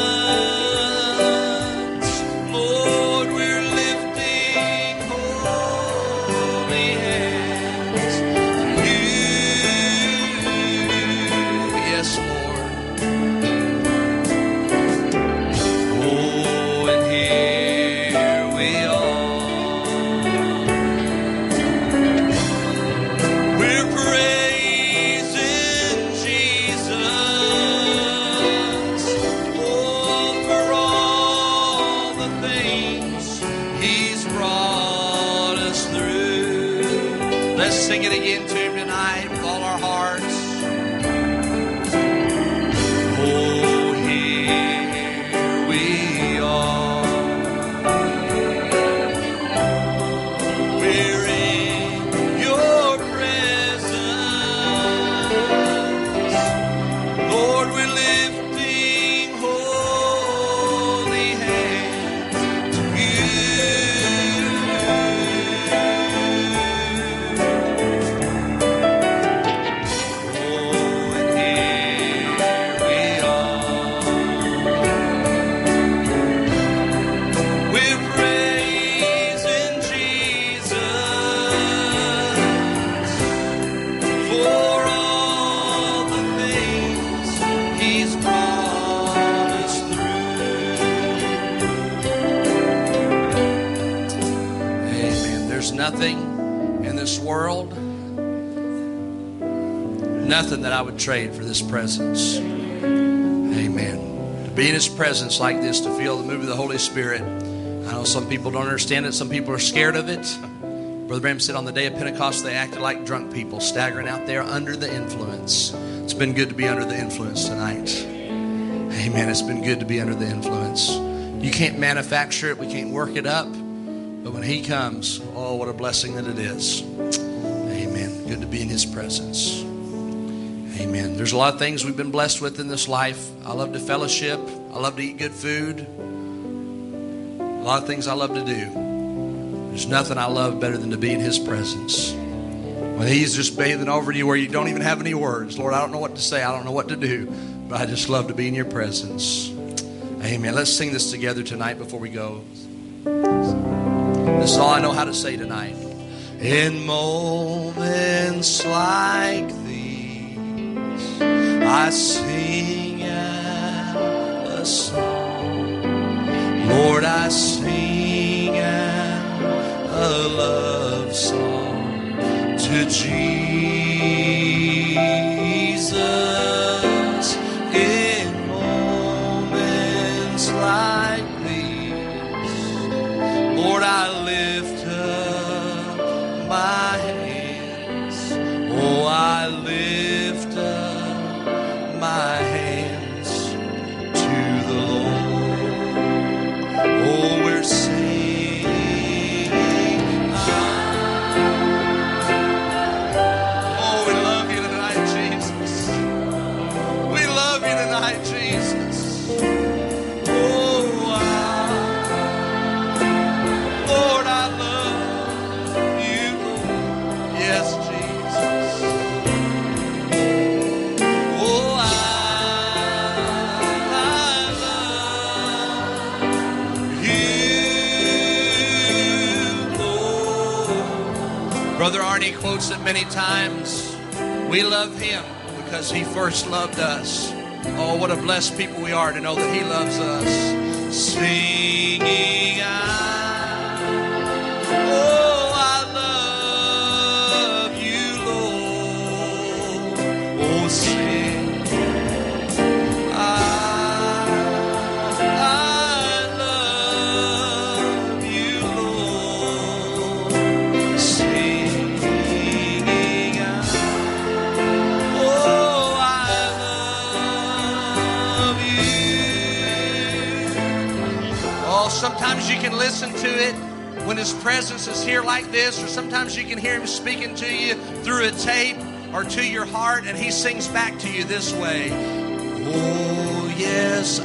Lord, we're lifting holy hands. You Let's sing it again to Him tonight with all our hearts. Oh, here we are. We're in Your presence. Lord, we're lifting holy hands to You. Oh, and here we are. We're praising Jesus for all the things He's brought us through. Amen. There's nothing in this world, nothing that I would trade for this presence. Amen. To be in His presence like this, to feel the move of the Holy Spirit. I know some people don't understand it. Some people are scared of it. Brother Branham said on the day of Pentecost, they acted like drunk people, staggering out there under the influence. It's been good to be under the influence tonight. Amen. It's been good to be under the influence. You can't manufacture it. We can't work it up. But when He comes, oh, what a blessing that it is. Amen. Good to be in His presence. Amen. There's a lot of things we've been blessed with in this life. I love to fellowship. I love to eat good food. A lot of things I love to do. There's nothing I love better than to be in His presence. When He's just bathing over you where you don't even have any words. Lord, I don't know what to say. I don't know what to do. But I just love to be in Your presence. Amen. Let's sing this together tonight before we go. This is all I know how to say tonight. In moments like these, I sing out a song. Lord, I sing out a love song to Jesus. In moments like these, Lord, I lift up my hands. Oh, I lift up my hands to the Lord. Oh, we're singing. Oh, we love You tonight, Jesus. We love You tonight, Jesus. Oh, I, Lord, I love You, Lord. Yes, Jesus. Oh, I, I love You, Lord. Brother Arnie quotes it many times. We love Him because He first loved us. Oh, what a blessed people we are to know that He loves us. Singing out, oh, I love You, Lord. Oh, sing, I, I love You, Lord. Singing out, oh, I love You. Oh, sometimes you can listen to it when His presence is here like this, or sometimes you can hear Him speaking to you through a tape or to your heart, and He sings back to you this way. Oh, yes,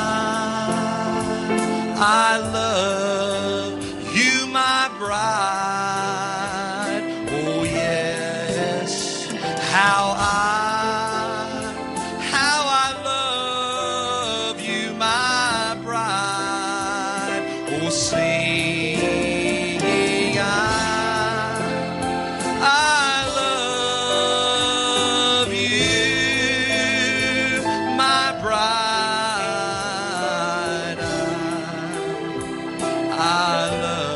I, I love You, my bride. Oh, yes, how I, how I love You, my bride. Oh, singing I, I love You, my bride. I, I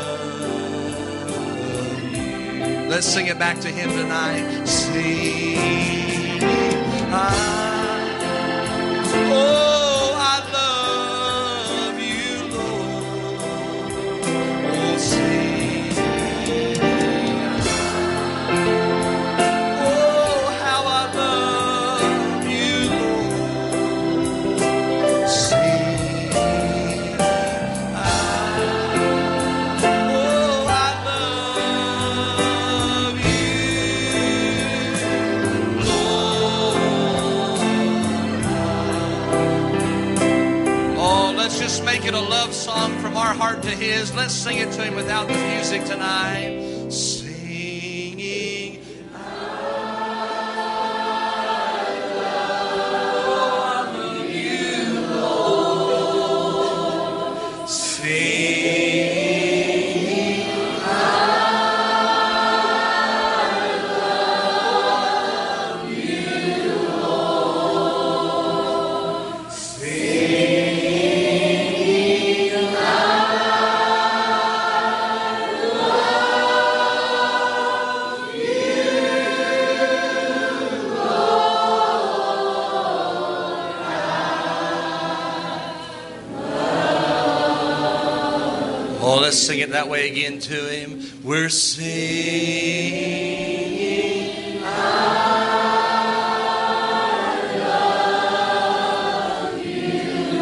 love You. Let's sing it back to Him tonight. Sing, I, oh, I love You, Lord. Oh, sing, I, love song from our heart to His. Let's sing it to Him without the music tonight. Singing. Oh, let's sing it that way again to Him. We're singing. I love you,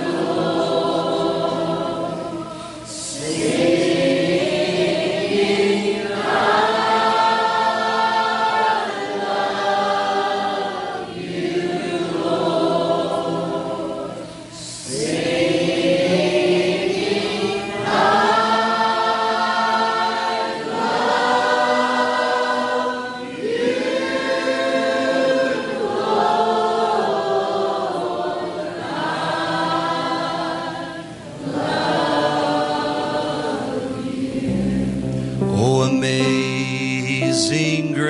Lord. Singing. I love you, Lord. Singing. Oh, amazing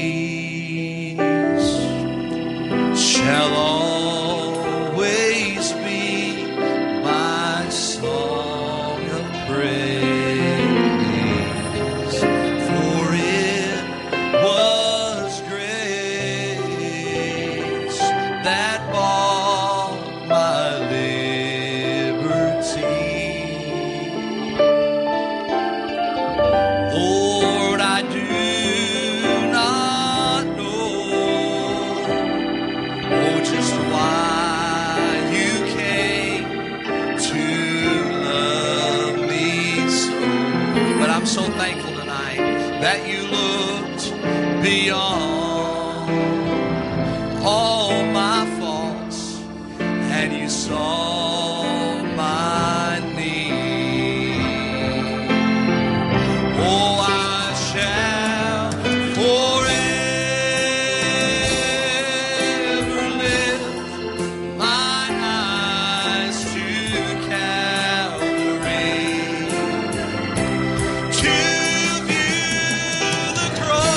grace shall always be my song of praise, for it was grace that bought my liberty. Lord, I do not know, oh, just why you came to love me so. But I'm so thankful tonight that you looked beyond all my faults and you saw my need. Oh, I shall forever lift my eyes to Calvary, to view the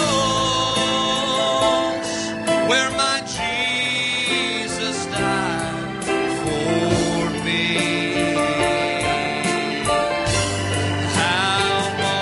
cross where my Jesus died for me. How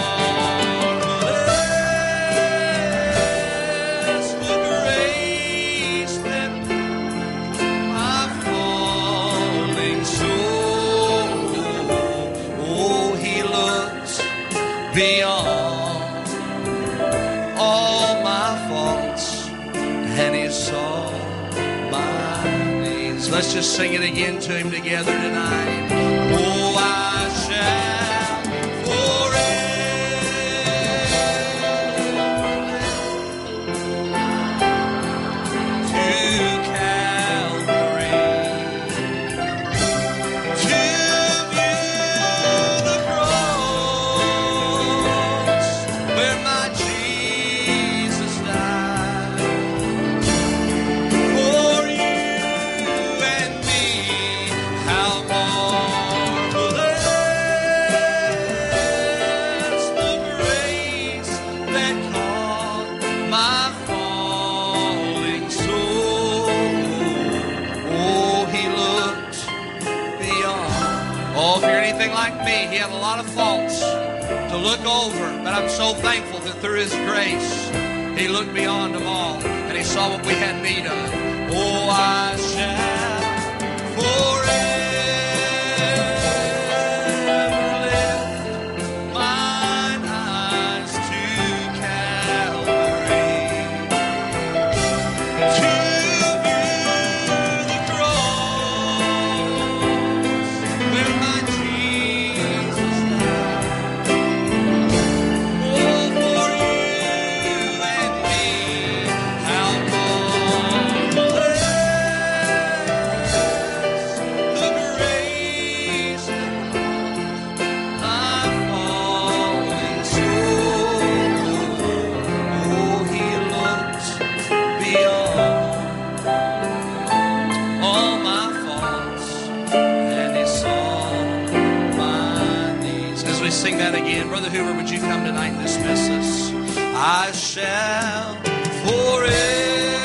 marvelous the grace that my falling soul. Oh, He looked beyond all my faults and He saw my needs. Let's just sing it again to Him together tonight. Oh, I shall forever to Calvary, to view the cross where my Jesus died for you and me. How marvelous the grace that caught my falling soul. Oh, He looked beyond. Oh, if you're anything like me, He had a lot of faults to look over, but I'm so thankful that through His grace, He looked beyond them all and He saw what we had need of. Oh, I shall forever lift mine eyes to Calvary, to view the cross where my Jesus died. Oh, for you and me, how marvelous I shall forever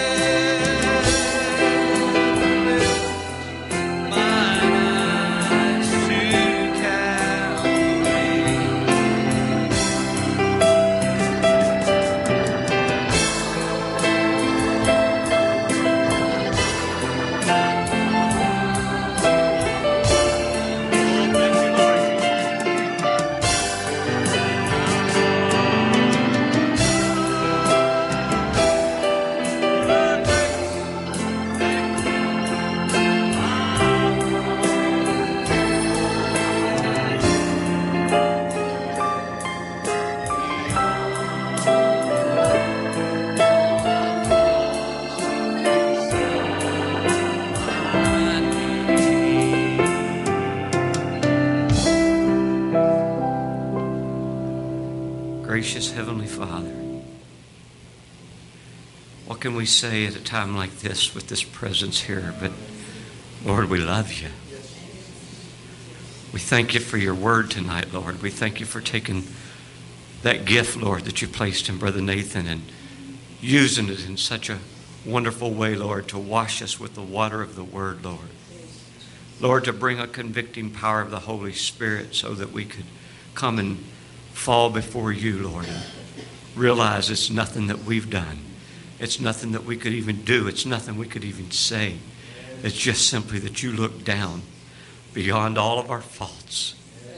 Gracious Heavenly Father, what can we say at a time like this with this presence here? But Lord, we love you. We thank you for your word tonight, Lord. We thank you for taking that gift, Lord, that you placed in Brother Nathan and using it in such a wonderful way, Lord, to wash us with the water of the word, Lord. Lord, to bring a convicting power of the Holy Spirit so that we could come and fall before you, Lord, and realize it's nothing that we've done. It's nothing that we could even do. It's nothing we could even say. It's just simply that you look down beyond all of our faults.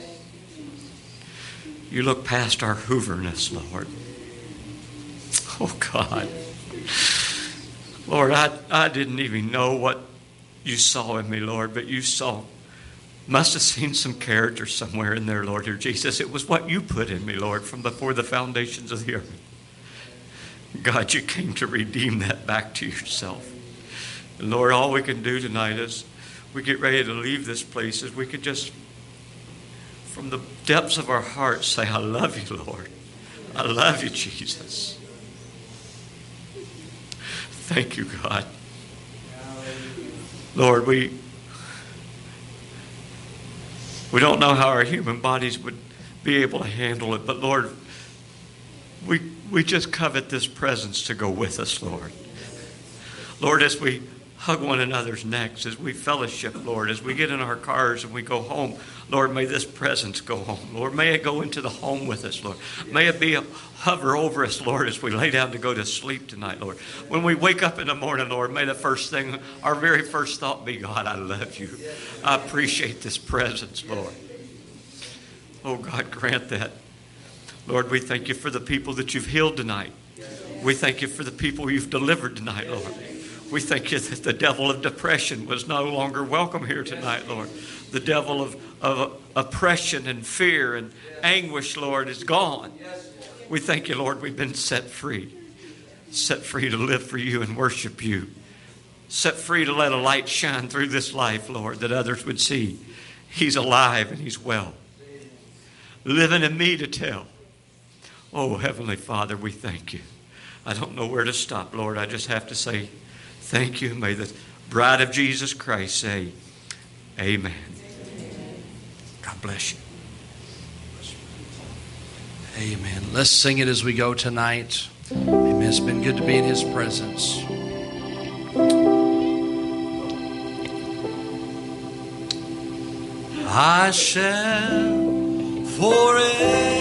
You look past our hooverness, Lord. Oh, God. Lord, I, I didn't even know what you saw in me, Lord, but you saw, must have seen some character somewhere in there, Lord, dear Jesus. It was what you put in me, Lord, from before the foundations of the earth. God, you came to redeem that back to yourself. And Lord, all we can do tonight is we get ready to leave this place is we could just, from the depths of our hearts, say, I love you, Lord. I love you, Jesus. Thank you, God. Lord, we we don't know how our human bodies would be able to handle it, but Lord, we we just covet this presence to go with us, Lord. Lord, as we hug one another's necks, as we fellowship, Lord, as we get in our cars and we go home, Lord, may this presence go home. Lord, may it go into the home with us, Lord. May it be a hover over us, Lord, as we lay down to go to sleep tonight, Lord. When we wake up in the morning, Lord, may the first thing, our very first thought be, God, I love you. I appreciate this presence, Lord. Oh, God, grant that. Lord, we thank you for the people that you've healed tonight. We thank you for the people you've delivered tonight, Lord. We thank you that the devil of depression was no longer welcome here tonight, Lord. The devil of, of oppression and fear and anguish, Lord, is gone. We thank you, Lord, we've been set free. Set free to live for you and worship you. Set free to let a light shine through this life, Lord, that others would see he's alive and he's well. Living in me to tell. Oh, Heavenly Father, we thank you. I don't know where to stop, Lord. I just have to say thank you. May the bride of Jesus Christ say, amen. God bless you. Amen. Let's sing it as we go tonight. Amen. It's been good to be in his presence. I shall forever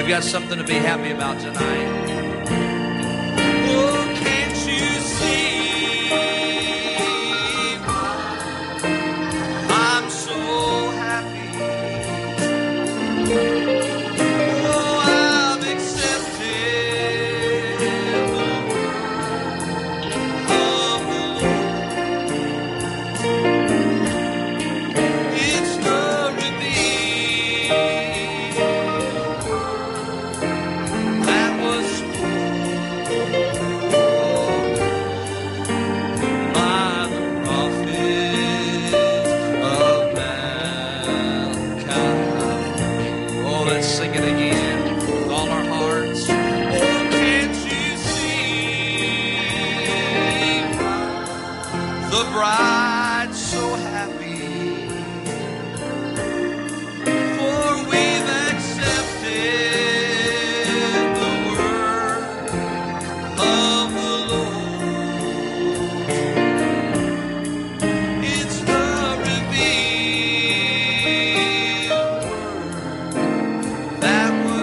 We've got something to be happy about tonight. Oh, can't you see? I'm so happy. Oh, I've accepted the word of the Lord. It's the revealed that was by the prophet of Malachi. Oh, let's sing it again with all our hearts. Oh, can't you see the bride so happy? For we've accepted the word of the Lord. It's the revealed word that was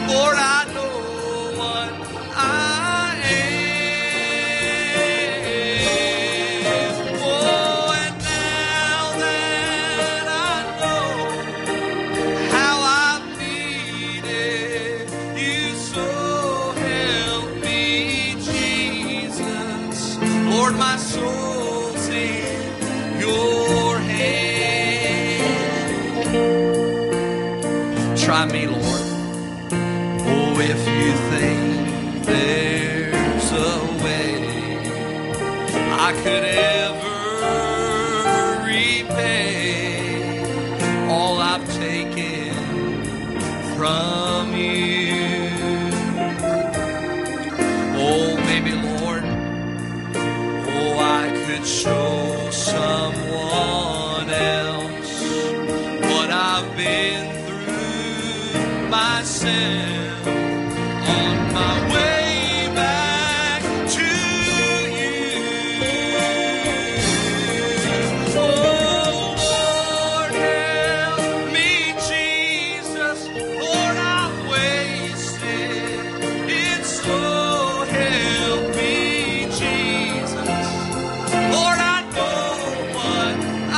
Lord, I know what I am. Oh, and now that I know how I've needed you, so help me, Jesus. Lord, my soul's in your hand. Try me, Lord. Oh, if you think there's a way I could ever repay all I've taken from you. Oh, maybe, Lord, oh, I could show someone else what I've been through myself. On my way back to you. Oh, Lord, help me, Jesus. Lord, I've wasted it, so help me, Jesus. Lord, I know what I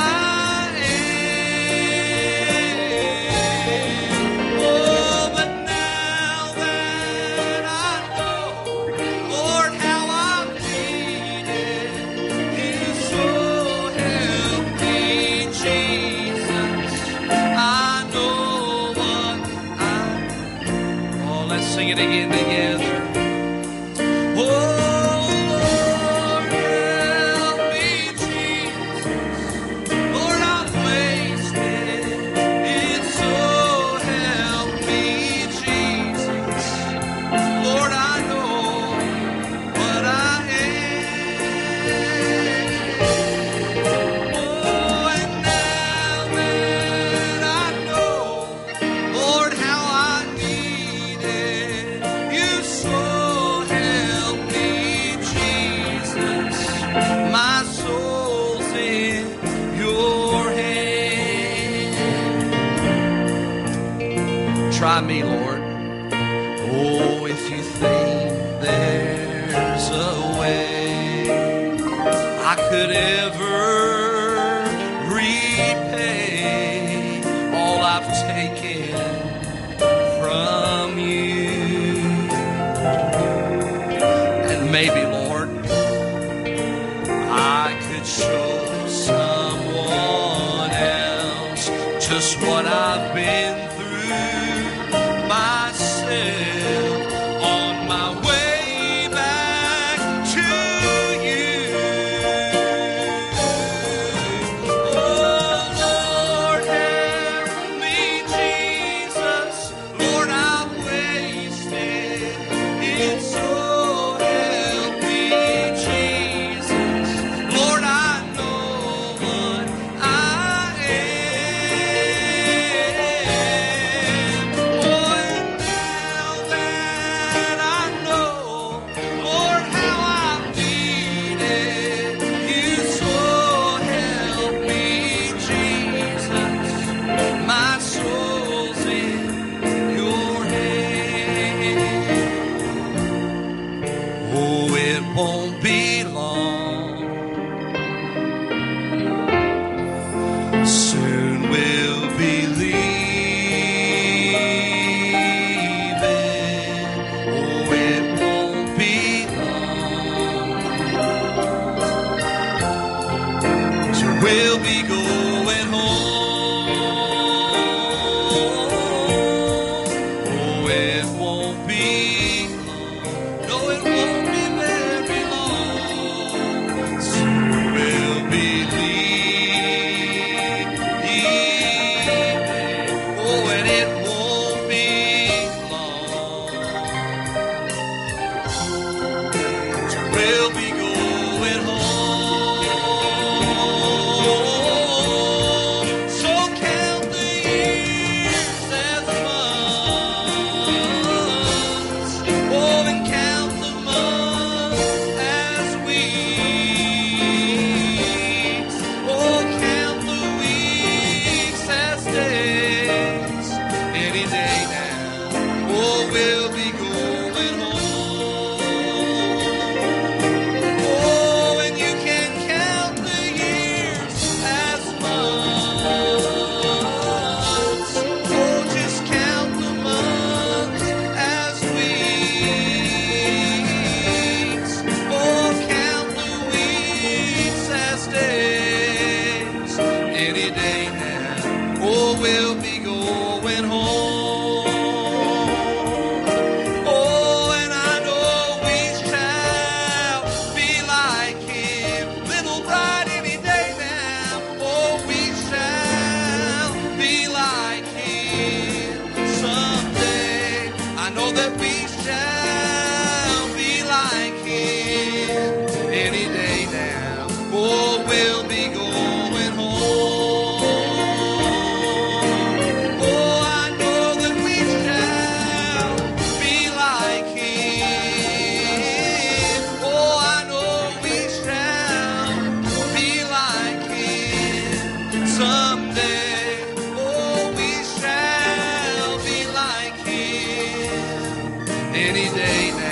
am. Oh, but now that I know, Lord, how I've needed you, so help me, Jesus. I know what I. Oh, let's sing it again together. Oh, Lord, help me, Jesus. Lord, I've wasted it, so help me, Jesus. Lord, I know what I am. Oh, and now that I know, Lord, how I needed you, so help me, Jesus. My soul's in your hand. Try me, Lord. Oh, if you think there's a way I could ever repay all I've taken from you. And maybe, Lord, I could show someone else just what I've been through myself. On my way back to you. Oh, Lord, help me, Jesus. Lord, I've wasted it, so help me, Jesus. Lord, I know what I am. Oh, and now that I know, Lord, how I've needed you, so help me, Jesus. My soul's in your hand. Oh, it won't be long. Soon we'll be leaving. Oh, it won't be long. So we'll be going home. Oh, it won't be long. No, it won't be very long. Soon we'll be leaving. Oh, and it won't be long. So we'll be going home. So count the years as months. oh, we'll be going home. Oh, and you can count the years as months. Oh, just count the months as weeks. Oh, count the weeks as days. Any day now, oh, we'll be going home. Oh, and I know we shall be like him. Little bride any day now. Oh, we shall be like him someday. I know that we shall be like him any day now. Oh, we'll be going home. Oh, I know that we shall be like him. Oh, I know we shall be like him someday. Oh, we shall be like him any day now.